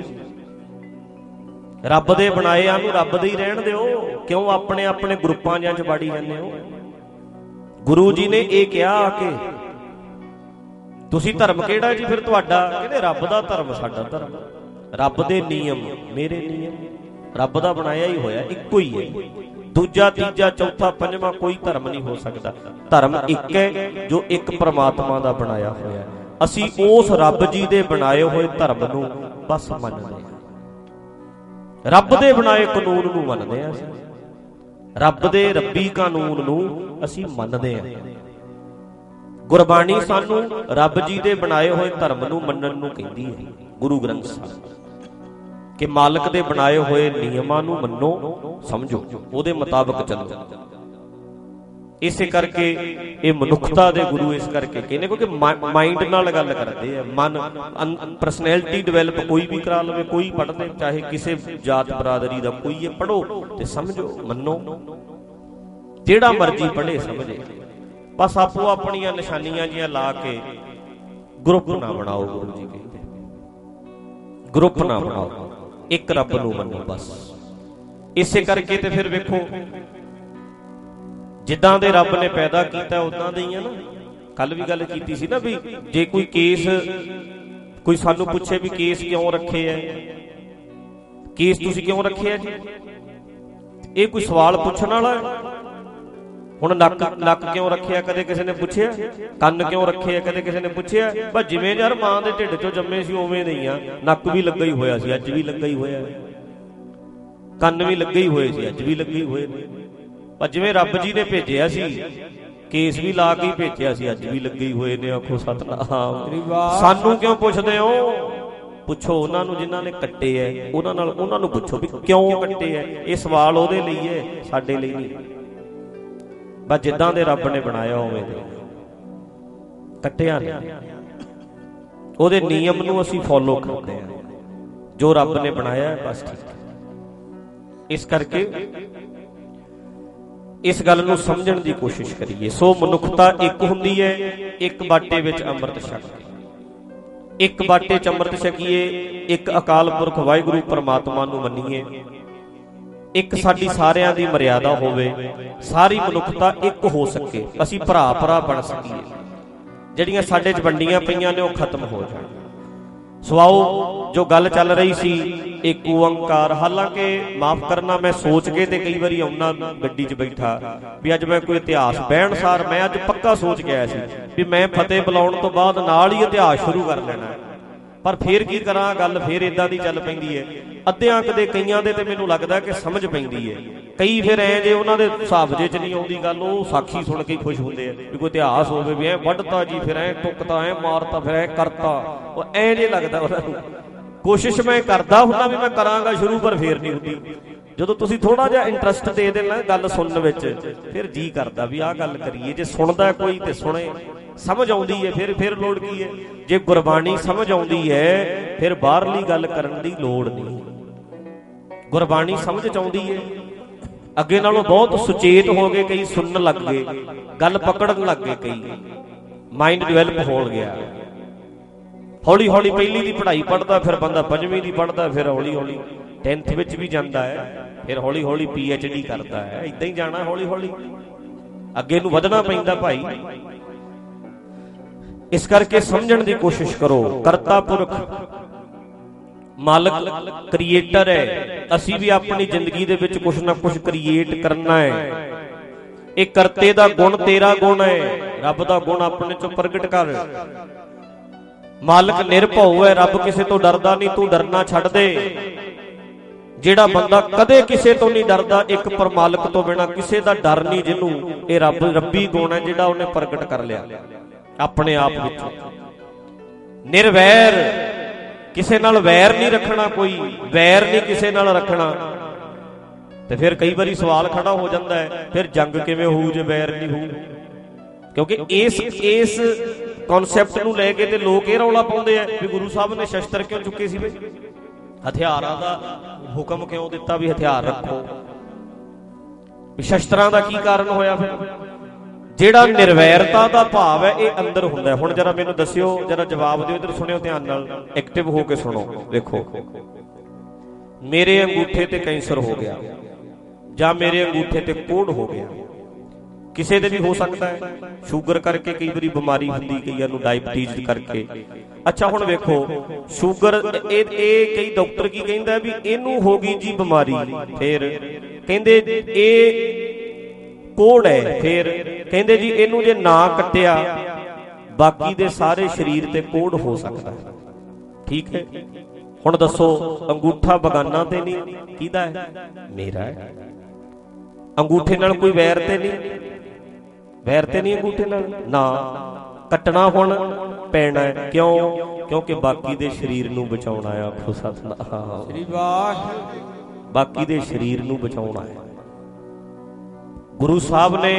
ਰੱਬ ਦੇ ਬਣਾਇਆ ਨੂੰ ਰੱਬ ਦੇ ਹੀ ਰਹਿਣ ਦਿਓ, ਕਿਉਂ ਆਪਣੇ ਆਪਣੇ ਗਰੁੱਪਾਂ ਜਾਂ 'ਚ ਵਾੜੀ ਜਾਂਦੇ ਹੋ? ਗੁਰੂ ਜੀ ਨੇ ਇਹ ਕਿਹਾ ਕਿ ਤੁਸੀਂ ਧਰਮ ਕਿਹੜਾ ਜੀ ਫਿਰ ਤੁਹਾਡਾ? ਕਹਿੰਦੇ ਰੱਬ ਦਾ ਧਰਮ ਸਾਡਾ ਧਰਮ, ਰੱਬ ਦੇ ਨਿਯਮ ਮੇਰੇ ਨਿਯਮ, ਰੱਬ ਦਾ ਬਣਾਇਆ ਹੀ ਹੋਇਆ, ਇੱਕੋ ਹੀ ਹੈ। ਦੂਜਾ ਤੀਜਾ ਚੌਥਾ ਪੰਜਵਾਂ ਕੋਈ ਧਰਮ ਨਹੀਂ ਹੋ ਸਕਦਾ। ਧਰਮ ਇੱਕ ਹੈ ਜੋ ਇੱਕ ਪਰਮਾਤਮਾ ਦਾ ਬਣਾਇਆ ਹੋਇਆ। ਅਸੀਂ ਉਸ ਰੱਬ ਜੀ ਦੇ ਬਣਾਏ ਹੋਏ ਧਰਮ ਨੂੰ ਬਸ ਮੰਨਦੇ ਹਾਂ, ਰੱਬ ਦੇ ਬਣਾਏ ਕਾਨੂੰਨ ਨੂੰ ਮੰਨਦੇ ਹਾਂ। ਅਸੀਂ ਰੱਬ ਦੇ ਰੱਬੀ ਕਾਨੂੰਨ ਨੂੰ ਅਸੀਂ ਮੰਨਦੇ ਹਾਂ। ਗੁਰਬਾਣੀ ਸਾਨੂੰ ਰੱਬ ਜੀ ਦੇ ਬਣਾਏ ਹੋਏ ਧਰਮ ਨੂੰ ਮੰਨਣ ਨੂੰ ਕਹਿੰਦੀ ਹੈ। ਗੁਰੂ ਗ੍ਰੰਥ ਸਾਹਿਬ ਕਿ ਮਾਲਕ ਦੇ ਬਣਾਏ ਹੋਏ ਨਿਯਮਾਂ ਨੂੰ ਮੰਨੋ, ਸਮਝੋ, ਉਹਦੇ ਮੁਤਾਬਕ ਚੱਲੋ। ਇਸੇ ਕਰਕੇ ਇਹ ਮਨੁੱਖਤਾ ਦੇ ਗੁਰੂ ਇਸ ਕਰਕੇ ਕਹਿੰਦੇ ਕਿਉਂਕਿ ਮਾਈਂਡ ਨਾਲ ਗੱਲ ਕਰਦੇ ਆ, ਮਨ ਪਰਸਨੈਲਿਟੀ ਡਿਵੈਲਪ ਕੋਈ ਵੀ ਕਰਾ ਲਵੇ, ਕੋਈ ਪੜ੍ਹਦੇ, ਚਾਹੇ ਕਿਸੇ ਜਾਤ ਬਰਾਦਰੀ ਦਾ ਕੋਈ ਹੈ, ਪੜ੍ਹੋ ਤੇ ਸਮਝੋ, ਮੰਨੋ, ਜਿਹੜਾ ਮਰਜ਼ੀ ਪੜ੍ਹੇ ਸਮਝੇ। ਬਸ ਆਪੋ ਆਪਣੀਆਂ ਨਿਸ਼ਾਨੀਆਂ ਜੀਆਂ ਲਾ ਕੇ ਗਰੁੱਪ ਨਾ ਬਣਾਓ। ਗੁਰੂ ਜੀ ਕਹਿੰਦੇ ਗਰੁੱਪ ਨਾ ਬਣਾਓ, ਇੱਕ ਰੱਬ ਨੂੰ ਮੰਨੋ ਬਸ। ਇਸੇ ਕਰਕੇ ਤੇ ਫਿਰ ਵੇਖੋ ਜਿੱਦਾਂ ਦੇ ਰੱਬ ਨੇ ਪੈਦਾ ਕੀਤਾ ਉਦਾਂ ਦੇ ਹੀ ਆ ਨਾ। ਕੱਲ ਵੀ ਗੱਲ ਕੀਤੀ ਸੀ ਨਾ ਵੀ ਜੇ ਕੋਈ ਕੇਸ, ਕੋਈ ਸਾਨੂੰ ਪੁੱਛੇ ਵੀ ਕੇਸ ਕਿਉਂ ਰੱਖੇ ਐ, ਕੇਸ ਤੁਸੀਂ ਕਿਉਂ ਰੱਖੇ ਆ ਜੀ, ਇਹ ਕੋਈ ਸਵਾਲ ਪੁੱਛਣ ਵਾਲਾ? ਹੁਣ ਨੱਕ ਨੱਕ ਕਿਉਂ ਰੱਖਿਆ, ਕਦੇ ਕਿਸੇ ਨੇ ਪੁੱਛਿਆ? ਕੰਨ ਕਿਉਂ ਰੱਖੇ ਆ, ਕਦੇ ਕਿਸੇ ਨੇ ਪੁੱਛਿਆ? ਬਸ ਜਿਵੇਂ ਯਾਰ ਮਾਂ ਦੇ ਢਿੱਡ ਚੋਂ ਜੰਮੇ ਸੀ ਉਵੇਂ ਦੇ ਹੀ ਆ। ਨੱਕ ਵੀ ਲੱਗਾ ਹੀ ਹੋਇਆ ਸੀ, ਅੱਜ ਵੀ ਲੱਗਾ ਹੀ ਹੋਇਆ, ਕੰਨ ਵੀ ਲੱਗੇ ਹੀ ਹੋਏ ਸੀ, ਅੱਜ ਵੀ ਲੱਗੇ ਹੀ ਹੋਏ ਨੇ। ਪਰ ਜਿਵੇਂ ਰੱਬ ਜੀ ਨੇ ਭੇਜਿਆ ਸੀ, ਕੇਸ ਵੀ ਲਾ ਕੇ ਹੀ ਭੇਜਿਆ ਸੀ, ਅੱਜ ਵੀ ਲੱਗੇ ਹੀ ਹੋਏ ਨੇ। ਆਖੋ ਸਤਿਨਾਮ। ਸਾਨੂੰ ਕਿਉਂ ਪੁੱਛਦੇ ਹੋ? ਪੁੱਛੋ ਉਹਨਾਂ ਨੂੰ ਜਿਨ੍ਹਾਂ ਨੇ ਕੱਟੇ ਐ, ਉਹਨਾਂ ਨਾਲ ਉਹਨਾਂ ਨੂੰ ਪੁੱਛੋ ਵੀ ਕਿਉਂ ਕੱਟੇ ਐ। ਇਹ ਸਵਾਲ ਉਹਦੇ ਲਈ ਐ, ਸਾਡੇ ਲਈ ਨਹੀਂ। ਬਸ ਜਿੱਦਾਂ ਦੇ ਰੱਬ ਨੇ ਬਣਾਇਆ ਉਵੇਂ ਦੇ ਕੱਟਿਆ ਨਹੀਂ। ਉਹਦੇ ਨਿਯਮ ਨੂੰ ਅਸੀਂ ਫੋਲੋ ਕਰਦੇ ਹਾਂ, ਜੋ ਰੱਬ ਨੇ ਬਣਾਇਆ ਬਸ ਠੀਕ। ਇਸ ਕਰਕੇ ਇਸ ਗੱਲ ਨੂੰ ਸਮਝਣ ਦੀ ਕੋਸ਼ਿਸ਼ ਕਰੀਏ। ਸੋ ਮਨੁੱਖਤਾ ਇੱਕ ਹੁੰਦੀ ਹੈ, ਇੱਕ ਬਾਟੇ ਵਿੱਚ ਅੰਮ੍ਰਿਤ ਛਕ ਕੇ, ਇੱਕ ਬਾਟੇ ਚ ਅੰਮ੍ਰਿਤ ਛਕੀਏ, ਇੱਕ ਅਕਾਲ ਪੁਰਖ ਵਾਹਿਗੁਰੂ ਪਰਮਾਤਮਾ ਨੂੰ ਮੰਨੀਏ, ਇੱਕ ਸਾਡੀ ਸਾਰਿਆਂ ਦੀ ਮਰਿਆਦਾ ਹੋਵੇ, ਸਾਰੀ ਮਨੁੱਖਤਾ ਇੱਕ ਹੋ ਸਕੇ, ਅਸੀਂ ਭਰਾ ਭਰਾ ਬਣ ਸਕੀਏ, ਜਿਹੜੀਆਂ ਸਾਡੇ ਚ ਵੰਡੀਆਂ ਪਈਆਂ ਨੇ ਉਹ ਖਤਮ ਹੋ ਜਾਣ। ਸੋ ਆਓ, ਜੋ ਗੱਲ ਚੱਲ ਰਹੀ ਸੀ ਇੱਕ ਓੰਕਾਰ, ਹਾਲਾਂਕਿ ਮਾਫ ਕਰਨਾ ਮੈਂ ਸੋਚ ਕੇ ਤੇ ਕਈ ਵਾਰੀ ਆਉਣਾ ਗੱਡੀ 'ਚ ਬੈਠਾ ਵੀ ਅੱਜ ਮੈਂ ਕੋਈ ਇਤਿਹਾਸ ਬਹਿਣ ਸਾਰ ਮੈਂ ਅੱਜ ਪੱਕਾ ਸੋਚ ਕੇ ਆਇਆ ਸੀ ਵੀ ਮੈਂ ਫਤਿਹ ਬੁਲਾਉਣ ਤੋਂ ਬਾਅਦ ਨਾਲ ਹੀ ਇਤਿਹਾਸ ਸ਼ੁਰੂ ਕਰ ਲੈਣਾ, ਪਰ ਫੇਰ ਕੀ ਕਰਾਂ, ਗੱਲ ਫੇਰ ਇਦਾਂ ਦੀ ਚੱਲ ਪੈਂਦੀ ਹੈ। ਅੱਧਿਆਂ ਕਦੇ ਕਈਆਂ ਦੇ ਤੇ ਮੈਨੂੰ ਲੱਗਦਾ ਕਿ ਸਮਝ ਪੈਂਦੀ ਹੈ, ਕਈ ਫਿਰ ਐ ਜੇ ਉਹਨਾਂ ਦੇ ਹਿਸਾਬ ਜੇ 'ਚ ਨਹੀਂ ਆਉਂਦੀ ਗੱਲ, ਉਹ ਸਾਖੀ ਸੁਣ ਕੇ ਖੁਸ਼ ਹੁੰਦੇ ਆ ਵੀ ਕੋਈ ਇਤਿਹਾਸ ਹੋਵੇ ਵੀ ਐ ਵੱਢਤਾ ਜੀ, ਫਿਰ ਐ ਟੁੱਕਤਾ, ਐ ਮਾਰਤਾ, ਫਿਰ ਐ ਕਰਤਾ, ਉਹ ਐ ਜੇ ਲੱਗਦਾ ਉਹਨਾਂ ਨੂੰ। ਕੋਸ਼ਿਸ਼ ਮੈਂ ਕਰਦਾ ਹੁੰਦਾ ਵੀ ਮੈਂ ਕਰਾਂਗਾ ਸ਼ੁਰੂ, ਪਰ ਫੇਰ ਨਹੀਂ ਹੁੰਦੀ। ਜਦੋਂ ਤੁਸੀਂ ਥੋੜਾ ਜਿਹਾ ਇੰਟਰਸਟ ਦੇ ਦੇਣਾ ਗੱਲ ਸੁਣਨ ਵਿੱਚ, ਫਿਰ ਜੀ ਕਰਦਾ ਵੀ ਆਹ ਗੱਲ ਕਰੀਏ। ਜੇ ਸੁਣਦਾ ਕੋਈ ਤੇ ਸੁਣੇ, ਸਮਝ ਆਉਂਦੀ ਹੈ ਫਿਰ ਫਿਰ ਲੋੜ ਕੀ ਹੈ। ਜੇ ਗੁਰਬਾਣੀ ਸਮਝ ਆਉਂਦੀ ਹੈ ਫਿਰ ਬਾਹਰਲੀ ਗੱਲ ਕਰਨ ਦੀ ਲੋੜ ਨਹੀਂ। ਗੁਰਬਾਣੀ ਸਮਝ ਚ ਆਉਂਦੀ ਹੈ, ਅੱਗੇ ਨਾਲੋਂ ਬਹੁਤ ਸੁਚੇਤ ਹੋ ਗਏ ਕਈ, ਸੁਣਨ ਲੱਗ ਗਏ, ਗੱਲ ਪਕੜਨ ਲੱਗ ਗਏ ਕਈ, ਮਾਈਂਡ ਡਿਵੈਲਪ ਹੋ ਗਿਆ। ਹੌਲੀ ਹੌਲੀ ਪਹਿਲੀ ਦੀ ਪੜ੍ਹਾਈ ਪੜ੍ਹਦਾ, ਫਿਰ ਬੰਦਾ ਪੰਜਵੀਂ ਦੀ ਪੜ੍ਹਦਾ, ਫਿਰ ਹੌਲੀ ਹੌਲੀ ਟੈਂਥ ਵਿੱਚ ਵੀ ਜਾਂਦਾ ਹੈ, ਫਿਰ ਹੌਲੀ ਹੌਲੀ ਪੀ ਐਚ ਡੀ ਕਰਦਾ ਹੈ। ਏਦਾਂ ਹੀ ਜਾਣਾ, ਹੌਲੀ ਹੌਲੀ ਅੱਗੇ ਨੂੰ ਵਧਣਾ ਪੈਂਦਾ ਭਾਈ। ਇਸ ਕਰਕੇ ਸਮਝਣ ਦੀ ਕੋਸ਼ਿਸ਼ ਕਰੋ, ਕਰਤਾ ਪੁਰਖ ਮਾਲਕ ਕ੍ਰੀਏਟਰ ਹੈ, ਅਸੀਂ ਵੀ ਆਪਣੀ ਜ਼ਿੰਦਗੀ ਦੇ ਵਿੱਚ ਕੁਛ ਨਾ ਕੁਛ ਕ੍ਰੀਏਟ ਕਰਨਾ ਹੈ। ਇਹ ਕਰਤੇ ਦਾ ਗੁਣ ਤੇਰਾ ਗੁਣ ਹੈ, ਰੱਬ ਦਾ ਗੁਣ ਆਪਣੇ ਚੋਂ ਪ੍ਰਗਟ ਕਰ। ਮਾਲਕ ਨਿਰਭਉ ਹੈ, ਰੱਬ ਕਿਸੇ ਤੋਂ ਡਰਦਾ ਨਹੀਂ, ਤੂੰ ਡਰਨਾ ਛੱਡ ਦੇ। ਜਿਹੜਾ ਬੰਦਾ ਕਦੇ ਕਿਸੇ ਤੋਂ ਨਹੀਂ ਡਰਦਾ, ਇੱਕ ਪਰਮਾਲਕ ਤੋਂ ਬਿਨਾਂ ਕਿਸੇ ਦਾ ਡਰ ਨਹੀਂ ਜਿਹਨੂੰ, ਇਹ ਰੱਬ ਰੱਬੀ ਗੁਣ ਹੈ ਜਿਹੜਾ ਉਹਨੇ ਪ੍ਰਗਟ ਕਰ ਲਿਆ ਆਪਣੇ ਆਪ ਵਿੱਚ। ਨਿਰਵੈਰ, ਕਿਸੇ ਨਾਲ ਵੈਰ ਨਹੀਂ ਰੱਖਣਾ, ਕੋਈ ਵੈਰ ਨਹੀਂ ਕਿਸੇ ਨਾਲ ਰੱਖਣਾ। ਤੇ ਫਿਰ ਕਈ ਵਾਰੀ ਸਵਾਲ ਖੜਾ ਹੋ ਜਾਂਦਾ ਹੈ, ਫਿਰ ਜੰਗ ਕਿਵੇਂ ਹੋਊ ਜੇ ਵੈਰ ਨਹੀਂ ਹੋਊ? ਕਿਉਂਕਿ ਇਸ ਇਸ ਕਨਸੈਪਟ ਨੂੰ ਲੈ ਕੇ ਤੇ ਲੋਕ ਇਹ ਰੌਲਾ ਪਾਉਂਦੇ ਆ ਵੀ ਗੁਰੂ ਸਾਹਿਬ ਨੇ ਸ਼ਸਤਰ ਕਿਉਂ ਚੁੱਕੇ ਸੀ, ਵੇ ਹਥਿਆਰਾਂ ਦਾ ਹੁਕਮ ਕਿਉਂ ਦਿੱਤਾ ਵੀ ਹਥਿਆਰ ਰੱਖੋ, ਵੀ ਸ਼ਸਤਰਾਂ ਦਾ ਕੀ ਕਾਰਨ ਹੋਇਆ? ਫਿਰ ਜਿਹੜਾ ਨਿਰਵੈਰਤਾ ਦਾ ਭਾਵ ਹੈ ਇਹ ਅੰਦਰ ਹੁੰਦਾ। ਹੁਣ ਜਰਾ ਮੈਨੂੰ ਦੱਸਿਓ, ਜਰਾ ਜਵਾਬ ਦਿਓ, ਇੱਧਰ ਸੁਣਿਓ ਧਿਆਨ ਨਾਲ, ਐਕਟਿਵ ਹੋ ਕੇ ਸੁਣੋ। ਵੇਖੋ, ਮੇਰੇ ਅੰਗੂਠੇ ਤੇ ਕੈਂਸਰ ਹੋ ਗਿਆ ਜਾਂ ਮੇਰੇ ਅੰਗੂਠੇ ਤੇ ਕੋੜ ਹੋ ਗਿਆ, ਕਿਸੇ ਦੇ ਵੀ ਹੋ ਸਕਦਾ ਹੈ। ਸ਼ੂਗਰ ਕਰਕੇ ਕਈ ਵਾਰੀ ਬਿਮਾਰੀ ਹੁੰਦੀ, ਕਈਆਂ ਨੂੰ ਡਾਇਬਟੀਜ਼ ਕਰਕੇ। ਅੱਛਾ ਹੁਣ ਵੇਖੋ, ਸ਼ੂਗਰ ਇਹ ਇਹ ਕਈ ਡਾਕਟਰ ਕੀ ਕਹਿੰਦਾ ਵੀ ਇਹਨੂੰ ਹੋ ਗਈ ਜੀ ਬਿਮਾਰੀ, ਫਿਰ ਕਹਿੰਦੇ ਇਹ ਕੋੜ ਹੈ, ਫਿਰ ਕਹਿੰਦੇ ਜੀ ਇਹਨੂੰ ਜੇ ਨਾ ਕੱਟਿਆ ਬਾਕੀ ਦੇ ਸਾਰੇ ਸਰੀਰ ਤੇ ਕੋੜ ਹੋ ਸਕਦਾ ਹੈ। ਠੀਕ ਹੈ, ਹੁਣ ਦੱਸੋ ਅੰਗੂਠਾ ਬਗਾਨਾ ਤੇ ਨਹੀਂ, ਕਿਹਦਾ ਹੈ? ਮੇਰਾ ਹੈ। ਅੰਗੂਠੇ ਨਾਲ ਕੋਈ ਵੈਰ ਤੇ ਨਹੀਂ, ਵੈਰ ਤੇ ਨਹੀਂ ਅੰਗੂਠੇ ਨਾਲ ਨਾ। ਕੱਟਣਾ ਹੁਣ ਪੈਣਾ ਹੈ, ਕਿਉਂ? ਕਿਉਂਕਿ ਬਾਕੀ ਦੇ ਸਰੀਰ ਨੂੰ ਬਚਾਉਣਾ ਆ। ਆਖੋ ਸਤਿਨਾਮ ਸ੍ਰੀ ਵਾਹਿਗੁਰੂ। ਬਾਕੀ ਦੇ ਸਰੀਰ ਨੂੰ ਬਚਾਉਣਾ ਹੈ। ਗੁਰੂ ਸਾਹਿਬ ਨੇ,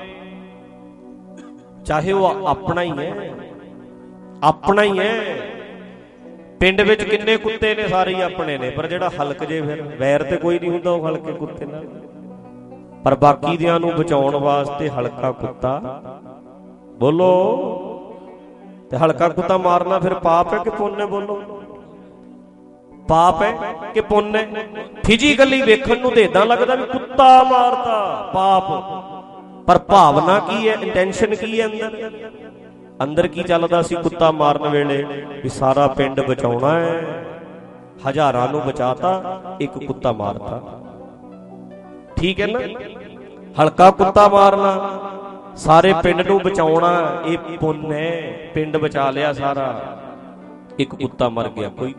ਚਾਹੇ ਉਹ ਆਪਣਾ ਹੀ ਹੈ, ਆਪਣਾ ਹੀ ਹੈ, ਪਿੰਡ ਵਿੱਚ ਕਿੰਨੇ ਕੁੱਤੇ ਨੇ, ਸਾਰੇ ਹੀ ਆਪਣੇ ਨੇ, ਪਰ ਜਿਹੜਾ ਹਲਕ ਜੇ ਫਿਰ ਵੈਰ ਤੇ ਕੋਈ ਨਹੀਂ ਹੁੰਦਾ ਉਹ ਹਲਕੇ ਕੁੱਤੇ ਨਾਲ। ਪਰ ਬਾਕੀ ਦਿਆਂ ਨੂੰ ਬਚਾਉਣ ਵਾਸਤੇ ਹਲਕਾ ਕੁੱਤਾ, ਬੋਲੋ, ਤੇ ਹਲਕਾ ਕੁੱਤਾ ਮਾਰਨਾ ਫਿਰ ਪਾਪ ਹੈ ਕਿ ਪੁੰਨ ਹੈ? ਬੋਲੋ, ਪਾਪ ਹੈ ਕਿ ਪੁੰਨ ਹੈ? ਫਿਜ਼ੀਕਲੀ ਵੇਖਣ ਨੂੰ ਤੇ ਇਦਾਂ ਲੱਗਦਾ ਵੀ ਕੁੱਤਾ ਮਾਰਤਾ, ਪਾਪ, ਪਰ ਭਾਵਨਾ ਕੀ ਹੈ, ਇੰਟੈਂਸ਼ਨ ਕੀ ਹੈ ਅੰਦਰ? ਅੰਦਰ ਕੀ ਚੱਲਦਾ ਸੀ ਕੁੱਤਾ ਮਾਰਨ ਵੇਲੇ? ਵੀ ਸਾਰਾ ਪਿੰਡ ਬਚਾਉਣਾ ਹੈ, ਹਜ਼ਾਰਾਂ ਨੂੰ ਬਚਾਤਾ, ਇੱਕ ਕੁੱਤਾ ਮਾਰਤਾ। ਠੀਕ ਹੈ ਨਾ? ਹਲਕਾ ਕੁੱਤਾ ਮਾਰਨਾ, ਸਾਰੇ ਪਿੰਡ ਨੂੰ ਬਚਾਉਣਾ, ਇਹ ਪੁੰਨ ਹੈ। ਪਿੰਡ ਬਚਾ ਲਿਆ ਸਾਰਾ, ਇੱਕ ਕੁੱਤਾ ਮਰ ਗਿਆ, ਕੋਈ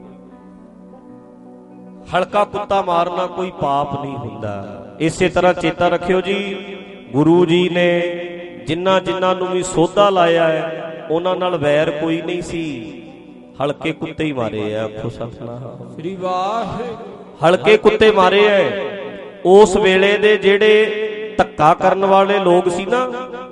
ਹਲਕਾ ਕੁੱਤਾ ਮਾਰਨਾ ਕੋਈ ਪਾਪ ਨਹੀਂ ਹੁੰਦਾ। ਇਸੇ ਤਰ੍ਹਾਂ ਚੇਤਾ ਰੱਖਿਓ ਜੀ, ਗੁਰੂ ਜੀ ਨੇ ਜਿਨ੍ਹਾਂ ਜਿਨ੍ਹਾਂ ਨੂੰ ਵੀ ਸੋਧਾ ਲਾਇਆ ਹੈ ਉਹਨਾਂ ਨਾਲ ਵੈਰ ਕੋਈ ਨਹੀਂ ਸੀ, ਹਲਕੇ ਕੁੱਤੇ ਹੀ ਮਾਰੇ ਆ। ਆਖੋ ਸਤਿਨਾਮ ਸ੍ਰੀ ਵਾਹਿਗੁਰੂ। ਹਲਕੇ ਕੁੱਤੇ ਮਾਰੇ ਐ। ਉਸ ਵੇਲੇ ਦੇ ਜਿਹੜੇ ਧੱਕਾ ਕਰਨ ਵਾਲੇ ਲੋਕ ਸੀ ਨਾ,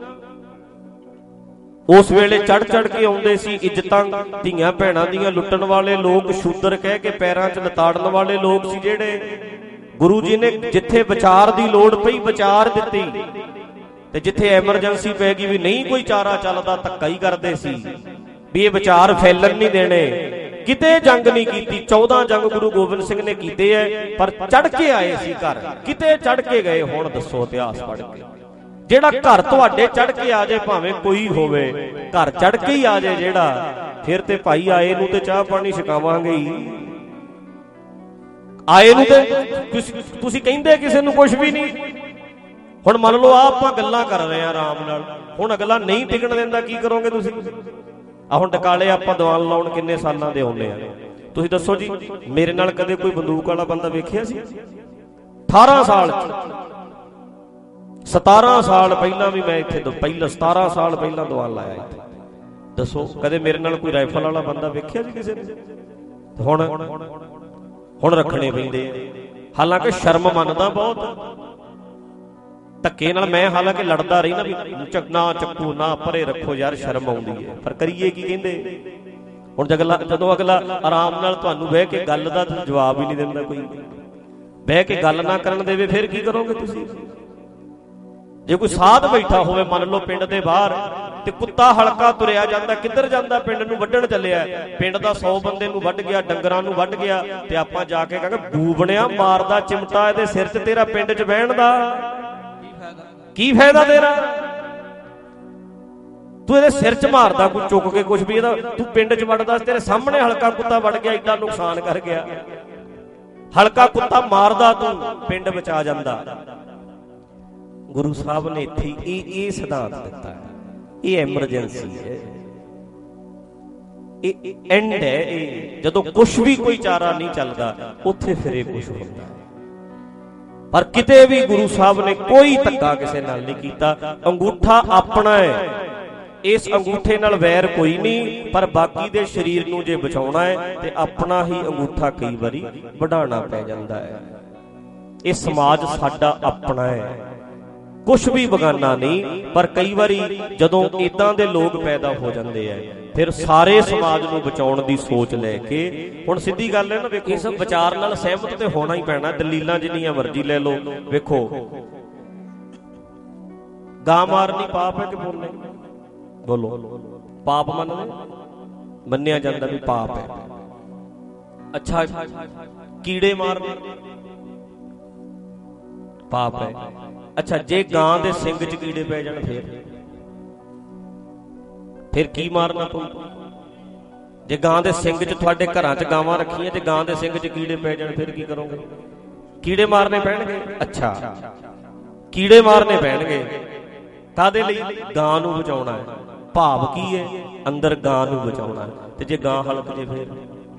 ਉਸ ਵੇਲੇ ਚੜ ਚੜ ਕੇ ਆਉਂਦੇ ਸੀ, ਇੱਜ਼ਤਾਂ ਧੀਆਂ ਭੈਣਾਂ ਦੀਆਂ ਲੁੱਟਣ ਵਾਲੇ ਲੋਕ, ਸ਼ੂਦਰ ਕਹਿ ਕੇ ਪੈਰਾਂ 'ਚ ਲਤਾੜਨ ਵਾਲੇ ਲੋਕ ਸੀ ਜਿਹੜੇ, ਗੁਰੂ ਜੀ ਨੇ ਜਿੱਥੇ ਵਿਚਾਰ ਦੀ ਲੋੜ ਪਈ ਵਿਚਾਰ ਦਿੱਤੀ, ਤੇ ਜਿੱਥੇ ਐਮਰਜੈਂਸੀ ਪੈ ਗਈ ਵੀ ਨਹੀਂ ਕੋਈ ਚਾਰਾ ਚੱਲਦਾ ਧੱਕਾ ਹੀ ਕਰਦੇ ਸੀ ਵੀ ਇਹ ਵਿਚਾਰ ਫੈਲਣ ਨਹੀਂ ਦੇਣੇ। ਕਿਤੇ ਜੰਗ ਨਹੀਂ ਕੀਤੀ। ਚੌਦਾਂ ਜੰਗ ਗੁਰੂ ਗੋਬਿੰਦ ਸਿੰਘ ਨੇ ਕੀਤੇ ਐ, ਪਰ ਚੜ ਕੇ ਆਏ ਸੀ ਘਰ। ਕਿਤੇ ਚੜ ਕੇ ਗਏ? ਹੁਣ ਦੱਸੋ ਇਤਿਹਾਸ ਪੜ੍ਹ ਕੇ। ਜਿਹੜਾ ਘਰ ਤੁਹਾਡੇ ਚੜ ਕੇ ਆ ਜਾਏ, ਭਾਵੇਂ ਕੋਈ ਹੋਵੇ, ਘਰ ਚੜ ਕੇ ਹੀ ਆ ਜਾਏ ਜਿਹੜਾ, ਫਿਰ ਤੇ ਭਾਈ ਆਏ ਨੂੰ ਤੇ ਚਾਹ ਪਾਣੀ ਛਕਾਵਾਂਗੇ ਹੀ। ਆਏ ਨੂੰ ਤੇ ਤੁਸੀਂ ਕਹਿੰਦੇ ਕਿਸੇ ਨੂੰ ਕੁਝ ਵੀ ਨਹੀਂ। ਹੁਣ ਮੰਨ ਲਓ ਆ ਆਪਾਂ ਗੱਲਾਂ ਕਰ ਰਹੇ ਆ ਆਰਾਮ ਨਾਲ, ਹੁਣ ਅਗਲਾ ਨਹੀਂ ਟਿਕਣ ਦਿੰਦਾ, ਕੀ ਕਰੋਗੇ ਤੁਸੀਂ? ਆ ਹੁਣ ਟਕਾਲੇ ਆਪਾਂ ਦੀਵਾਨ ਲਾਉਣ ਕਿੰਨੇ ਸਾਲਾਂ ਦੇ ਆਉਂਦੇ ਆ, ਤੁਸੀਂ ਦੱਸੋ ਜੀ। ਮੇਰੇ ਨਾਲ ਕਦੇ ਕੋਈ ਬੰਦੂਕ ਵਾਲਾ ਬੰਦਾ ਵੇਖਿਆ ਸੀ? ਅਠਾਰਾਂ ਸਾਲ ਸਤਾਰਾਂ ਸਾਲ ਪਹਿਲਾਂ ਵੀ ਮੈਂ ਇੱਥੇ ਪਹਿਲਾਂ ਸਤਾਰਾਂ ਸਾਲ ਪਹਿਲਾਂ ਦੀਵਾਨ ਲਾਇਆ ਇੱਥੇ। ਦੱਸੋ ਕਦੇ ਮੇਰੇ ਨਾਲ ਕੋਈ ਰਾਈਫਲ ਵਾਲਾ ਬੰਦਾ ਵੇਖਿਆ ਜੀ ਕਿਸੇ ਨੇ? ਹੁਣ ਹੁਣ ਰੱਖਣੇ ਪੈਂਦੇ ਆ। ਹਾਲਾਂਕਿ ਸ਼ਰਮ ਮੰਨਦਾ ਬਹੁਤ ਧੱਕੇ ਨਾਲ ਮੈਂ, ਹਾਲਾਂਕਿ ਲੜਦਾ ਰਹੀ ਨਾ ਵੀ ਨਾ ਚੱਕੂ ਨਾ ਪਰੇ ਰੱਖੋ ਯਾਰ, ਸ਼ਰਮ ਆਉਂਦੀ ਹੈ, ਪਰ ਕਰੀਏ ਕੀ? ਕਹਿੰਦੇ ਹੁਣ ਜਗਲਾ ਜਦੋਂ ਅਗਲਾ ਆਰਾਮ ਨਾਲ ਤੁਹਾਨੂੰ ਬਹਿ ਕੇ ਗੱਲ ਦਾ ਜਵਾਬ ਹੀ ਨਹੀਂ ਦਿੰਦਾ, ਕੋਈ ਬਹਿ ਕੇ ਗੱਲ ਨਾ ਕਰਨ ਦੇਵੇ, ਫਿਰ ਕੀ ਕਰੋਗੇ ਤੁਸੀਂ? ਜੇ ਕੋਈ ਸਾਧ ਬੈਠਾ ਹੋਵੇ ਮੰਨ ਲਓ ਪਿੰਡ ਦੇ ਬਾਹਰ, ਤੇ ਕੁੱਤਾ ਹਲਕਾ ਤੁਰਿਆ ਜਾਂਦਾ, ਕਿੱਧਰ ਜਾਂਦਾ? ਪਿੰਡ ਨੂੰ ਵੱਢਣ ਚੱਲਿਆ। ਪਿੰਡ ਦਾ ਸੌ ਬੰਦੇ ਨੂੰ ਵੱਢ ਗਿਆ, ਡੰਗਰਾਂ ਨੂੰ ਵੱਢ ਗਿਆ, ਤੇ ਆਪਾਂ ਜਾ ਕੇ ਕਹਾਂਗੇ ਬੂਬਣਿਆ ਮਾਰਦਾ ਚਿਮਟਾ ਇਹਦੇ ਸਿਰ 'ਚ, ਤੇਰਾ ਪਿੰਡ 'ਚ ਬਹਿਣ ਦਾ ਕੀ ਫਾਇਦਾ ਤੇਰਾ? ਤੂੰ ਇਹਦੇ ਸਿਰ 'ਚ ਮਾਰਦਾ ਕੋਈ ਚੁੱਕ ਕੇ ਕੁਛ ਵੀ, ਇਹਦਾ ਤੂੰ ਪਿੰਡ 'ਚ ਵੱਢਦਾ, ਤੇਰੇ ਸਾਹਮਣੇ ਹਲਕਾ ਕੁੱਤਾ ਵੱਢ ਗਿਆ, ਏਡਾ ਨੁਕਸਾਨ ਕਰ ਗਿਆ। ਹਲਕਾ ਕੁੱਤਾ ਮਾਰਦਾ, ਤੂੰ ਪਿੰਡ ਬਚਾ ਜਾਂਦਾ। ਗੁਰੂ ਸਾਹਿਬ ਨੇ ਇੱਥੇ ਇਹ ਇਹ ਸਿਧਾਂਤ ਦਿੱਤਾ, ਇਹ ਐਮਰਜੈਂਸੀ ਹੈ, ਇਹ ਐਂਡ ਹੈ। ਇਹ ਜਦੋਂ ਕੁਛ ਵੀ ਕੋਈ ਚਾਰਾ ਨਹੀਂ ਚੱਲਦਾ, ਉੱਥੇ ਫਿਰ ਇਹ ਕੁਛ ਹੁੰਦਾ। ਪਰ ਕਿਤੇ ਵੀ ਗੁਰੂ ਸਾਹਿਬ ਨੇ ਕੋਈ ਧੱਕਾ ਕਿਸੇ ਨਾਲ ਨਹੀਂ ਕੀਤਾ। ਅੰਗੂਠਾ ਆਪਣਾ ਹੈ, ਇਸ ਅੰਗੂਠੇ ਨਾਲ ਵੈਰ ਕੋਈ ਨਹੀਂ, ਪਰ ਬਾਕੀ ਦੇ ਸਰੀਰ ਨੂੰ ਜੇ ਬਚਾਉਣਾ ਹੈ ਤੇ ਆਪਣਾ ਹੀ ਅੰਗੂਠਾ ਕਈ ਵਾਰੀ ਵਢਾਉਣਾ ਪੈ ਜਾਂਦਾ ਹੈ। ਇਹ ਸਮਾਜ ਸਾਡਾ ਆਪਣਾ ਹੈ, ਕੁਛ ਵੀ ਬਗਾਨਾ ਨਹੀਂ। ਪਰ ਕਈ ਵਾਰੀ ਜਦੋਂ ਇਦਾਂ ਦੇ ਲੋਕ ਪੈਦਾ ਹੋ ਜਾਂਦੇ ਆ, ਫਿਰ ਸਾਰੇ ਸਮਾਜ ਨੂੰ ਬਚਾਉਣ ਦੀ ਸੋਚ ਲੈ ਕੇ, ਹੁਣ ਸਿੱਧੀ ਗੱਲ ਹੈ ਨਾ, ਵੇਖੋ ਇਸ ਵਿਚਾਰ ਨਾਲ ਸਹਿਮਤ ਤੇ ਹੋਣਾ ਹੀ ਪੈਣਾ। ਦਲੀਲਾਂ ਜਿੰਨੀਆਂ ਮਰਜ਼ੀ ਲੈ ਲਓ। ਵੇਖੋ ਗਾਂ ਮਾਰਨੀ ਪਾਪ ਹੈ ਕਿ ਪੁੰਨ ਹੈ? ਬੋਲੋ। ਪਾਪ ਮੰਨਦੇ? ਮੰਨਿਆ ਜਾਂਦਾ ਵੀ ਪਾਪ ਹੈ। ਅੱਛਾ, ਕੀੜੇ ਮਾਰਨੇ ਪਾਪ ਹੈ। ਅੱਛਾ, ਜੇ ਗਾਂ ਦੇ ਸਿੰਗ 'ਚ ਕੀੜੇ ਪੈ ਜਾਣ ਫੇਰ ਫਿਰ ਕੀ ਮਾਰਨਾ ਪਊ? ਜੇ ਗਾਂ ਦੇ ਸਿੰਗ 'ਚ, ਤੁਹਾਡੇ ਘਰਾਂ 'ਚ ਗਾਵਾਂ ਰੱਖੀਆਂ, ਤੇ ਗਾਂ ਦੇ ਸਿੰਗ 'ਚ ਕੀੜੇ ਪੈ ਜਾਣ ਫਿਰ ਕੀ ਕਰੋਗੇ? ਕੀੜੇ ਮਾਰਨੇ ਪੈਣਗੇ। ਅੱਛਾ, ਕੀੜੇ ਮਾਰਨੇ ਪੈਣਗੇ ਕਾਹਦੇ ਲਈ? ਗਾਂ ਨੂੰ ਬਚਾਉਣਾ ਹੈ। ਭਾਵ ਕੀ ਹੈ? ਅੰਦਰ ਗਾਂ ਨੂੰ ਬਚਾਉਣਾ ਹੈ। ਤੇ ਜੇ ਗਾਂ ਹਲਕ ਜੇ ਫਿਰ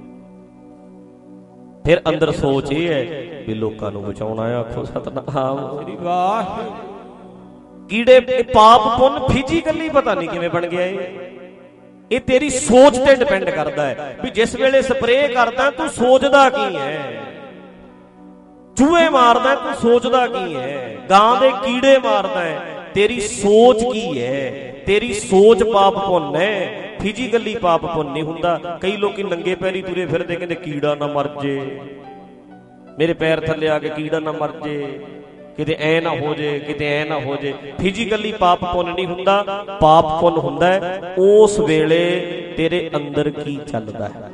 ਫਿਰ ਅੰਦਰ ਸੋਚ ਇਹ ਹੈ ਵੀ ਲੋਕਾਂ ਨੂੰ ਬਚਾਉਣਾ ਹੈ। ਆਖੋ ਸਤਨਾਮ ਸ੍ਰੀ ਵਾਹਿਗੁਰੂ। ਕੀੜੇ ਪਾਪ ਪੁੰਨ ਫਿਜ਼ੀਕਲੀ ਪਤਾ ਨਹੀਂ ਕਿਵੇਂ ਬਣ ਗਿਆ ਇਹ ਇਹ ਤੇਰੀ ਸੋਚ ਤੇ ਡਿਪੈਂਡ ਕਰਦਾ ਹੈ ਵੀ ਜਿਸ ਵੇਲੇ ਸਪਰੇਅ ਕਰਦਾ ਤੂੰ ਸੋਚਦਾ ਕੀ ਹੈ। ਚੂਹੇ ਮਾਰਦਾ ਤੂੰ ਸੋਚਦਾ ਕੀ ਹੈ। ਗਾਂ ਦੇ ਕੀੜੇ ਮਾਰਦਾ ਹੈ, ਤੇਰੀ ਸੋਚ ਕੀ ਹੈ। ਤੇਰੀ ਸੋਚ ਪਾਪ ਪੁੰਨ ਹੈ, ਫਿਜ਼ੀਕਲੀ ਪਾਪ ਪੁੰਨ ਨਹੀਂ ਹੁੰਦਾ। ਕਈ ਲੋਕੀ ਨੰਗੇ ਪੈਰੀ ਤੁਰੇ ਫਿਰਦੇ, ਕਹਿੰਦੇ ਕੀੜਾ ਨਾ ਮਰ ਜੇ, ਮੇਰੇ ਪੈਰ ਥੱਲੇ ਆ ਕੇ ਕੀੜਾ ਨਾ ਮਰ ਜੇ, ਕਿਤੇ ਐ ਨਾ ਹੋ ਜੇ, ਕਿਤੇ ਐ ਨਾ ਹੋ ਜੇ। ਫਿਜ਼ੀਕਲੀ ਪਾਪ ਪੁੰਨ ਨਹੀਂ ਹੁੰਦਾ, ਪਾਪ ਪੁੰਨ ਹੁੰਦਾ ਹੈ ਉਸ ਵੇਲੇ ਤੇਰੇ ਅੰਦਰ ਕੀ ਚੱਲਦਾ ਹੈ,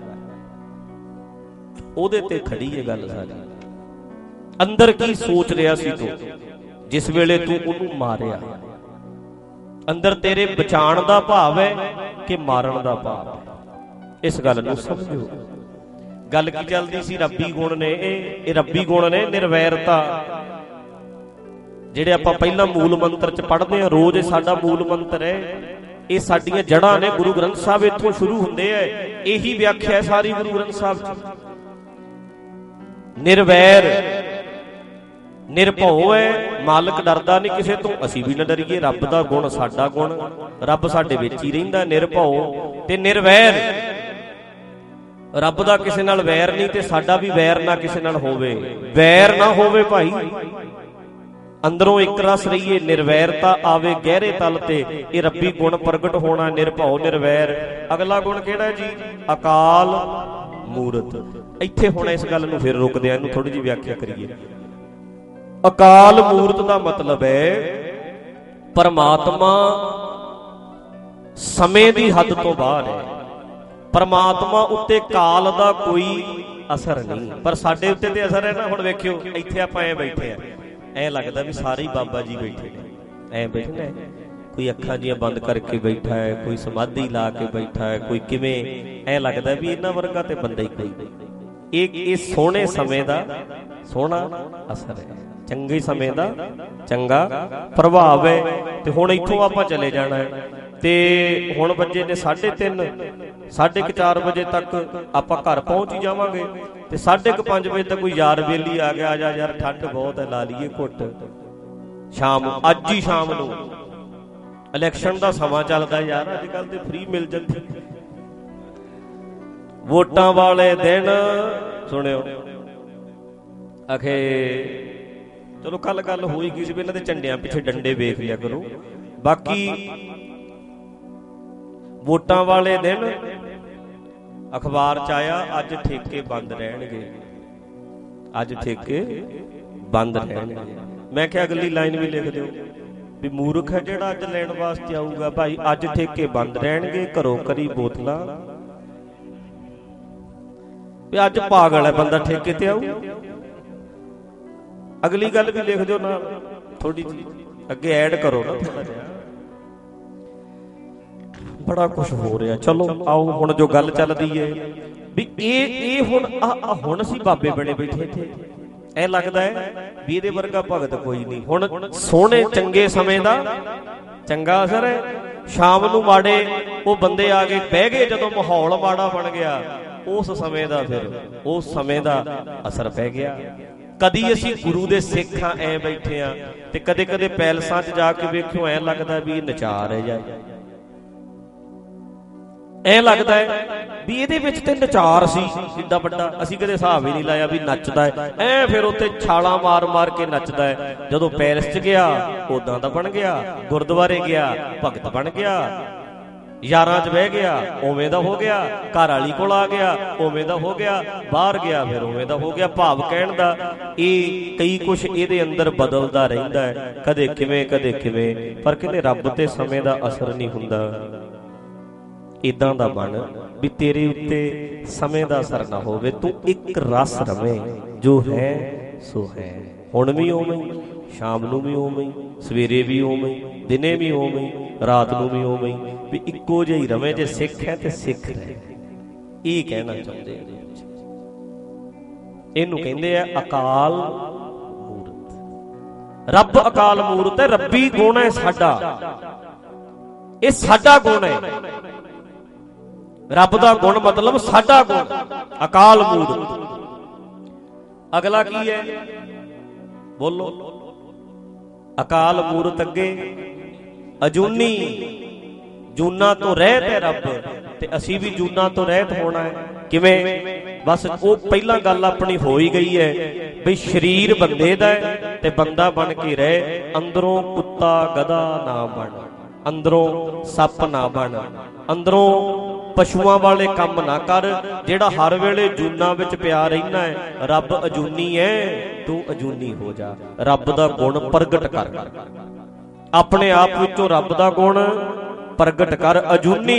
ਉਹਦੇ ਤੇ ਖੜੀ ਹੈ ਗੱਲ ਸਾਰੀ। ਅੰਦਰ ਕੀ ਸੋਚ ਰਿਹਾ ਸੀ ਤੂੰ ਜਿਸ ਵੇਲੇ ਤੂੰ ਉਹਨੂੰ ਮਾਰਿਆ? ਅੰਦਰ ਤੇਰੇ ਬਚਾਉਣ ਦਾ ਭਾਵ ਹੈ ਕਿ ਮਾਰਨ ਦਾ ਭਾਵ ਹੈ? ਇਸ ਗੱਲ ਨੂੰ ਸਮਝੋ। ਗੱਲ ਕੀ ਚੱਲਦੀ ਸੀ? ਰੱਬੀ ਗੁਣ ਨੇ ਇਹ ਇਹ ਰੱਬੀ ਗੁਣ ਨੇ, ਨਿਰਵੈਰਤਾ, ਜਿਹੜੇ ਆਪਾਂ ਪਹਿਲਾਂ ਮੂਲ ਮੰਤਰ ਚ ਪੜ੍ਹਦੇ ਆ ਰੋਜ਼। ਇਹ ਸਾਡਾ ਮੂਲ ਮੰਤਰ ਹੈ, ਇਹ ਸਾਡੀਆਂ ਜੜ੍ਹਾਂ ਨੇ। ਗੁਰੂ ਗ੍ਰੰਥ ਸਾਹਿਬ ਇੱਥੋਂ ਸ਼ੁਰੂ ਹੁੰਦੇ ਆ, ਇਹੀ ਵਿਆਖਿਆ ਸਾਰੀ ਗੁਰੂ ਗ੍ਰੰਥ ਸਾਹਿਬ ਚ। ਨਿਰਵੈਰ, ਨਿਰਭਉ ਹੈ, ਮਾਲਕ ਡਰਦਾ ਨਹੀਂ ਕਿਸੇ ਤੋਂ, ਅਸੀਂ ਵੀ ਨਾ ਡਰੀਏ। ਰੱਬ ਦਾ ਗੁਣ ਸਾਡਾ ਗੁਣ, ਰੱਬ ਸਾਡੇ ਵਿੱਚ ਹੀ ਰਹਿੰਦਾ। ਨਿਰਭਉ ਤੇ ਨਿਰਵੈਰ, ਰੱਬ ਦਾ ਕਿਸੇ ਨਾਲ ਵੈਰ ਨਹੀਂ ਤੇ ਸਾਡਾ ਵੀ ਵੈਰ ਨਾ ਕਿਸੇ ਨਾਲ ਹੋਵੇ। ਵੈਰ ਨਾ ਹੋਵੇ ਭਾਈ, ਅੰਦਰੋਂ ਇੱਕ ਰਸ ਰਹੀਏ, ਨਿਰਵੈਰਤਾ ਆਵੇ ਗਹਿਰੇ ਤਲ ਤੇ। ਇਹ ਰੱਬੀ ਗੁਣ ਪ੍ਰਗਟ ਹੋਣਾ, ਨਿਰਭਉ ਨਿਰਵੈਰ। ਅਗਲਾ ਗੁਣ ਕਿਹੜਾ ਜੀ? ਅਕਾਲ ਮੂਰਤ। ਇੱਥੇ ਹੁਣ ਇਸ ਗੱਲ ਨੂੰ ਫਿਰ ਰੁਕਦੇ ਆ, ਇਹਨੂੰ ਥੋੜੀ ਜਿਹੀ ਵਿਆਖਿਆ ਕਰੀਏ। ਅਕਾਲ ਮੂਰਤ ਦਾ ਮਤਲਬ ਹੈ ਪਰਮਾਤਮਾ ਸਮੇਂ ਦੀ ਹੱਦ ਤੋਂ ਬਾਹਰ ਹੈ। ਪਰਮਾਤਮਾ ਉੱਤੇ ਕਾਲ ਦਾ ਕੋਈ ਅਸਰ ਨਹੀਂ, ਪਰ ਸਾਡੇ ਉੱਤੇ ਤੇ ਅਸਰ ਹੈ ਨਾ। ਹੁਣ ਵੇਖਿਓ, ਇੱਥੇ ਆਪਾਂ ਐ ਬੈਠੇ ਆ, ਐ ਲੱਗਦਾ ਵੀ ਸਾਰੇ ਹੀ ਬਾਬਾ ਜੀ ਬੈਠੇ ਨੇ, ਐ ਬੈਠੇ ਨੇ। ਕੋਈ ਅੱਖਾਂ ਜੀਆਂ ਬੰਦ ਕਰਕੇ ਬੈਠਾ ਹੈ, ਕੋਈ ਸਮਾਧੀ ਲਾ ਕੇ ਬੈਠਾ ਹੈ, ਕੋਈ ਕਿਵੇਂ, ਐ ਲੱਗਦਾ ਵੀ ਇਹਨਾਂ ਵਰਗਾ ਤੇ ਬੰਦਾ ਹੀ ਕੋਈ ਨਹੀਂ। ਇਹ ਇਹ ਸੋਹਣੇ ਸਮੇਂ ਦਾ ਸੋਹਣਾ ਅਸਰ ਹੈ, ਚੰਗੇ ਸਮੇਂ ਦਾ ਚੰਗਾ ਪ੍ਰਭਾਵ ਹੈ। ਤੇ ਹੁਣ ਇੱਥੋਂ ਆਪਾਂ ਚਲੇ ਜਾਣਾ ਹੈ, ਤੇ ਹੁਣ ਵੱਜੇ ਨੇ ਸਾਢੇ ਤਿੰਨ, ਸਾਢੇ ਕੁ ਚਾਰ ਵਜੇ ਤੱਕ ਆਪਾਂ ਘਰ ਪਹੁੰਚ ਹੀ ਜਾਵਾਂਗੇ। ਤੇ ਸਾਢੇ ਕੁ ਪੰਜ ਵਜੇ ਤੱਕ ਕੋਈ ਯਾਰ ਵੇਲੀ ਆ ਗਿਆ, ਆ ਜਾ ਯਾਰ ਠੰਡ ਬਹੁਤ ਹੈ, ਲਾ ਲਈਏ ਘੁੱਟ ਸ਼ਾਮ, ਅੱਜ ਹੀ ਸ਼ਾਮ ਨੂੰ। ਇਲੈਕਸ਼ਨ ਦਾ ਸਮਾਂ ਚੱਲਦਾ ਯਾਰ, ਅੱਜ ਕੱਲ ਤੇ ਫ੍ਰੀ ਮਿਲ ਜਾਂਦੀ ਵੋਟਾਂ ਵਾਲੇ ਦਿਨ। ਸੁਣਿਓ, ਆਖੇ ਚਲੋ ਕੱਲ ਗੱਲ ਹੋਈ ਗਈ ਸੀ ਵੀ ਇਹਨਾਂ ਦੇ ਝੰਡਿਆਂ ਪਿੱਛੇ ਡੰਡੇ ਵੇਖ ਲਿਆ ਕਰੋ। ਬਾਕੀ ਵੋਟਾਂ ਵਾਲੇ ਦਿਨ ਅਖਬਾਰ ਚ ਆਇਆ, ਅੱਜ ਠੇਕੇ ਬੰਦ ਰਹਿਣਗੇ, ਅੱਜ ਠੇਕੇ ਬੰਦ ਰਹਿਣਗੇ। ਮੈਂ ਕਿਹਾ ਅਗਲੀ ਲਾਈਨ ਵੀ ਲਿਖ ਦਿਓ ਵੀ ਮੂਰਖ ਹੈ ਜਿਹੜਾ ਅੱਜ ਲੈਣ ਵਾਸਤੇ ਆਊਗਾ। ਭਾਈ ਅੱਜ ਠੇਕੇ ਬੰਦ ਰਹਿਣਗੇ, ਘਰੋਂ ਕਰੀ ਬੋਤਲਾਂ। ਵੀ ਅੱਜ ਪਾਗਲ ਹੈ ਬੰਦਾ, ਠੇਕੇ ਤੇ ਆਊ। ਅਗਲੀ ਗੱਲ ਵੀ ਲਿਖ ਦਿਓ ਨਾਲ, ਥੋੜੀ ਜਿਹੀ ਅੱਗੇ ਐਡ ਕਰੋ ਨਾ ਥੋੜਾ ਜਿਹਾ। ਬੜਾ ਕੁਛ ਹੋ ਰਿਹਾ। ਚਲੋ ਆਓ ਹੁਣ ਜੋ ਗੱਲ ਚੱਲਦੀ ਹੈ ਵੀ ਇਹ ਇਹ ਹੁਣ ਆ ਹੁਣ ਅਸੀਂ ਬਾਬੇ ਬਣੇ ਬੈਠੇ ਇੱਥੇ, ਐ ਲੱਗਦਾ ਹੈ ਵੀ ਇਹਦੇ ਵਰਗਾ ਭਗਤ ਕੋਈ ਨਹੀਂ। ਹੁਣ ਸੋਹਣੇ ਚੰਗੇ ਸਮੇਂ ਦਾ ਚੰਗਾ ਅਸਰ ਹੈ। ਸ਼ਾਮ ਨੂੰ ਮਾੜੇ ਉਹ ਬੰਦੇ ਆ ਕੇ ਬਹਿ ਗਏ, ਜਦੋਂ ਮਾਹੌਲ ਮਾੜਾ ਬਣ ਗਿਆ, ਉਸ ਸਮੇਂ ਦਾ ਫਿਰ ਉਸ ਸਮੇਂ ਦਾ ਅਸਰ ਪੈ ਗਿਆ। ਕਦੀ ਅਸੀਂ ਗੁਰੂ ਦੇ ਸਿੱਖ ਆ ਐ ਬੈਠੇ ਆ, ਤੇ ਕਦੇ ਕਦੇ ਪੈਲਸਾਂ 'ਚ ਜਾ ਕੇ ਵੇਖਿਓ ਐ ਲੱਗਦਾ ਵੀ ਇਹ ਨਚਾਰ ਹੈ ਜਾਂ ਐ ਲੱਗਦਾ ਹੈ ਵੀ ਇਹਦੇ ਵਿੱਚ ਤੇ ਨਚਾਰ ਸੀ ਕਿੱਡਾ ਵੱਡਾ, ਅਸੀਂ ਕਦੇ ਹਿਸਾਬ ਹੀ ਨਹੀਂ ਲਾਇਆ ਵੀ ਨੱਚਦਾ ਹੈ ਐ। ਫਿਰ ਉੱਥੇ ਛਾਲਾਂ ਮਾਰ ਮਾਰ ਕੇ ਨੱਚਦਾ ਹੈ। ਜਦੋਂ ਪੈਲਸ 'ਚ ਗਿਆ ਉਦਾਂ ਦਾ ਬਣ ਗਿਆ, ਗੁਰਦੁਆਰੇ ਗਿਆ ਭਗਤ ਬਣ ਗਿਆ, ਯਾਰਾਂ 'ਚ ਬਹਿ ਗਿਆ ਉਵੇਂ ਦਾ ਹੋ ਗਿਆ, ਘਰ ਵਾਲੀ ਕੋਲ ਆ ਗਿਆ ਉਵੇਂ ਦਾ ਹੋ ਗਿਆ, ਬਾਹਰ ਗਿਆ ਫਿਰ ਉਵੇਂ ਦਾ ਹੋ ਗਿਆ। ਭਾਵ ਕਹਿਣ ਦਾ ਇਹ ਕਈ ਕੁਛ ਇਹਦੇ ਅੰਦਰ ਬਦਲਦਾ ਰਹਿੰਦਾ ਹੈ, ਕਦੇ ਕਿਵੇਂ ਕਦੇ ਕਿਵੇਂ। ਪਰ ਕਹਿੰਦੇ ਰੱਬ ਤੇ ਸਮੇਂ ਦਾ ਅਸਰ ਨਹੀਂ ਹੁੰਦਾ। ਇਦਾਂ ਦਾ ਬਣ ਵੀ ਤੇਰੇ ਉੱਤੇ ਸਮੇਂ ਦਾ ਅਸਰ ਨਾ ਹੋਵੇ, ਤੂੰ ਇੱਕ ਰਸ ਰਵੇਂ, ਜੋ ਹੈ ਸੋ ਹੈ। ਹੁਣ ਵੀ ਉਵੇਂ, ਸ਼ਾਮ ਨੂੰ ਵੀ ਉਵੇਂ, ਸਵੇਰੇ ਵੀ ਉਵੇਂ, ਦਿਨੇ ਵੀ ਉਵੇਂ, ਰਾਤ ਨੂੰ ਵੀ ਉਵੇਂ, ਵੀ ਇੱਕੋ ਜਿਹਾ ਹੀ ਰਵੇਂ। ਜੇ ਸਿੱਖ ਹੈ ਤੇ ਸਿੱਖ ਰਹੇ, ਇਹ ਕਹਿਣਾ ਚਾਹੁੰਦੇ ਆ। ਇਹਨੂੰ ਕਹਿੰਦੇ ਆ ਅਕਾਲ ਮੂਰਤ। ਰੱਬ ਅਕਾਲ ਮੂਰਤ ਹੈ, ਰੱਬੀ ਗੁਣ ਹੈ ਸਾਡਾ, ਇਹ ਸਾਡਾ ਗੁਣ ਹੈ। ਰੱਬ ਦਾ ਗੁਣ ਮਤਲਬ ਸਾਡਾ ਗੁਣ, ਅਕਾਲ ਮੂਰਤ। ਅਗਲਾ ਕੀ ਹੈ ਬੋਲੋ? ਅਕਾਲ ਮੂਰਤ ਅੱਗੇ ਅਜੂਨੀ, ਜੂਨਾਂ ਤੋਂ ਰਹਿਤ ਹੈ ਰੱਬ, ਤੇ ਅਸੀਂ ਵੀ ਜੂਨਾਂ ਤੋਂ ਰਹਿਤ ਹੋਣਾ ਹੈ। ਕਿਵੇਂ? ਬਸ ਉਹ ਪਹਿਲਾਂ ਗੱਲ ਆਪਣੀ ਹੋ ਹੀ ਗਈ ਹੈ ਬਈ ਸਰੀਰ ਬੰਦੇ ਦਾ ਹੈ ਤੇ ਬੰਦਾ ਬਣ ਕੇ ਰਹਿ, ਅੰਦਰੋਂ ਕੁੱਤਾ ਗਧਾ ਨਾ ਬਣ, ਅੰਦਰੋਂ ਸੱਪ ਨਾ ਬਣ, ਅੰਦਰੋਂ ਪਸ਼ੂਆਂ ਵਾਲੇ ਕੰਮ ਨਾ ਕਰ, ਜਿਹੜਾ ਹਰ ਵੇਲੇ ਜੂਨਾਂ ਵਿੱਚ ਪਿਆ ਰਹਿਣਾ ਹੈ। ਰੱਬ ਅਜੂਨੀ ਹੈ, ਤੂੰ ਅਜੂਨੀ ਹੋ ਜਾ, ਰੱਬ ਦਾ ਗੁਣ ਪ੍ਰਗਟ ਕਰ, ਆਪਣੇ ਆਪ ਵਿੱਚੋਂ ਰੱਬ ਦਾ ਗੁਣ ਪ੍ਰਗਟ ਕਰ, ਅਜੂਨੀ।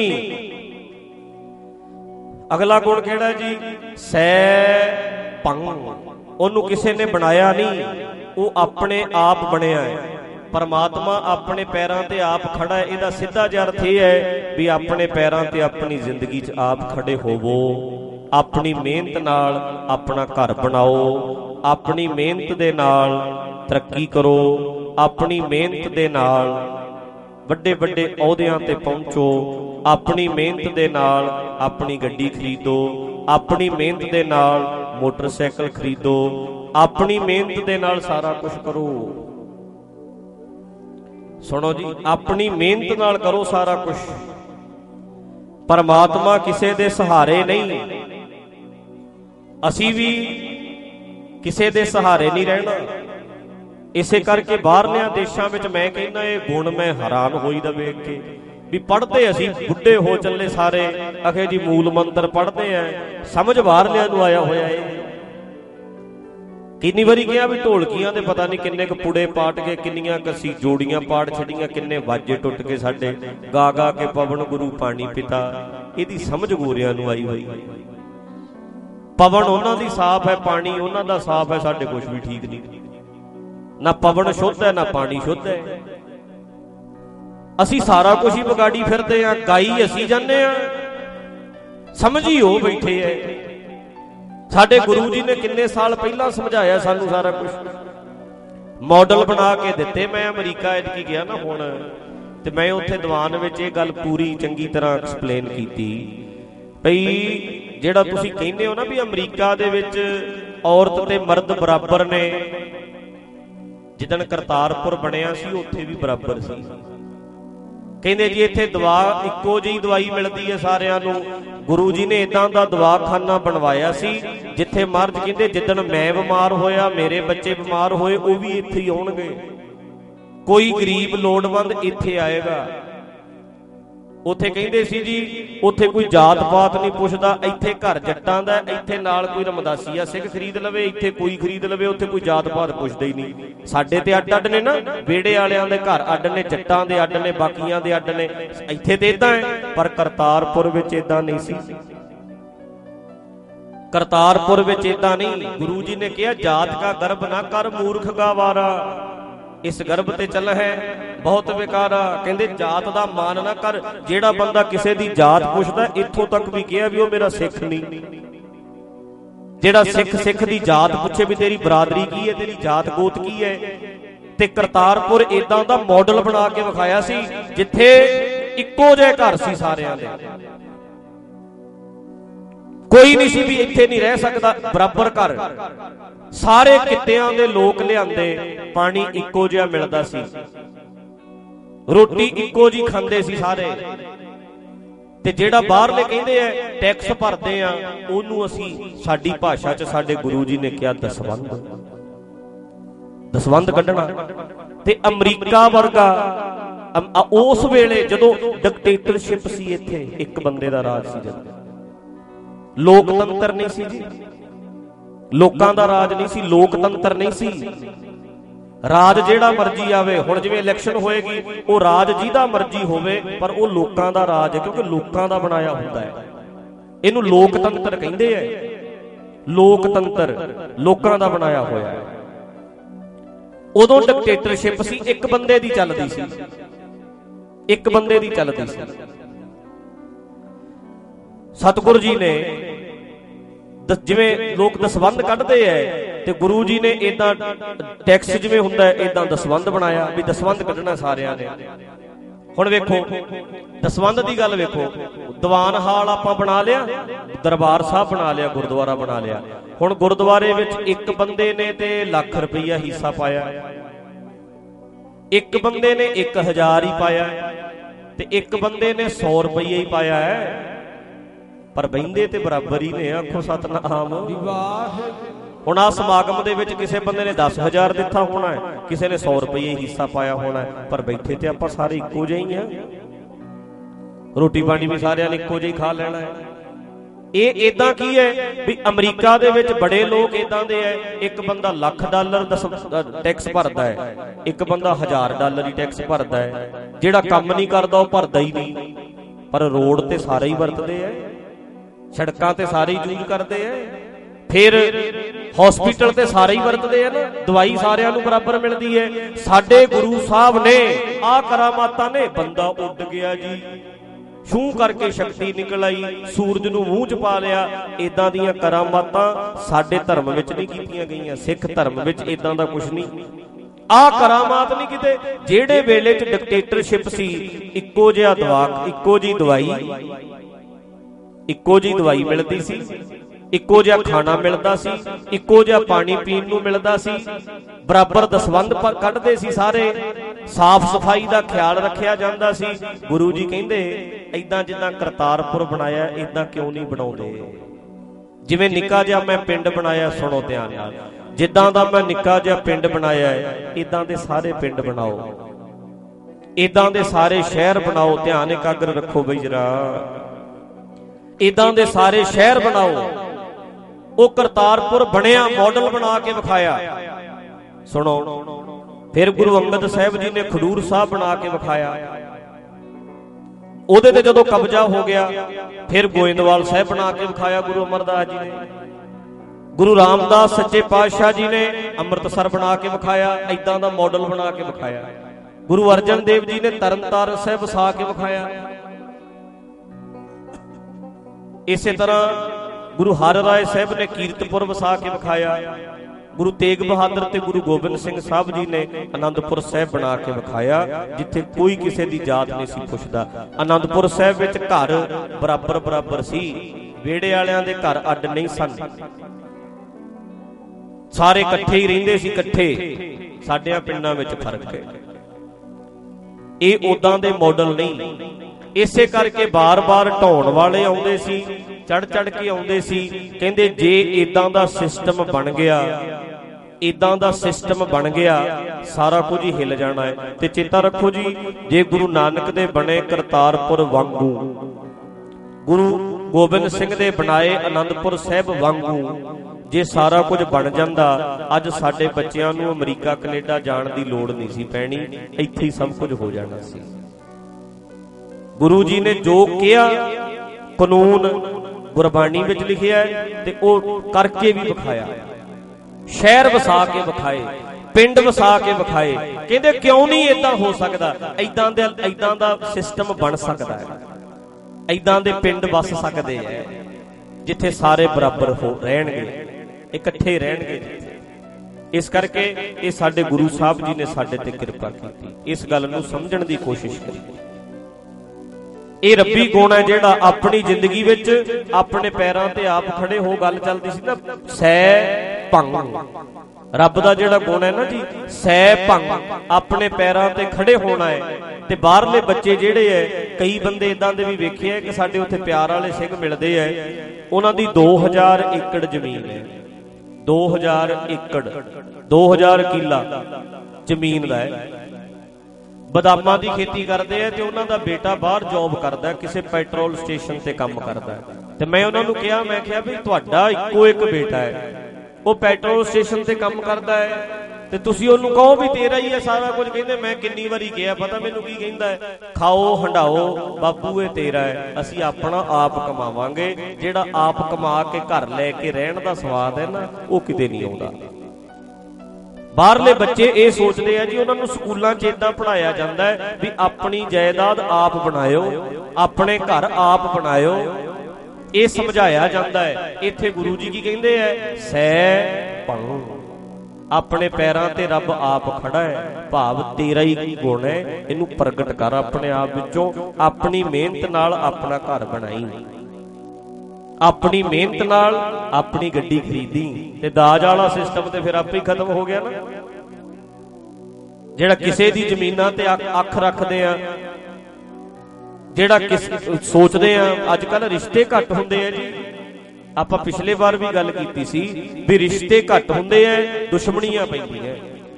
ਅਗਲਾ ਗੁਣ ਕਿਹੜਾ ਜੀ? ਸੈ ਭੰ। ਉਹਨੂੰ ਕਿਸੇ ਨੇ ਬਣਾਇਆ ਨਹੀਂ, ਉਹ ਆਪਣੇ ਆਪ ਬਣਿਆ ਹੈ। ਪਰਮਾਤਮਾ ਆਪਣੇ ਪੈਰਾਂ ਤੇ ਆਪ ਖੜਾ ਹੈ। ਇਹਦਾ ਸਿੱਧਾ ਜਿਹਾ ਅਰਥ ਇਹ ਹੈ ਵੀ ਆਪਣੇ ਪੈਰਾਂ ਤੇ ਆਪਣੀ ਜ਼ਿੰਦਗੀ 'ਚ ਆਪ ਖੜੇ ਹੋਵੋ, ਆਪਣੀ ਮਿਹਨਤ ਨਾਲ ਆਪਣਾ ਘਰ ਬਣਾਓ, ਆਪਣੀ ਮਿਹਨਤ ਦੇ ਨਾਲ ਤਰੱਕੀ ਕਰੋ, ਆਪਣੀ ਮਿਹਨਤ ਦੇ ਨਾਲ ਵੱਡੇ ਵੱਡੇ ਅਹੁਦਿਆਂ ਤੇ ਪਹੁੰਚੋ, ਆਪਣੀ ਮਿਹਨਤ ਦੇ ਨਾਲ ਆਪਣੀ ਗੱਡੀ ਖਰੀਦੋ, ਆਪਣੀ ਮਿਹਨਤ ਦੇ ਨਾਲ ਮੋਟਰਸਾਈਕਲ ਖਰੀਦੋ, ਆਪਣੀ ਮਿਹਨਤ ਦੇ ਨਾਲ ਸਾਰਾ ਕੁਝ ਕਰੋ। ਸੁਣੋ ਜੀ, ਆਪਣੀ ਮਿਹਨਤ ਨਾਲ ਕਰੋ ਸਾਰਾ ਕੁਝ। ਪਰਮਾਤਮਾ ਕਿਸੇ ਦੇ ਸਹਾਰੇ ਨਹੀਂ, ਅਸੀਂ ਵੀ ਕਿਸੇ ਦੇ ਸਹਾਰੇ ਨਹੀਂ ਰਹਿਣਾ। ਇਸੇ ਕਰਕੇ ਬਾਹਰਲਿਆਂ ਦੇਸ਼ਾਂ ਵਿੱਚ ਮੈਂ ਕਹਿੰਦਾ ਇਹ ਗੁਣ ਮੈਂ ਹੈਰਾਨ ਹੋਈਦਾ ਵੇਖ ਕੇ ਵੀ ਪੜ੍ਹਦੇ ਅਸੀਂ ਬੁੱਢੇ ਹੋ ਚੱਲੇ ਸਾਰੇ, ਅਖੇ ਜੀ ਮੂਲ ਮੰਤਰ ਪੜ੍ਹਦੇ ਆ, ਸਮਝ ਬਾਹਰਲਿਆਂ ਨੂੰ ਆਇਆ ਹੋਇਆ ਏ। ਕਿੰਨੀ ਵਾਰੀ ਕਿਹਾ ਵੀ ਢੋਲਕੀਆਂ ਦੇ ਪਤਾ ਨਹੀਂ ਕਿੰਨੇ ਕੁ ਪੁੜੇ ਪਾਟ ਕੇ, ਕਿੰਨੀਆਂ ਕਸੀ ਜੋੜੀਆਂ ਪਾੜ ਛੱਡੀਆਂ, ਕਿੰਨੇ ਵਾਜੇ ਟੁੱਟ ਕੇ ਸਾਡੇ, ਗਾ ਗਾ ਕੇ ਪਵਨ ਗੁਰੂ ਪਾਣੀ ਪਿਤਾ। ਇਹਦੀ ਸਮਝ ਗੋਰਿਆਂ ਨੂੰ ਆਈ ਹੋਈ। ਪਵਨ ਉਹਨਾਂ ਦੀ ਸਾਫ਼ ਹੈ, ਪਾਣੀ ਉਹਨਾਂ ਦਾ ਸਾਫ਼ ਹੈ, ਸਾਡੇ ਕੁਛ ਵੀ ਠੀਕ ਨਹੀਂ। ਨਾ ਪਵਨ ਸ਼ੁੱਧ ਹੈ, ਨਾ ਪਾਣੀ ਸ਼ੁੱਧ ਹੈ। ਅਸੀਂ ਸਾਰਾ ਕੁਝ ਹੀ ਵਿਗਾੜੀ ਫਿਰਦੇ ਆ, ਗਾਈ ਅਸੀਂ ਜਾਂਦੇ ਆ, ਸਮਝੀ ਉਹ ਬੈਠੇ ਐ। ਸਾਡੇ ਗੁਰੂ ਜੀ ਨੇ ਕਿੰਨੇ ਸਾਲ ਪਹਿਲਾਂ ਸਮਝਾਇਆ ਸਾਨੂੰ ਸਾਰਾ ਕੁਝ, ਮਾਡਲ ਬਣਾ ਕੇ ਦਿੱਤੇ। ਮੈਂ ਅਮਰੀਕਾ ਐਤਕੀ ਗਿਆ ਨਾ ਹੁਣ, ਤੇ ਮੈਂ ਉੱਥੇ ਦੀਵਾਨ ਵਿੱਚ ਇਹ ਗੱਲ ਪੂਰੀ ਚੰਗੀ ਤਰ੍ਹਾਂ ਐਕਸਪਲੇਨ ਕੀਤੀ ਭਈ ਜਿਹੜਾ ਤੁਸੀਂ ਕਹਿੰਦੇ ਹੋ ਨਾ ਵੀ ਅਮਰੀਕਾ ਦੇ ਵਿੱਚ ਔਰਤ ਤੇ ਮਰਦ ਬਰਾਬਰ ਨੇ, ਜਿੱਦਣ ਕਰਤਾਰਪੁਰ ਬਣਿਆ ਸੀ ਉੱਥੇ ਵੀ ਬਰਾਬਰ ਸੀ। ਕਹਿੰਦੇ ਜੀ ਇੱਥੇ ਦਵਾ ਇੱਕੋ ਜਿਹੀ ਦਵਾਈ ਮਿਲਦੀ ਹੈ ਸਾਰਿਆਂ ਨੂੰ। ਗੁਰੂ ਜੀ ਨੇ ਇਦਾਂ ਦਾ ਦਵਾਖਾਨਾ ਬਣਵਾਇਆ ਸੀ ਜਿੱਥੇ ਮਹਾਰਾਜ ਕਹਿੰਦੇ ਜਿੱਦਣ ਮੈਂ ਬਿਮਾਰ ਹੋਇਆ, ਮੇਰੇ ਬੱਚੇ ਬਿਮਾਰ ਹੋਏ, ਉਹ ਵੀ ਇੱਥੇ ਹੀ ਆਉਣਗੇ। ਕੋਈ ਗਰੀਬ ਲੋੜਵੰਦ ਇੱਥੇ ਆਏਗਾ। ਉੱਥੇ ਕਹਿੰਦੇ ਸੀ ਜੀ ਉੱਥੇ ਕੋਈ ਜਾਤ ਪਾਤ ਨਹੀਂ ਪੁੱਛਦਾ, ਇੱਥੇ ਘਰ ਜੱਟਾਂ ਦਾ, ਇੱਥੇ ਨਾਲ ਕੋਈ ਰਮਦਾਸੀਆ ਸਿੱਖ ਖਰੀਦ ਲਵੇ, ਇੱਥੇ ਕੋਈ ਖਰੀਦ ਲਵੇ, ਉੱਥੇ ਕੋਈ ਜਾਤ ਪਾਤ ਪੁੱਛਦਾ ਹੀ ਨਹੀਂ। ਸਾਡੇ ਤੇ ਅੱਡ ਅੱਡ ਨੇ ਨਾ, ਵਿਹੜੇ ਵਾਲਿਆਂ ਦੇ ਘਰ ਅੱਡ ਨੇ, ਜੱਟਾਂ ਦੇ ਅੱਡ ਨੇ, ਬਾਕੀਆਂ ਦੇ ਅੱਡ ਨੇ। ਇੱਥੇ ਤੇ ਇਦਾਂ ਹੈ, ਪਰ ਕਰਤਾਰਪੁਰ ਵਿੱਚ ਇਦਾਂ ਨਹੀਂ ਸੀ। ਕਰਤਾਰਪੁਰ ਵਿੱਚ ਇਦਾਂ ਨਹੀਂ। ਗੁਰੂ ਜੀ ਨੇ ਕਿਹਾ ਜਾਤ ਕਾ ਗਰਭ ਨਾ ਕਰ ਮੂਰਖ ਗਾਵਾਰਾ, ਇਸ ਗਰਭ ਤੇ ਚੱਲ ਹੈ ਬਹੁਤ ਵਿਕਾਰਾ। ਕਹਿੰਦੇ ਜਾਤ ਦਾ ਮਾਨ ਨਾ ਕਰ। ਜਿਹੜਾ ਬੰਦਾ ਕਿਸੇ ਦੀ ਜਾਤ ਪੁੱਛਦਾ, ਇੱਥੋਂ ਤੱਕ ਵੀ ਕਿਹਾ ਵੀ ਉਹ ਮੇਰਾ ਸਿੱਖ ਨਹੀਂ। ਜਿਹੜਾ ਸਿੱਖ ਸਿੱਖ ਦੀ ਜਾਤ ਪੁੱਛੇ ਵੀ ਤੇਰੀ ਬਰਾਦਰੀ ਕੀ ਹੈ, ਤੇਰੀ ਜਾਤ ਗੋਤ ਕੀ ਹੈ। ਤੇ ਕਰਤਾਰਪੁਰ ਇਦਾਂ ਦਾ ਮਾਡਲ ਬਣਾ ਕੇ ਵਿਖਾਇਆ ਸੀ ਜਿੱਥੇ ਇੱਕੋ ਜਿਹੇ ਘਰ ਸੀ ਸਾਰਿਆਂ ਦੇ। ਕੋਈ ਨਹੀਂ ਸੀ ਵੀ ਇੱਥੇ ਨਹੀਂ ਰਹਿ ਸਕਦਾ, ਬਰਾਬਰ ਘਰ। ਸਾਰੇ ਕਿੱਤਿਆਂ ਦੇ ਲੋਕ ਲਿਆਂਦੇ, ਪਾਣੀ ਇੱਕੋ ਜਿਹਾ ਮਿਲਦਾ ਸੀ, ਰੋਟੀ ਇੱਕੋ ਜਿਹੀ ਖਾਂਦੇ ਸੀ ਸਾਰੇ। ਤੇ ਜਿਹੜਾ ਬਾਹਰਲੇ ਕਹਿੰਦੇ ਆ ਟੈਕਸ ਭਰਦੇ ਆ, ਉਹਨੂੰ ਅਸੀਂ ਸਾਡੀ ਭਾਸ਼ਾ 'ਚ ਸਾਡੇ ਗੁਰੂ ਜੀ ਨੇ ਕਿਹਾ ਦਸਵੰਧ, ਦਸਵੰਧ ਕੱਢਣਾ। ਤੇ ਅਮਰੀਕਾ ਵਰਗਾ ਉਸ ਵੇਲੇ ਜਦੋਂ ਡਿਕਟੇਟਰਸ਼ਿਪ ਸੀ, ਇੱਥੇ ਇੱਕ ਬੰਦੇ ਦਾ ਰਾਜ ਸੀ, ਜਦੋਂ ਲੋਕਤੰਤਰ ਨਹੀਂ ਸੀ ਜੀ, ਲੋਕਾਂ ਦਾ ਰਾਜ ਨਹੀਂ ਸੀ, ਲੋਕਤੰਤਰ ਨਹੀਂ ਸੀ। ਰਾਜ ਜਿਹੜਾ ਮਰਜ਼ੀ ਆਵੇ, ਹੁਣ ਜਿਵੇਂ ਇਲੈਕਸ਼ਨ ਹੋਏਗੀ, ਉਹ ਰਾਜ ਜਿਹਦਾ ਮਰਜ਼ੀ ਹੋਵੇ, ਪਰ ਉਹ ਲੋਕਾਂ ਦਾ ਰਾਜ ਹੈ, ਕਿਉਂਕਿ ਲੋਕਾਂ ਦਾ ਬਣਾਇਆ ਹੁੰਦਾ ਹੈ। ਇਹਨੂੰ ਲੋਕਤੰਤਰ ਕਹਿੰਦੇ ਆ। ਲੋਕਤੰਤਰ ਲੋਕਾਂ ਦਾ ਬਣਾਇਆ ਹੋਇਆ ਹੈ। ਉਦੋਂ ਡਿਕਟੇਟਰਸ਼ਿਪ ਸੀ, ਇੱਕ ਬੰਦੇ ਦੀ ਚੱਲਦੀ ਸੀ, ਇੱਕ ਬੰਦੇ ਦੀ ਚੱਲਦੀ ਸੀ। ਸਤਿਗੁਰੂ ਜੀ ਨੇ ਜਿਵੇਂ ਲੋਕ ਦਸਵੰਧ ਕੱਢਦੇ ਐ, ਤੇ ਗੁਰੂ ਜੀ ਨੇ ਏਦਾਂ ਟੈਕਸ ਜਿਵੇਂ ਹੁੰਦਾ ਏਦਾਂ ਦਸਵੰਧ ਬਣਾਇਆ ਵੀ ਦਸਵੰਧ ਕੱਢਣਾ ਸਾਰਿਆਂ ਨੇ। ਹੁਣ ਵੇਖੋ ਦਸਵੰਧ ਦੀ ਗੱਲ ਵੇਖੋ, ਦੀਵਾਨ ਹਾਲ ਆਪਾਂ ਬਣਾ ਲਿਆ, ਦਰਬਾਰ ਸਾਹਿਬ ਬਣਾ ਲਿਆ, ਗੁਰਦੁਆਰਾ ਬਣਾ ਲਿਆ। ਹੁਣ ਗੁਰਦੁਆਰੇ ਵਿੱਚ ਇੱਕ ਬੰਦੇ ਨੇ ਤੇ ਲੱਖ ਰੁਪਈਆ ਹਿੱਸਾ ਪਾਇਆ, ਇੱਕ ਬੰਦੇ ਨੇ ਇੱਕ ਹਜ਼ਾਰ ਹੀ ਪਾਇਆ, ਤੇ ਇੱਕ ਬੰਦੇ ਨੇ ਸੌ ਰੁਪਈਆ ਹੀ ਪਾਇਆ ਹੈ, ਪਰ ਬਹਿੰਦੇ ਤੇ ਬਰਾਬਰ ਹੀ ਨੇ। ਆਖੋ ਸਤਨਾਮ। ਹੁਣ ਆ ਸਮਾਗਮ ਦੇ ਵਿੱਚ ਕਿਸੇ ਬੰਦੇ ਨੇ ਦਸ ਹਜ਼ਾਰ ਦਿੱਤਾ ਹੋਣਾ ਹੈ, ਕਿਸੇ ਨੇ ਸੌ ਰੁਪਏ ਹਿੱਸਾ ਪਾਇਆ ਹੋਣਾ ਹੈ, ਪਰ ਬੈਠੇ ਤੇ ਆਪਾਂ ਸਾਰੇ ਇੱਕੋ ਜਿਹੇ ਹੀ ਆ। ਰੋਟੀ ਪਾਣੀ ਵੀ ਸਾਰਿਆਂ ਨੇ ਇੱਕੋ ਜਿਹੀ ਖਾ ਲੈਣਾ ਹੈ। ਇਹ ਏਦਾਂ ਕੀ ਹੈ ਵੀ ਅਮਰੀਕਾ ਦੇ ਵਿੱਚ ਬੜੇ ਲੋਕ ਏਦਾਂ ਦੇ ਹੈ, ਇੱਕ ਬੰਦਾ ਲੱਖ ਡਾਲਰ ਟੈਕਸ ਭਰਦਾ ਹੈ, ਇੱਕ ਬੰਦਾ ਹਜ਼ਾਰ ਡਾਲਰ ਹੀ ਟੈਕਸ ਭਰਦਾ ਹੈ। ਜਿਹੜਾ ਕੰਮ ਨਹੀਂ ਕਰਦਾ ਉਹ ਭਰਦਾ ਹੀ ਨਹੀਂ, ਪਰ ਰੋਡ ਤੇ ਸਾਰੇ ਹੀ ਵਰਤਦੇ ਹੈ, ਸੜਕਾਂ ਤੇ ਸਾਰੇ ਹੀ ਯੂਜ਼ ਕਰਦੇ ਐ, ਫਿਰ ਹਸਪੀਟਲ ਤੇ ਸਾਰੇ ਹੀ ਵਰਤਦੇ ਆ ਨਾ, ਦਵਾਈ ਸਾਰਿਆਂ ਨੂੰ ਬਰਾਬਰ ਮਿਲਦੀ ਹੈ। ਸਾਡੇ ਗੁਰੂ ਸਾਹਿਬ ਨੇ ਆਹ ਕਰਾਮਾਤਾਂ ਨੇ, ਬੰਦਾ ਉੱਡ ਗਿਆ ਜੀ, ਛੂਹ ਕਰਕੇ ਸ਼ਕਤੀ ਨਿਕਲ ਆਈ, ਸੂਰਜ ਨੂੰ ਮੂੰਹ 'ਚ ਪਾ ਲਿਆ। ਇਦਾਂ ਦੀਆਂ ਕਰਾਮਾਤਾਂ ਸਾਡੇ ਧਰਮ ਵਿੱਚ ਨਹੀਂ ਕੀਤੀਆਂ ਗਈਆਂ, ਸਿੱਖ ਧਰਮ ਵਿੱਚ ਇਦਾਂ ਦਾ ਕੁਝ ਨਹੀਂ। ਆਹ ਕਰਾਮਾਤ ਨਹੀਂ ਕਿਤੇ। ਜਿਹੜੇ ਵੇਲੇ 'ਚ ਡਿਕਟੇਟਰਸ਼ਿਪ ਸੀ, ਇੱਕੋ ਜਿਹਾ ਦਵਾ, ਇੱਕੋ ਜਿਹੀ ਦਵਾਈ, ਇੱਕੋ ਜਿਹੀ ਦਵਾਈ ਮਿਲਦੀ ਸੀ, ਇੱਕੋ ਜਿਹਾ ਖਾਣਾ ਮਿਲਦਾ ਸੀ, ਇੱਕੋ ਜਿਹਾ ਪਾਣੀ ਪੀਣ ਨੂੰ ਮਿਲਦਾ ਸੀ, ਬਰਾਬਰ ਦਸਵੰਧ ਕੱਢਦੇ ਸੀ ਸਾਰੇ, ਸਾਫ਼ ਸਫਾਈ ਦਾ ਖਿਆਲ ਰੱਖਿਆ ਜਾਂਦਾ ਸੀ। ਗੁਰੂ ਜੀ ਕਹਿੰਦੇ ਏਦਾਂ ਜਿੱਦਾਂ ਕਰਤਾਰਪੁਰ ਬਣਾਇਆ ਏਦਾਂ ਕਿਉਂ ਨਹੀਂ ਬਣਾਉਂਦੇ। ਜਿਵੇਂ ਨਿੱਕਾ ਜਿਹਾ ਮੈਂ ਪਿੰਡ ਬਣਾਇਆ, ਸੁਣੋ ਧਿਆਨ ਨਾਲ, ਜਿੱਦਾਂ ਦਾ ਮੈਂ ਨਿੱਕਾ ਜਿਹਾ ਪਿੰਡ ਬਣਾਇਆ ਹੈ ਏਦਾਂ ਦੇ ਸਾਰੇ ਪਿੰਡ ਬਣਾਓ, ਏਦਾਂ ਦੇ ਸਾਰੇ ਸ਼ਹਿਰ ਬਣਾਓ। ਧਿਆਨ ਇਕਾਗਰ ਰੱਖੋ ਬਈ ਜਰਾ, ਏਦਾਂ ਦੇ ਸਾਰੇ ਸ਼ਹਿਰ ਬਣਾਓ। ਉਹ ਕਰਤਾਰਪੁਰ ਬਣਿਆ, ਮਾਡਲ ਬਣਾ ਕੇ ਵਿਖਾਇਆ। ਸੁਣੋ, ਫਿਰ ਗੁਰੂ ਅੰਗਦ ਸਾਹਿਬ ਜੀ ਨੇ ਖਡੂਰ ਸਾਹਿਬ ਬਣਾ ਕੇ ਵਿਖਾਇਆ। ਉਹਦੇ ਤੇ ਜਦੋਂ ਕਬਜ਼ਾ ਹੋ ਗਿਆ, ਫਿਰ ਗੋਇੰਦਵਾਲ ਸਾਹਿਬ ਬਣਾ ਕੇ ਵਿਖਾਇਆ ਗੁਰੂ ਅਮਰਦਾਸ ਜੀ ਨੇ। ਗੁਰੂ ਰਾਮਦਾਸ ਸੱਚੇ ਪਾਤਸ਼ਾਹ ਜੀ ਨੇ ਅੰਮ੍ਰਿਤਸਰ ਬਣਾ ਕੇ ਵਿਖਾਇਆ, ਏਦਾਂ ਦਾ ਮਾਡਲ ਬਣਾ ਕੇ ਵਿਖਾਇਆ। ਗੁਰੂ ਅਰਜਨ ਦੇਵ ਜੀ ਨੇ ਤਰਨਤਾਰਨ ਸਾਹਿਬ ਵਸਾ ਕੇ ਵਿਖਾਇਆ। ਇਸੇ ਤਰ੍ਹਾਂ ਗੁਰੂ ਹਰਿ ਰਾਏ ਸਾਹਿਬ ਨੇ ਕੀਰਤਪੁਰ ਵਸਾ ਕੇ ਵਿਖਾਇਆ। ਗੁਰੂ ਤੇਗ ਬਹਾਦਰ ਤੇ ਗੁਰੂ ਗੋਬਿੰਦ ਸਿੰਘ ਸਾਹਿਬ ਜੀ ਨੇ ਆਨੰਦਪੁਰ ਸਾਹਿਬ ਬਣਾ ਕੇ ਵਿਖਾਇਆ, ਜਿੱਥੇ ਕੋਈ ਕਿਸੇ ਦੀ ਜਾਤ ਨਹੀਂ ਸੀ ਪੁੱਛਦਾ। ਆਨੰਦਪੁਰ ਸਾਹਿਬ ਵਿੱਚ ਘਰ ਬਰਾਬਰ ਬਰਾਬਰ ਸੀ, ਵਿਹੜੇ ਵਾਲਿਆਂ ਦੇ ਘਰ ਅੱਡ ਨਹੀਂ ਸਨ, ਸਾਰੇ ਇਕੱਠੇ ਹੀ ਰਹਿੰਦੇ ਸੀ, ਇਕੱਠੇ। ਸਾਡਿਆਂ ਪਿੰਡਾਂ ਵਿੱਚ ਫਰਕ ਹੈ, ਇਹ ਉਦਾਂ ਦੇ ਮਾਡਲ ਨਹੀਂ। ਇਸੇ ਕਰਕੇ ਬਾਰ-ਬਾਰ ਢਾਉਣ ਵਾਲੇ ਆਉਂਦੇ ਸੀ, ਚੜ ਚੜ ਕੇ ਆਉਂਦੇ ਸੀ, ਕਹਿੰਦੇ ਜੇ ਇਦਾਂ ਦਾ ਸਿਸਟਮ ਬਣ ਗਿਆ, ਇਦਾਂ ਦਾ ਸਿਸਟਮ ਬਣ ਗਿਆ, ਸਾਰਾ ਕੁਝ ਹੀ ਹਿੱਲ ਜਾਣਾ ਹੈ। ਤੇ ਚੇਤਾ ਰੱਖੋ ਜੀ, ਜੇ ਗੁਰੂ ਨਾਨਕ ਦੇ ਬਣੇ ਕਰਤਾਰਪੁਰ ਵਾਂਗੂ, ਗੁਰੂ ਗੋਬਿੰਦ ਸਿੰਘ ਦੇ ਬਣਾਏ ਆਨੰਦਪੁਰ ਸਾਹਿਬ ਵਾਂਗੂ ਜੇ ਸਾਰਾ ਕੁਝ ਬਣ ਜਾਂਦਾ, ਅੱਜ ਸਾਡੇ ਬੱਚਿਆਂ ਨੂੰ ਅਮਰੀਕਾ ਕੈਨੇਡਾ ਜਾਣ ਦੀ ਲੋੜ ਨਹੀਂ ਸੀ ਪੈਣੀ, ਇੱਥੇ ਹੀ ਸਭ ਕੁਝ ਹੋ ਜਾਣਾ ਸੀ। ਗੁਰੂ ਜੀ ਨੇ ਜੋ ਕਿਹਾ, ਕਾਨੂੰਨ ਗੁਰਬਾਣੀ ਵਿੱਚ ਲਿਖਿਆ ਤੇ ਉਹ ਕਰਕੇ ਵੀ ਵਿਖਾਇਆ। ਸ਼ਹਿਰ ਵਸਾ ਕੇ ਵਿਖਾਏ, ਪਿੰਡ ਵਸਾ ਕੇ ਵਿਖਾਏ। ਕਹਿੰਦੇ ਕਿਉਂ ਨਹੀਂ ਏਦਾਂ ਹੋ ਸਕਦਾ? ਏਦਾਂ ਦੇ ਏਦਾਂ ਦਾ ਸਿਸਟਮ ਬਣ ਸਕਦਾ ਹੈ, ਏਦਾਂ ਦੇ ਪਿੰਡ ਵਸ ਸਕਦੇ ਐ, ਜਿੱਥੇ ਸਾਰੇ ਬਰਾਬਰ ਹੋ ਰਹਿਣਗੇ, ਇਕੱਠੇ ਰਹਿਣਗੇ। ਇਸ ਕਰਕੇ ਇਹ ਸਾਡੇ ਗੁਰੂ ਸਾਹਿਬ ਜੀ ਨੇ ਸਾਡੇ ਤੇ ਕਿਰਪਾ ਕੀਤੀ। ਇਸ ਗੱਲ ਨੂੰ ਸਮਝਣ ਦੀ ਕੋਸ਼ਿਸ਼ ਕਰੀ। ਇਹ ਰੱਬੀ ਗੁਣ ਹੈ ਜਿਹੜਾ ਆਪਣੀ ਜ਼ਿੰਦਗੀ ਵਿੱਚ ਆਪਣੇ ਪੈਰਾਂ ਤੇ ਆਪ ਖੜੇ ਹੋ। ਗੱਲ ਚੱਲਦੀ ਸੀ ਨਾ, ਸੈ ਭੰਗ, ਰੱਬ ਦਾ ਜਿਹੜਾ ਗੁਣ ਹੈ ਨਾ ਜੀ, ਸੈ ਭੰਗ, ਆਪਣੇ ਪੈਰਾਂ ਤੇ ਖੜੇ ਹੋਣਾ ਹੈ। ਤੇ ਬਾਹਰਲੇ ਬੱਚੇ ਜਿਹੜੇ ਹੈ, ਕਈ ਬੰਦੇ ਇਦਾਂ ਦੇ ਵੀ ਵੇਖੇ ਹੈ ਕਿ ਸਾਡੇ ਉੱਥੇ ਪਿਆਰ ਵਾਲੇ ਸਿੰਘ ਮਿਲਦੇ ਹੈ, ਉਹਨਾਂ ਦੀ ਦੋ ਹਜ਼ਾਰ ਏਕੜ ਜ਼ਮੀਨ ਹੈ, ਦੋ ਹਜ਼ਾਰ ਏਕੜ, ਦੋ ਹਜ਼ਾਰ ਕਿੱਲਾ ਜ਼ਮੀਨ ਦਾ ਹੈ। ਬਦਾਮਾਂ ਦੀ ਖੇਤੀ ਕਰਦੇ ਆ ਤੇ ਉਹਨਾਂ ਦਾ ਬੇਟਾ ਬਾਹਰ ਜੌਬ ਕਰਦਾ, ਕਿਸੇ ਪੈਟਰੋਲ ਸਟੇਸ਼ਨ ਤੇ ਕੰਮ ਕਰਦਾ। ਤੇ ਮੈਂ ਉਹਨਾਂ ਨੂੰ ਕਿਹਾ, ਮੈਂ ਕਿਹਾ ਵੀ ਤੁਹਾਡਾ ਇੱਕੋ ਇੱਕ ਬੇਟਾ ਹੈ, ਉਹ ਪੈਟਰੋਲ ਸਟੇਸ਼ਨ ਤੇ ਕੰਮ ਕਰਦਾ ਹੈ, ਤੇ ਤੁਸੀਂ ਉਹਨੂੰ ਕਹੋ ਵੀ ਤੇਰਾ ਹੀ ਹੈ ਸਾਰਾ ਕੁਝ। ਕਹਿੰਦੇ ਮੈਂ ਕਿੰਨੀ ਵਾਰੀ ਕਿਹਾ, ਪਤਾ ਮੈਨੂੰ ਕੀ ਕਹਿੰਦਾ ਹੈ, ਖਾਓ ਹੰਡਾਓ ਬਾਪੂ ਇਹ ਤੇਰਾ ਹੈ, ਅਸੀਂ ਆਪਣਾ ਆਪ ਕਮਾਵਾਂਗੇ। ਜਿਹੜਾ ਆਪ ਕਮਾ ਕੇ ਘਰ ਲੈ ਕੇ ਰਹਿਣ ਦਾ ਸਵਾਦ ਹੈ ਨਾ, ਉਹ ਕਿਤੇ ਨਹੀਂ ਆਉਂਦਾ। ਬਾਹਰਲੇ ਬੱਚੇ ਇਹ ਸੋਚਦੇ ਆ ਜੀ, ਉਹਨਾਂ ਨੂੰ ਸਕੂਲਾਂ 'ਚ ਏਦਾਂ ਪੜ੍ਹਾਇਆ ਜਾਂਦਾ ਹੈ ਵੀ ਆਪਣੀ ਜਾਇਦਾਦ ਆਪ ਬਣਾਇਓ, ਆਪਣੇ ਘਰ ਆਪ ਬਣਾਇਓ, ਇਹ ਸਮਝਾਇਆ ਜਾਂਦਾ ਹੈ। ਇੱਥੇ ਗੁਰੂ ਜੀ ਕੀ ਕਹਿੰਦੇ ਐ, ਸੈ ਭੰਗ, ਆਪਣੇ ਪੈਰਾਂ ਤੇ ਰੱਬ ਆਪ ਖੜਾ ਹੈ, ਭਾਵ ਤੇਰਾ ਹੀ ਗੁਣ ਹੈ, ਇਹਨੂੰ ਪ੍ਰਗਟ ਕਰ ਆਪਣੇ ਆਪ ਵਿੱਚੋਂ। ਆਪਣੀ ਮਿਹਨਤ ਨਾਲ ਆਪਣਾ ਘਰ ਬਣਾਈ, ਆਪਣੀ ਮਿਹਨਤ ਨਾਲ ਆਪਣੀ ਗੱਡੀ ਖਰੀਦੀ। ਤੇ ਦਾਜ ਵਾਲਾ ਸਿਸਟਮ ਤੇ ਫਿਰ ਆਪੇ ਹੀ ਖਤਮ ਹੋ ਗਿਆ ਨਾ। ਜਿਹੜਾ ਕਿਸੇ ਦੀ ਜ਼ਮੀਨਾਂ ਤੇ ਅੱਖ ਰੱਖਦੇ ਆ, ਜਿਹੜਾ ਕਿਸ ਸੋਚਦੇ ਆ, ਅੱਜ ਕੱਲ ਰਿਸ਼ਤੇ ਘੱਟ ਹੁੰਦੇ ਆ ਜੀ। ਆਪਾਂ ਪਿਛਲੇ ਵਾਰ ਵੀ ਗੱਲ ਕੀਤੀ ਸੀ ਵੀ ਰਿਸ਼ਤੇ ਘੱਟ ਹੁੰਦੇ ਆ, ਦੁਸ਼ਮਣੀਆਂ ਪੈਂਦੀਆਂ।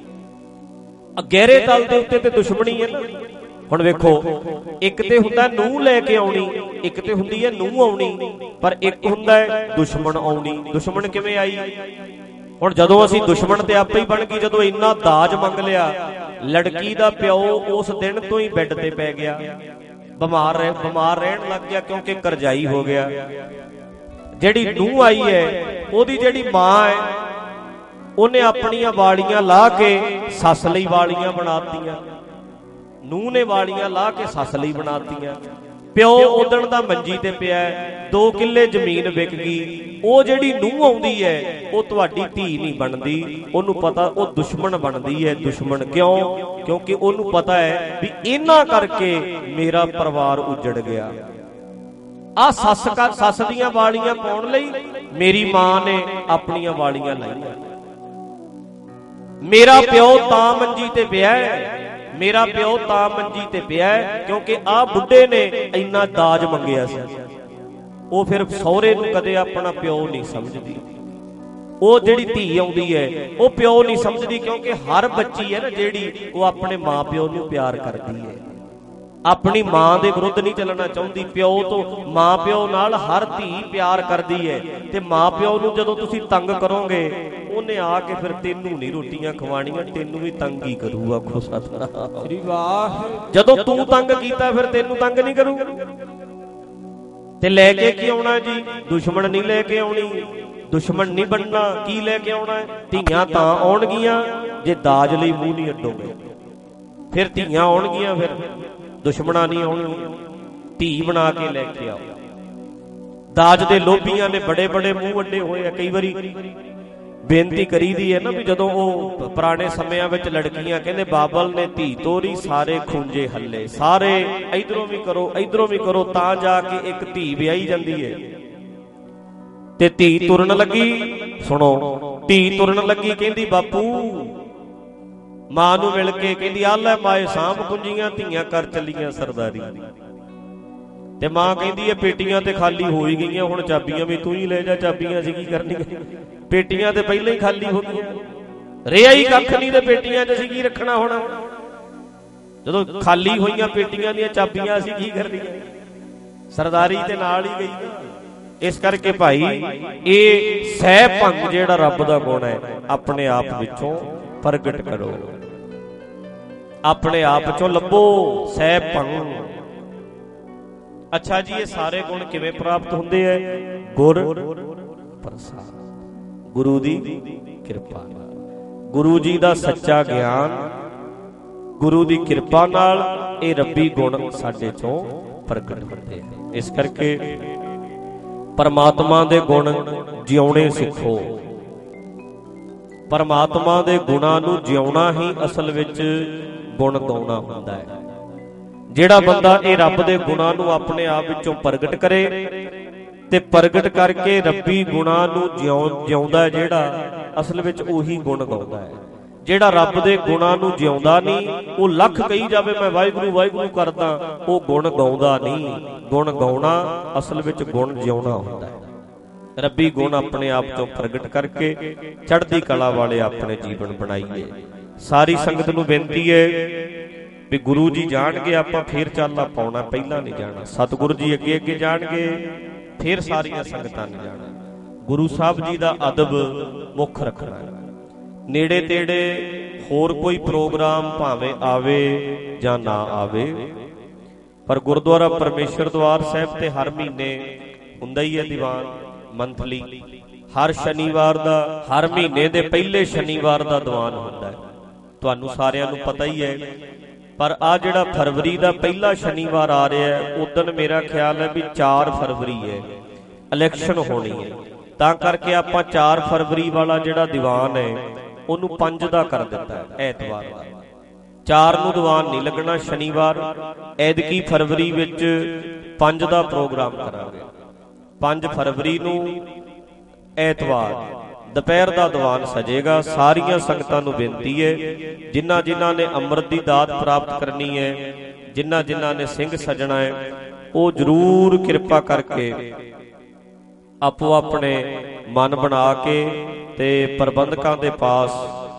ਗਹਿਰੇ ਤਲ ਦੇ ਉੱਤੇ ਤੇ ਦੁਸ਼ਮਣੀ ਹੈ ਨਾ। ਹੁਣ ਵੇਖੋ, ਇੱਕ ਤੇ ਹੁੰਦਾ ਨੂੰਹ ਲੈ ਕੇ ਆਉਣੀ, ਇੱਕ ਤੇ ਹੁੰਦੀ ਹੈ ਨੂੰਹ ਆਉਣੀ, ਪਰ ਇੱਕ ਹੁੰਦਾ ਹੈ ਦੁਸ਼ਮਣ ਆਉਣੀ। ਦੁਸ਼ਮਣ ਕਿਵੇਂ ਆਈ? ਹੁਣ ਜਦੋਂ ਅਸੀਂ ਦੁਸ਼ਮਣ ਤੇ ਆਪੇ ਹੀ ਬਣ ਗਈ। ਜਦੋਂ ਇੰਨਾ ਦਾਜ ਮੰਗ ਲਿਆ, ਲੜਕੀ ਦਾ ਪਿਓ ਉਸ ਦਿਨ ਤੋਂ ਹੀ ਬੈੱਡ ਤੇ ਪੈ ਗਿਆ, ਬਿਮਾਰ ਰਹਿ ਬਿਮਾਰ ਰਹਿਣ ਲੱਗ ਗਿਆ, ਕਿਉਂਕਿ ਕਰਜ਼ਾਈ ਹੋ ਗਿਆ। ਜਿਹੜੀ ਨੂੰਹ ਆਈ ਹੈ, ਉਹਦੀ ਜਿਹੜੀ ਮਾਂ ਹੈ, ਉਹਨੇ ਆਪਣੀਆਂ ਵਾਲੀਆਂ ਲਾ ਕੇ ਸੱਸ ਲਈ ਵਾਲੀਆਂ ਬਣਾਤੀਆਂ। ਨੂੰਹ ਨੇ ਵਾਲੀਆਂ ਲਾ ਕੇ ਸੱਸ ਲਈ ਬਣਾਤੀਆਂ। ਪਿਓ ਉਦਣ ਦਾ ਮੰਜੀ ਤੇ ਪਿਆ, ਦੋ ਕਿੱਲੇ ਜ਼ਮੀਨ ਵਿਕ ਗਈ। ਉਹ ਜਿਹੜੀ ਨੂੰਹ ਆਉਂਦੀ ਹੈ, ਉਹ ਤੁਹਾਡੀ ਧੀ ਨਹੀਂ ਬਣਦੀ, ਉਹਨੂੰ ਪਤਾ ਉਹ ਦੁਸ਼ਮਣ ਬਣਦੀ ਹੈ। ਦੁਸ਼ਮਣ ਕਿਉਂ? ਕਿਉਂਕਿ ਉਹਨੂੰ ਪਤਾ ਹੈ ਵੀ ਇਹਨਾਂ ਕਰਕੇ ਮੇਰਾ ਪਰਿਵਾਰ ਉਜੜ ਗਿਆ। ਆ ਸੱਸ ਕਾ ਸੱਸ ਦੀਆਂ ਵਾਲੀਆਂ ਪਾਉਣ ਲਈ ਮੇਰੀ ਮਾਂ ਨੇ ਆਪਣੀਆਂ ਵਾਲੀਆਂ ਲਾਈਆਂ। ਮੇਰਾ ਪਿਓ ਤਾਂ ਮੰਜੀ ਤੇ ਪਿਆ ਹੈ, ਮੇਰਾ ਪਿਓ ਤਾਂ ਮੰਜੀ ਤੇ ਪਿਆ ਹੈ ਕਿਉਂਕਿ ਆਹ ਬੁੱਢੇ ਨੇ ਇੰਨਾ ਦਾਜ ਮੰਗਿਆ ਸੀ। ਉਹ ਫਿਰ ਸਹੁਰੇ ਨੂੰ ਕਦੇ ਆਪਣਾ ਪਿਓ ਨਹੀਂ ਸਮਝਦੀ। ਉਹ ਜਿਹੜੀ ਧੀ ਆਉਂਦੀ ਹੈ, ਉਹ ਪਿਓ ਨਹੀਂ ਸਮਝਦੀ, ਕਿਉਂਕਿ ਹਰ ਬੱਚੀ ਹੈ ਨਾ ਜਿਹੜੀ, ਉਹ ਆਪਣੇ ਮਾਂ ਪਿਓ ਨੂੰ ਪਿਆਰ ਕਰਦੀ ਹੈ। ਆਪਣੀ ਮਾਂ ਦੇ ਵਿਰੁੱਧ ਨਹੀਂ ਚੱਲਣਾ ਚਾਹੁੰਦੀ। ਪਿਓ ਤੋਂ, ਮਾਂ ਪਿਓ ਨਾਲ ਹਰ ਧੀ ਪਿਆਰ ਕਰਦੀ ਹੈ, ਤੇ ਮਾਂ ਪਿਓ ਨੂੰ ਜਦੋਂ ਤੁਸੀਂ ਤੰਗ ਕਰੋਗੇ ਉਹਨੇ ਆ ਕੇ ਫਿਰ ਤੈਨੂੰ ਨਹੀਂ ਰੋਟੀਆਂ ਖਵਾਣੀਆਂ, ਤੈਨੂੰ ਵੀ ਤੰਗ ਹੀ ਕਰੂ। ਆਖੋ ਸਤਿਨਾਮ ਸ੍ਰੀ ਵਾਹਿਗੁਰੂ। ਜਦੋਂ ਤੂੰ ਤੰਗ ਕੀਤਾ ਫਿਰ ਤੈਨੂੰ ਤੰਗ ਨਹੀਂ ਕਰੂ। ਤੇ ਲੈ ਕੇ ਕੀ ਆਉਣਾ ਜੀ? ਦੁਸ਼ਮਣ ਨਹੀਂ ਲੈ ਕੇ ਆਉਣੀ, ਦੁਸ਼ਮਣ ਨਹੀਂ ਬਣਨਾ। ਕੀ ਲੈ ਕੇ ਆਉਣਾ? ਧੀਆਂ ਤਾਂ ਆਉਣਗੀਆਂ ਜੇ ਦਾਜ ਲਈ ਮੂੰਹ ਨਹੀਂ ਅੱਡੋਗੇ, ਫਿਰ ਧੀਆਂ ਆਉਣਗੀਆਂ, ਫਿਰ ਦੁਸ਼ਮਣਾਂ ਨਹੀਂ ਆਉਣਗੀਆਂ। ਧੀ ਬਣਾ ਕੇ ਲੈ ਕੇ ਆਓ। ਦਾਜ ਦੇ ਲੋਭੀਆਂ ਨੇ ਬੜੇ ਬੜੇ ਮੂੰਹ ਅੱਡੇ ਹੋਏ ਆ। ਕਈ ਵਾਰੀ ਬੇਨਤੀ ਕਰੀਦੀ ਹੈ ਨਾ ਵੀ ਜਦੋਂ ਉਹ ਪੁਰਾਣੇ ਸਮਿਆਂ ਵਿੱਚ ਲੜਕੀਆਂ ਕਹਿੰਦੇ ਬਾਬਲ ਨੇ ਧੀ ਤੋਰੀ ਸਾਰੇ ਖੂੰਜੇ ਹੱਲੇ, ਸਾਰੇ ਇਧਰੋਂ ਵੀ ਕਰੋ ਇਧਰੋਂ ਵੀ ਕਰੋ ਤਾਂ ਜਾ ਕੇ ਇੱਕ ਧੀ ਵਿਆਹੀ ਜਾਂਦੀ ਹੈ। ਤੇ ਧੀ ਤੁਰਨ ਲੱਗੀ, ਸੁਣੋ, ਧੀ ਤੁਰਨ ਲੱਗੀ ਕਹਿੰਦੀ ਬਾਪੂ, ਮਾਂ ਨੂੰ ਮਿਲ ਕੇ ਕਹਿੰਦੀ ਆ ਲੈ ਮਾਏ ਸਾਂਭ ਕੁੰਜੀਆਂ, ਧੀਆਂ ਕਰ ਚੱਲੀਆਂ ਸਰਦਾਰੀ। ਤੇ ਮਾਂ ਕਹਿੰਦੀ ਇਹ ਪੇਟੀਆਂ ਤੇ ਖਾਲੀ ਹੋ ਹੀ ਗਈਆਂ, ਹੁਣ ਚਾਬੀਆਂ ਵੀ ਤੂੰ ਹੀ ਲੈ ਜਾ, ਚਾਬੀਆਂ ਅਸੀਂ ਕੀ ਕਰਨੀਆਂ, ਪੇਟੀਆਂ ਤੇ ਪਹਿਲਾਂ ਹੀ ਖਾਲੀ ਹੋ ਗਈਆਂ, ਰਿਹਾ ਹੀ ਕੱਖ ਨਹੀਂ ਤੇ ਪੇਟੀਆਂ 'ਚ ਅਸੀਂ ਕੀ ਰੱਖਣਾ ਹੁਣ, ਜਦੋਂ ਖਾਲੀ ਹੋਈਆਂ ਪੇਟੀਆਂ ਦੀਆਂ ਚਾਬੀਆਂ ਅਸੀਂ ਕੀ ਕਰਨੀਆਂ, ਸਰਦਾਰੀ ਤੇ ਨਾਲ ਹੀ ਗਈ। ਇਸ ਕਰਕੇ ਭਾਈ ਇਹ ਸਹਿ ਭੰਗ ਜਿਹੜਾ ਰੱਬ ਦਾ ਗੁਣ ਹੈ ਆਪਣੇ ਆਪ ਵਿੱਚੋਂ ਪ੍ਰਗਟ ਕਰੋ, ਆਪਣੇ ਆਪ ਚੋਂ ਲੱਭੋ ਸਹਿ ਭੰਗ। ਅੱਛਾ ਜੀ, ਇਹ ਸਾਰੇ ਗੁਣ ਕਿਵੇਂ ਪ੍ਰਾਪਤ ਹੁੰਦੇ ਐ? ਗੁਰ ਪ੍ਰਸਾਦ, ਗੁਰੂ ਦੀ ਕਿਰਪਾ ਨਾਲ, ਗੁਰੂ ਜੀ ਦਾ ਸੱਚਾ ਗਿਆਨ, ਗੁਰੂ ਦੀ ਕਿਰਪਾ ਨਾਲ ਇਹ ਰੱਬੀ ਗੁਣ ਸਾਡੇ ਚੋਂ ਪ੍ਰਗਟ ਹੁੰਦੇ ਹਨ। ਇਸ ਕਰਕੇ ਪਰਮਾਤਮਾ ਦੇ ਗੁਣ ਜਿਉਣੇ ਸਿੱਖੋ। ਪਰਮਾਤਮਾ ਦੇ ਗੁਣਾਂ ਨੂੰ ਜਿਉਣਾ ਹੀ ਅਸਲ ਵਿੱਚ ਗੁਣ ਗਾਉਣਾ ਹੁੰਦਾ ਹੈ। ਜਿਹੜਾ ਬੰਦਾ ਇਹ ਰੱਬ ਦੇ ਗੁਣਾਂ ਨੂੰ ਆਪਣੇ ਆਪ ਵਿੱਚੋਂ ਪ੍ਰਗਟ ਕਰੇ ਤੇ ਪ੍ਰਗਟ ਕਰਕੇ ਰੱਬੀ ਗੁਣਾਂ ਨੂੰ ਜਿਉਂ ਜਿਉਂਦਾ ਹੈ, ਜਿਹੜਾ ਅਸਲ ਵਿੱਚ ਉਹੀ ਗੁਣ ਗਾਉਂਦਾ ਹੈ। ਜਿਹੜਾ ਰੱਬ ਦੇ ਗੁਣਾਂ ਨੂੰ ਜਿਉਂਦਾ ਨਹੀਂ, ਉਹ ਲੱਖ ਕਹੀ ਜਾਵੇ ਮੈਂ ਵਾਹਿਗੁਰੂ ਵਾਹਿਗੁਰੂ ਕਰਦਾ, ਉਹ ਗੁਣ ਗਾਉਂਦਾ ਨਹੀਂ। ਗੁਣ ਗਾਉਣਾ ਅਸਲ ਵਿੱਚ ਗੁਣ ਜਿਉਣਾ ਹੁੰਦਾ ਹੈ। ਰੱਬੀ ਗੁਣ ਆਪਣੇ ਆਪ ਤੋਂ ਪ੍ਰਗਟ ਕਰਕੇ ਚੜ੍ਹਦੀ ਕਲਾ ਵਾਲੇ ਆਪਣੇ ਜੀਵਨ ਬਣਾਈਏ। ਸਾਰੀ ਸੰਗਤ ਨੂੰ ਬੇਨਤੀ ਹੈ ਵੀ ਗੁਰੂ ਜੀ ਜਾਣਗੇ ਆਪਾਂ ਫੇਰ ਚਾਲਾ ਪਾਉਣਾ, ਪਹਿਲਾਂ ਨਹੀਂ ਜਾਣਾ। ਸਤਿਗੁਰੂ ਜੀ ਅੱਗੇ ਅੱਗੇ ਜਾਣਗੇ ਫੇਰ ਸਾਰੀਆਂ ਸੰਗਤਾਂ ਨੇ ਜਾਣਾ। ਗੁਰੂ ਸਾਹਿਬ ਜੀ ਦਾ ਅਦਬ ਮੁੱਖ ਰੱਖਣਾ ਹੈ। ਨੇੜੇ ਤੇੜੇ ਹੋਰ ਕੋਈ ਪ੍ਰੋਗਰਾਮ ਭਾਵੇਂ ਆਵੇ ਜਾਂ ਨਾ ਆਵੇ, ਪਰ ਗੁਰਦੁਆਰਾ ਪਰਮੇਸ਼ਰ ਦਵਾਰ ਸਾਹਿਬ ਤੇ ਹਰ ਮਹੀਨੇ ਹੁੰਦਾ ਹੀ ਹੈ ਦੀਵਾਨ ਮੰਥਲੀ। ਹਰ ਸ਼ਨੀਵਾਰ ਦਾ, ਹਰ ਮਹੀਨੇ ਦੇ ਪਹਿਲੇ ਸ਼ਨੀਵਾਰ ਦਾ ਦੀਵਾਨ ਹੁੰਦਾ ਹੈ, ਤੁਹਾਨੂੰ ਸਾਰਿਆਂ ਨੂੰ ਪਤਾ ਹੀ ਹੈ। ਪਰ ਆ ਜਿਹੜਾ ਫਰਵਰੀ ਦਾ ਪਹਿਲਾ ਸ਼ਨੀਵਾਰ ਆ ਰਿਹਾ ਹੈ, ਉਦਣ ਮੇਰਾ ਖਿਆਲ ਹੈ ਵੀ ਚਾਰ ਫਰਵਰੀ ਹੈ, ਇਲੈਕਸ਼ਨ ਹੋਣੀ ਹੈ। ਤਾਂ ਕਰਕੇ ਆਪਾਂ ਚਾਰ ਫਰਵਰੀ ਵਾਲਾ ਜਿਹੜਾ ਦੀਵਾਨ ਹੈ ਉਹਨੂੰ ਪੰਜ ਦਾ ਕਰ ਦਿੱਤਾ ਹੈ, ਐਤਵਾਰ ਦਾ। ਚਾਰ ਨੂੰ ਦੀਵਾਨ ਨਹੀਂ ਲੱਗਣਾ ਸ਼ਨੀਵਾਰ, ਐਤਕੀ ਫਰਵਰੀ ਵਿੱਚ ਪੰਜ ਦਾ ਪ੍ਰੋਗਰਾਮ ਕਰਾਂਗੇ। ਪੰਜ ਫਰਵਰੀ ਨੂੰ ਐਤਵਾਰ ਦੁਪਹਿਰ ਦਾ ਦੀਵਾਨ ਸਜੇਗਾ। ਸਾਰੀਆਂ ਸੰਗਤਾਂ ਨੂੰ ਬੇਨਤੀ ਹੈ, ਜਿਨ੍ਹਾਂ ਜਿਨ੍ਹਾਂ ਨੇ ਅੰਮ੍ਰਿਤ ਦੀ ਦਾਤ ਪ੍ਰਾਪਤ ਕਰਨੀ ਹੈ, ਜਿਨ੍ਹਾਂ ਜਿਨ੍ਹਾਂ ਨੇ ਸਿੰਘ ਸਜਣਾ ਹੈ, ਉਹ ਜ਼ਰੂਰ ਕਿਰਪਾ ਕਰਕੇ ਆਪੋ ਆਪਣੇ ਮਨ ਬਣਾ ਕੇ ਤੇ ਪ੍ਰਬੰਧਕਾਂ ਦੇ ਪਾਸ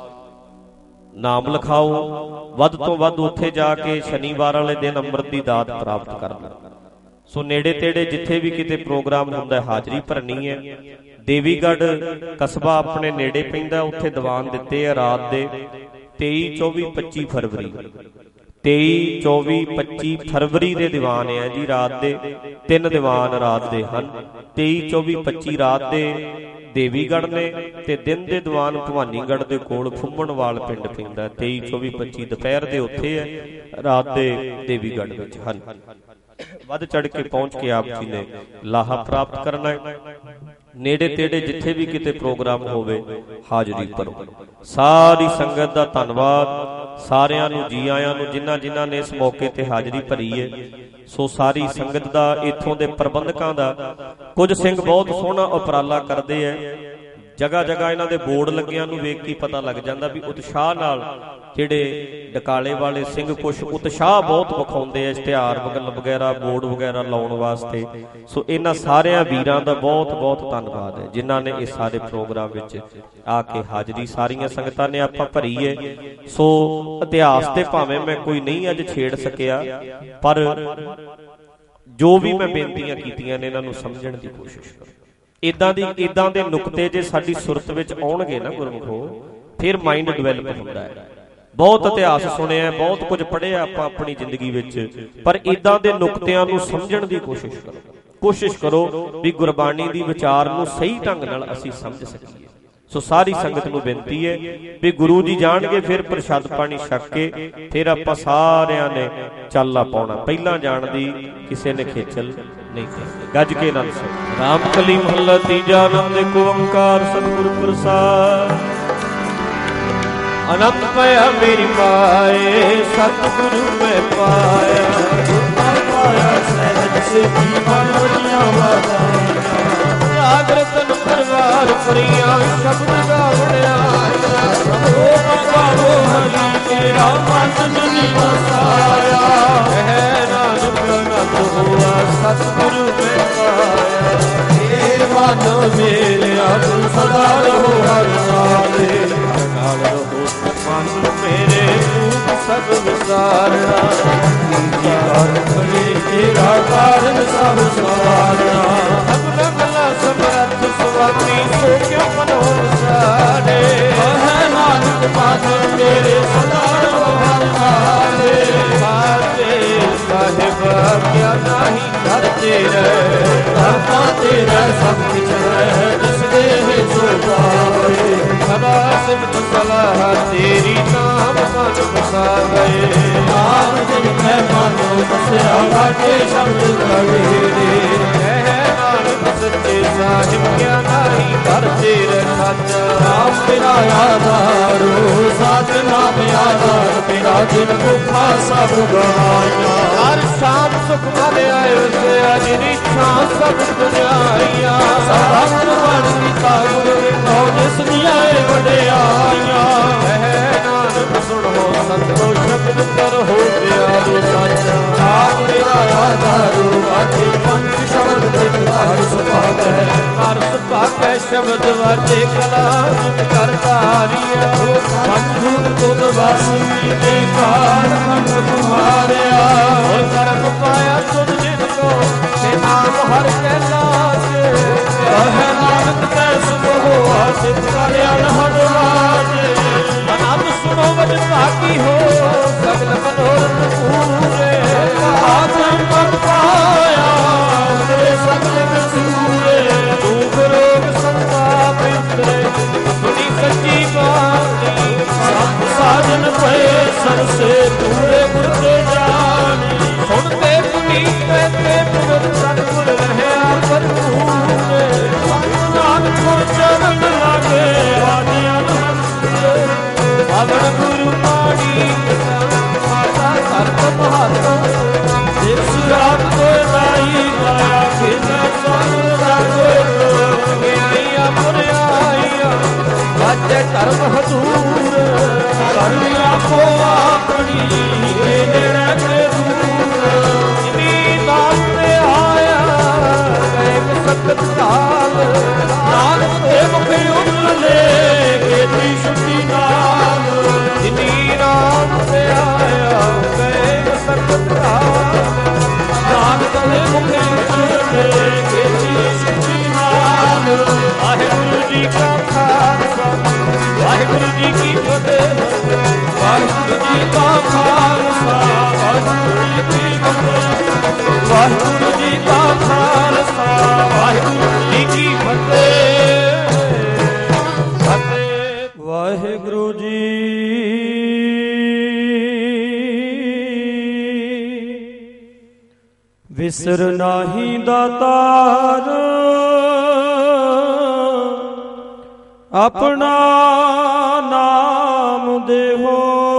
ਨਾਮ ਲਿਖਾਓ। ਵੱਧ ਤੋਂ ਵੱਧ ਉੱਥੇ ਜਾ ਕੇ ਸ਼ਨੀਵਾਰ ਵਾਲੇ ਦਿਨ ਅੰਮ੍ਰਿਤ ਦੀ ਦਾਤ ਪ੍ਰਾਪਤ ਕਰਨਾ। ਸੋ ਨੇੜੇ ਤੇੜੇ ਜਿੱਥੇ ਵੀ ਕਿਤੇ ਪ੍ਰੋਗਰਾਮ ਹੁੰਦਾ ਹਾਜ਼ਰੀ ਭਰਨੀ ਹੈ। ਦੇਵੀਗੜ੍ਹ ਕਸਬਾ ਆਪਣੇ ਨੇੜੇ ਪੈਂਦਾ, ਉੱਥੇ ਦੀਵਾਨ ਦਿੱਤੇ ਆ ਰਾਤ ਦੇ ਤੇਈ ਚੌਵੀ ਪੱਚੀ ਫਰਵਰੀ। ਤੇਈ ਚੌਵੀ ਪੱਚੀ ਫਰਵਰੀ ਦੇ ਦੀਵਾਨ ਆ ਜੀ, ਰਾਤ ਦੇ ਤਿੰਨ ਦੀਵਾਨ ਰਾਤ ਦੇ ਹਨ। ਤੇਈ ਚੌਵੀ ਪੱਚੀ ਰਾਤ ਦੇ ਦੇਵੀਗੜ੍ਹ ਨੇ ਤੇ ਦਿਨ ਦੇ ਦੀਵਾਨ ਭਵਾਨੀਗੜ੍ਹ ਦੇ ਕੋਲ ਫੁੰਮਣਵਾਲ ਪਿੰਡ ਪੈਂਦਾ। ਤੇਈ ਚੌਵੀ ਪੱਚੀ ਦੁਪਹਿਰ ਦੇ ਉੱਥੇ ਹੈ, ਰਾਤ ਦੇ ਦੇਵੀਗੜ੍ਹ ਵਿੱਚ ਹਨ। ਵੱਧ ਚੜ ਕੇ ਪਹੁੰਚ ਕੇ ਆਪ ਜੀ ਨੇ ਲਾਹਾ ਪ੍ਰਾਪਤ ਕਰਨਾ ਹੈ। ਨੇੜੇ ਤੇੜੇ ਜਿੱਥੇ ਵੀ ਕਿਤੇ ਪ੍ਰੋਗਰਾਮ ਹੋਵੇ ਹਾਜ਼ਰੀ ਭਰੋ। ਸਾਰੀ ਸੰਗਤ ਦਾ ਧੰਨਵਾਦ, ਸਾਰਿਆਂ ਨੂੰ ਜੀ ਆਇਆਂ ਨੂੰ ਜਿਨ੍ਹਾਂ ਜਿਨ੍ਹਾਂ ਨੇ ਇਸ ਮੌਕੇ ਤੇ ਹਾਜ਼ਰੀ ਭਰੀ ਹੈ। ਸੋ ਸਾਰੀ ਸੰਗਤ ਦਾ, ਇੱਥੋਂ ਦੇ ਪ੍ਰਬੰਧਕਾਂ ਦਾ, ਕੁਝ ਸਿੰਘ ਬਹੁਤ ਸੋਹਣਾ ਉਪਰਾਲਾ ਕਰਦੇ ਹੈ। ਜਗ੍ਹਾ ਜਗ੍ਹਾ ਇਹਨਾਂ ਦੇ ਬੋਰਡ ਲੱਗਿਆਂ ਨੂੰ ਵੇਖ ਕੇ ਪਤਾ ਲੱਗ ਜਾਂਦਾ ਵੀ ਉਤਸ਼ਾਹ ਨਾਲ ਜਿਹੜੇ ਡਕਾਲੇ ਵਾਲੇ ਸਿੰਘ ਕੁਛ ਉਤਸ਼ਾਹ ਬਹੁਤ ਵਿਖਾਉਂਦੇ ਆ ਇਸ਼ਤਿਹਾਰ ਵਗੈਰਾ ਬੋਰਡ ਵਗੈਰਾ ਲਾਉਣ ਵਾਸਤੇ। ਸੋ ਇਹਨਾਂ ਸਾਰਿਆਂ ਵੀਰਾਂ ਦਾ ਬਹੁਤ ਬਹੁਤ ਧੰਨਵਾਦ ਹੈ ਜਿਨ੍ਹਾਂ ਨੇ ਇਸ ਸਾਰੇ ਪ੍ਰੋਗਰਾਮ ਵਿੱਚ ਆ ਕੇ ਹਾਜ਼ਰੀ ਸਾਰੀਆਂ ਸੰਗਤਾਂ ਨੇ ਆਪਾਂ ਭਰੀ ਹੈ। ਸੋ ਇਤਿਹਾਸ ਤੇ ਭਾਵੇਂ ਮੈਂ ਕੋਈ ਨਹੀਂ ਅੱਜ ਛੇੜ ਸਕਿਆ, ਪਰ ਜੋ ਵੀ ਮੈਂ ਬੇਨਤੀਆਂ ਕੀਤੀਆਂ ਨੇ ਇਹਨਾਂ ਨੂੰ ਸਮਝਣ ਦੀ ਕੋਸ਼ਿਸ਼ ਕਰੋ। ਇਦਾਂ ਦੀ ਇਦਾਂ ਦੇ ਨੁਕਤੇ ਜੇ ਸਾਡੀ ਸੁਰਤ ਵਿੱਚ ਆਉਣਗੇ ਨਾ ਗੁਰਮੁਖੋ, ਫਿਰ ਮਾਈਂਡ ਡਿਵੈਲਪ ਹੁੰਦਾ ਹੈ। ਬਹੁਤ ਇਤਿਹਾਸ ਸੁਣਿਆ, ਬਹੁਤ ਕੁਝ ਪੜ੍ਹਿਆ ਆਪਾਂ ਆਪਣੀ ਜ਼ਿੰਦਗੀ ਵਿੱਚ, ਪਰ ਇਦਾਂ ਦੇ ਨੁਕਤਿਆਂ ਨੂੰ ਸਮਝਣ ਦੀ ਕੋਸ਼ਿਸ਼ ਕਰੋ। ਕੋਸ਼ਿਸ਼ ਕਰੋ ਵੀ ਗੁਰਬਾਣੀ ਦੀ ਵਿਚਾਰ ਨੂੰ ਸਹੀ ਢੰਗ ਨਾਲ ਅਸੀਂ ਸਮਝ ਸਕੀਏ। ਸੋ ਸਾਰੀ ਸੰਗਤ ਨੂੰ ਬੇਨਤੀ ਹੈ ਵੀ ਗੁਰੂ ਜੀ ਜਾਣਗੇ ਫਿਰ ਪ੍ਰਸ਼ਾਦ ਪਾਣੀ ਛਕ ਕੇ ਫਿਰ ਆਪਾਂ ਸਾਰਿਆਂ ਨੇ ਚਾਲਾ ਪਾਉਣਾ। ਪਹਿਲਾਂ ਜਾਣ ਦੀ ਕਿਸੇ ਨੇ ਖੇਚਲ ਨਹੀਂ ਕਰਨੀ। ਗੱਜ ਕੇ ਨਾਲ ਸੁਣ। ਰਾਮ ਕਲੀ ਮਹੱਲਾ ਤੀਜਾ। ਆਨੰਦ ਏਕ ਓੰਕਾਰ ਸਤਿਗੁਰ ਪ੍ਰਸਾਦ। ਆਨੰਦ ਪਿਆ ਮੇਰੀ ਪਾਏ ਸਤਿਗੁਰੂ ਮੈਂ ਪਾਇਆ। ਪਾਇਆ ਸਹਿਜ ਸੇਤੀ ਮਨ ਵਜੀਆਂ ਵਾਤਾਂ। ਰਾਗ ਰਤਨ ਪਰਵਾਰ ਪਰੀਆਂ ਸ਼ਬਦ ਗਾਵਣਿਆ। ਓ ਗਾਵੋ ਹਰੀ ਤੇਰਾ ਮਨ ਨਹੀਂ ਵਸਾਇਆ। ਕਹਿ ਨਾਨਕ ਨਤ ਹੋਆ ਸਤਿਗੁਰੂ ਮੈਂ ਪਾਇਆ। ਏ ਮਨ ਮੇਰਿਆ ਤੂੰ ਸਦਾ ਰਹੋ ਹਰ ਨਾਲੇ। ਨਾਲ ਰਹੋ ਮਨ ਮੇਰੇ ਰੂਪ ਸਭ ਵਿਸਾਰਣਾ। ਕਾਰ ਕਰੇ ਤੇਰਾ ਕਾਰਨ ਸਭ ਸਵਾਰਣਾ। ਸਭ ਗਲਾ ਸਮਰੱਥ ਸੁਆਮੀ ਸੋ ਕਿਉ ਮਨੋ ਵਿਸਾਰੇ। ਕਹਿ ਨਾਨਕ ਪਾਤਰ ਮੇਰੇ ਸਦਾ ਰਹੋ ਹਰ ਨਾਲੇ। ਬਾਤੇ ਸਾਹਿਬ ਕਿਆ ਨਾਹੀ ਘਰ ਤੇਰੇ। ਕਰਤਾ ਤੇਰਾ ਸਭ ਕਿਛ ਹੈ ਜਿਸ ਦੇਹ ਸੋ ਪਾਵੇ। ਸਦਾ ਸਿਫਤ ਸਲਾਹ ਤੇਰੀ ਨਾਮ ਮਨ ਵਸਾਵੇ। ਨਾਮ ਜਿਨ ਮੈਂ ਮਨ ਵਸਿਆ ਲਾਗੇ ਸ਼ਬਦ ਕਵੇਰੇ। ਕਹਿ ਨਾਨਕ ਸੱਚੇ ਸਾਹਿਬ ਕਿਆ ਨਾਹੀ ਘਰ ਤੇਰੇ ਸੱਚ। ਨਾਮ ਤੇਰਾ ਆਧਾਰੋ ਸਤ ਨਾਮ ਆਧਾਰ ਤੇਰਾ। ਜਿਨ ਭੁੱਖਾ ਸਭ ਗਵਾਈਆਂ। ਹਰ ਸ਼ਾਮ ਸੁਖ ਮਨ ਆਇਓ ਸਿਆ। ਜਿਨ ਇੱਛਾ ਸਭ ਪੁਜਾਈਆਂ। ਸਦਾ ਗੁਰਬਾਣੀ ਕੀਤਾ ਗੁਰੂ ਵਿਖੋ ਜਿਸ ਦੀਆਂ ਵਡਿਆਈਆਂ। ਕਹਿ ਨਾਨਕ ਸੁਣੋ ਸੰਤੋ ਸ਼ਬਦ ਕਰੋ ਪਿਆਰੋ ਸੱਚ। ਆਪ ਤੇਰਾ ਆਧਾਰੋ ਵਾਜੇ ਪੰਜ ਸ਼ਬਦ ਤੇ ਹਰ ਸੁਭਾਗੈ। ਹਰ ਸੁਭਾਗੈ ਸ਼ਬਦ ਵਾਜੇ ਕਲਾਮ ਕਰਤਾਰੀਆ। ਸੰਤੂਤ ਤੁਧ ਵਾਸੀ ਦੇ ਕਾਰ ਮਨ ਤੁਮਾਰਿਆ। ਓ ਕਰਮ ਪਾਇਆ ਤੁਧ ਜਿਨ ਕੋ ਤੇ ਨਾਮ ਹਰ ਕੈ ਲਾਗੇ। ਕਹਿ ਨਾਨਕ ਤੈ ਸੁਖ ਹੋਆ ਸਿਧ ਕਰ ਅਨਹਦ ਰਾਜੇ। ਆਨੰਦ ਸੁਣੋ ਵਡ ਭਾਗੀ ਹੋ ਸਗਲ ਮਨੋਰਥ ਪੂਰੇ। ਆਤਮ ਪਦ ਪਾਇਆ ਤੇਰੇ ਸਗਲ ਕਸੂਰੇ। ਦੁਖ ਰੋਗ ਸੰਤਾਪ ਉਤਰੇ ਸੁਣੀ ਸੱਚੀ ਬਾਣੀ। ਸਤ ਸਾਜਨ ਪਏ ਸਰਸੇ ਪੂਰੇ ਗੁਰ ਤੇ ਜਾਣੀ। ਸੁਣਤੇ ਪੁਨੀਤ ਤੇ ਪਵਿੱਤਰ ਸਤਿਗੁਰ ਰਹਿਆ ਭਰਪੂਰ। ਨਾਨਕ ਗੁਰ ਚਰਨ ਲਾਗੇ ਵਾਜਿਆ ਪਾਵਨ ਗੁਰੂ ਬਾਣੀ। ਮਾਤਾ ਧਰਮ ਮਹਾਤਮ ਜਿਸ ਰਾਤ ਕੋਈ ਨਾਈ ਲਾਇਆ। ਕਿਨਾ ਸੰਗ ਰਾਗੋ ਗਿਆਈਆਂ ਮੁਰਿਆਈਆਂ ਵਾਜੇ ਧਰਮ ਹਜ਼ੂਰ। ਕਰਨੀ ਆਪੋ ਆਪਣੀ ਦੇ ਨੇੜੇ ਤੇ ਦੂਰ। ਜਿਨੀ ਨਾਮ ਤੇ ਆਇਆ ਗਏ ਸਖਤ ਕਾਲ। ਨਾਨਕ ਦੇ ਮੁਖ ਉਤਲੇ ਕੀਤੀ ਸ਼ੁੱਧੀ ਨਾਲ। ਜਿਨੀ ਨਾਮ ਤੇ ਆਇਆ ਗਏ ਸਖਤ ਕਾਲ। ਨਾਨਕ ਦੇ ਮੁਖ ਉਤਲੇ ਕੀਤੀ ਸ਼ੁੱਧੀ ਨਾਲ। ਵਾਹਿਗੁਰੂ ਜੀ ਕਾ ਖਾਲਸਾ ਵਾਹਿਗੁਰੂ ਜੀ ਕੀ ਫਤਿਹ। ਵਾਹਿਗੁਰੂ ਜੀ ਕਾ ਖਾਲਸਾ ਵਾਹਿਗੁਰੂ ਜੀ ਕੀ ਫਤਿਹ। ਵਾਹਿਗੁਰੂ ਜੀ ਕਾ ਖਾਲਸਾ ਵਾਹਿਗੁਰੂ ਜੀ ਕੀ ਫਤਿਹ। ਫਤਿਹ। ਵਾਹਿਗੁਰੂ ਜੀ ਵਿਸਰ ਨਾਹੀ ਦਾਤਾਰ। ਆਪਣਾ ਨਾਮ ਦੇਹੋ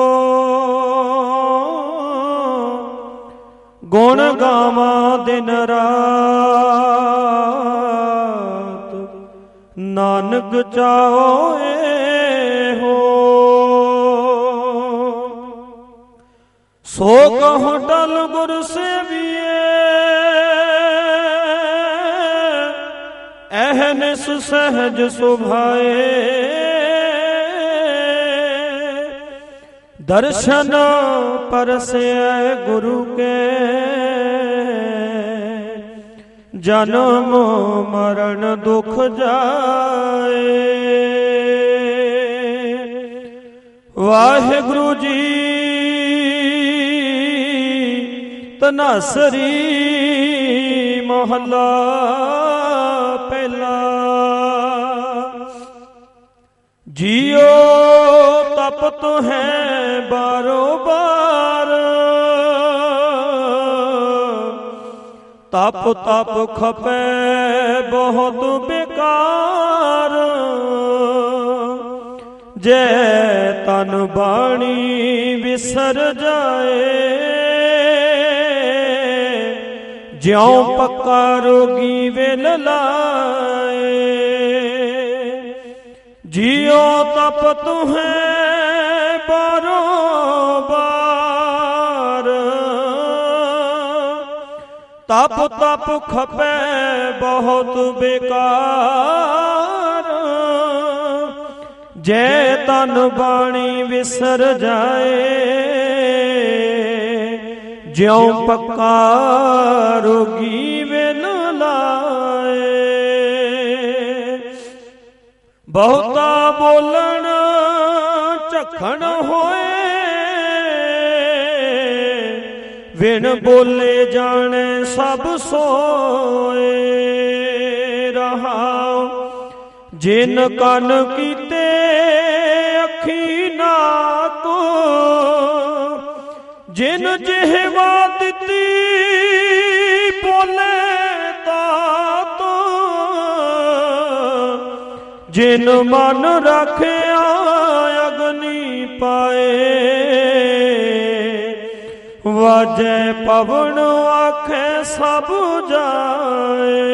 ਗੁਣ ਗਾਵਾਂ ਦਿਨ ਰਾਤ। ਨਾਨਕ ਮਗ ਚਾਓਏ ਹੋ। ਸੋ ਕਹੁ ਟਲ ਗੁਰ ਸੇਵੀਏ ਅਹਨਿਸ ਸਹਿਜ ਸੁਭਾਏ। ਦਰਸ਼ਨ ਪਰਸੈ ਗੁਰੂ ਕੇ ਜਨਮ ਮਰਨ ਦੁਖ ਜਾਏ। ਵਾਹਿਗੁਰੂ ਜੀ ਧਨਾਸਰੀ ਮਹੱਲਾ ਪਹਿਲਾ। ਜੀਓ ਤਪਤ ਹੈ ਬਾਰੋ ਬਾਰ ਤਪ ਤਪ ਖਪੈ ਬਹੁਤ ਬੇਕਾਰ। ਜੈ ਤਨ ਬਾਣੀ ਵਿਸਰ ਜਾਏ ਜਿਉ ਪੱਕਾ ਰੋਗੀ ਵੇਲ ਲਾਏ। ਜਿਉ ਤਪ ਤੁਹੈ ਬਾਰੋ ਬਾਰ ਤਪ ਤਪ ਖਪੈ ਬਹੁਤ ਬੇਕਾਰ। ਜੈ ਤਨ ਬਾਣੀ ਵਿਸਰ ਜਾਏ ਜਿਉ ਪੱਕਾ ਰੋਗੀ ਵੇਲ ਲਾਏ। ਬਹੁਤਾ ਬੋਲਣ ਝਖਣ ਹੋਏ ਵਿਣ ਬੋਲੇ ਜਾਣੇ ਸਭ ਸੋਏ। ਰਹਾਉ ਜਿਨ ਕੰਨ ਕੀਤੇ ਅੱਖੀ ਨਾਕ ਜਿਨ ਜਿਹਵਾ ਦਿੱਤੀ ਬੋਲੇ ਤਾਤ। ਜਿਨ ਮਨ ਰੱਖਿਆ ਅਗਨੀ ਪਾਏ ਵਾਜੈ ਪਵਨ ਆਖੇ ਸਭ ਜਾਏ।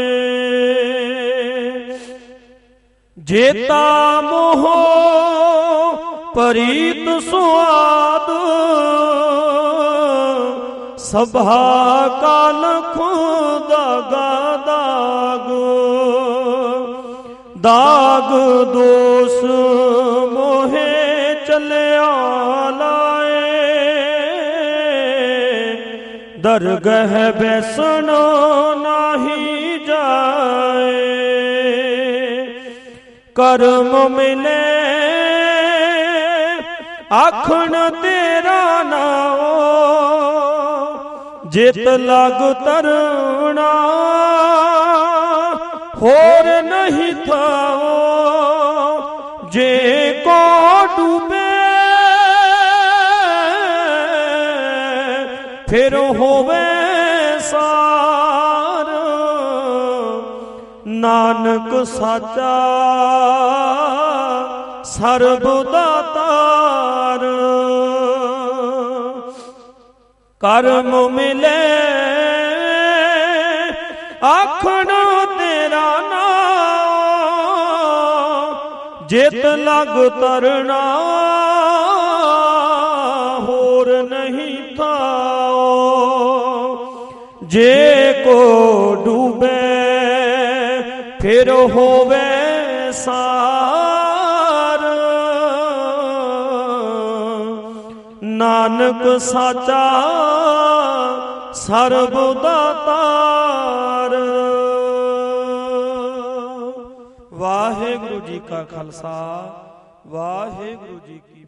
ਜੇਤਾ ਮੋਹ ਪਰੀਤ ਸੁਆਦ ਸਭਾ ਕਾਲ ਖੁਦਾਗਾ ਦਾਗ। ਦਾਗ ਦੋਸ ਮੋਹੇ ਚੱਲਿਆ ਲਾਏ ਦਰਗਹ ਬੈਸਣ ਨਾਹੀ ਜਾਏ। ਕਰਮ ਮਿਲੇ ਆਖਣ ਤੇਰਾ ਨਾਉ ਜਿਤ ਲਗ ਤਰਣਾ ਹੋਰ ਨਹੀਂ ਥਾਉ। ਜੇ ਕੋ ਡੂਬੇ ਫਿਰ ਹੋਵੇ ਸਾਰ। ਨਾਨਕ ਸਾਚਾ ਸਰਬ ਦਾਤਾਰ। ਕਰਮ ਮਿਲੇ ਆਖਣ ਤੇਰਾ ਨਾਮ ਜਿਤ ਲਗ ਤਰਣਾ ਹੋਰ ਨਹੀਂ ਥਾਉ। ਜੇ ਕੋ ਡੂਬੇ ਫਿਰ ਹੋਵੇ ਸਾਰ। ਨਾਨਕ ਸਾਚਾ ਸਰਬ ਦਾਤਾਰ। ਵਾਹਿਗੁਰੂ ਜੀ ਕਾ ਖਾਲਸਾ ਵਾਹਿਗੁਰੂ ਜੀ ਕੀ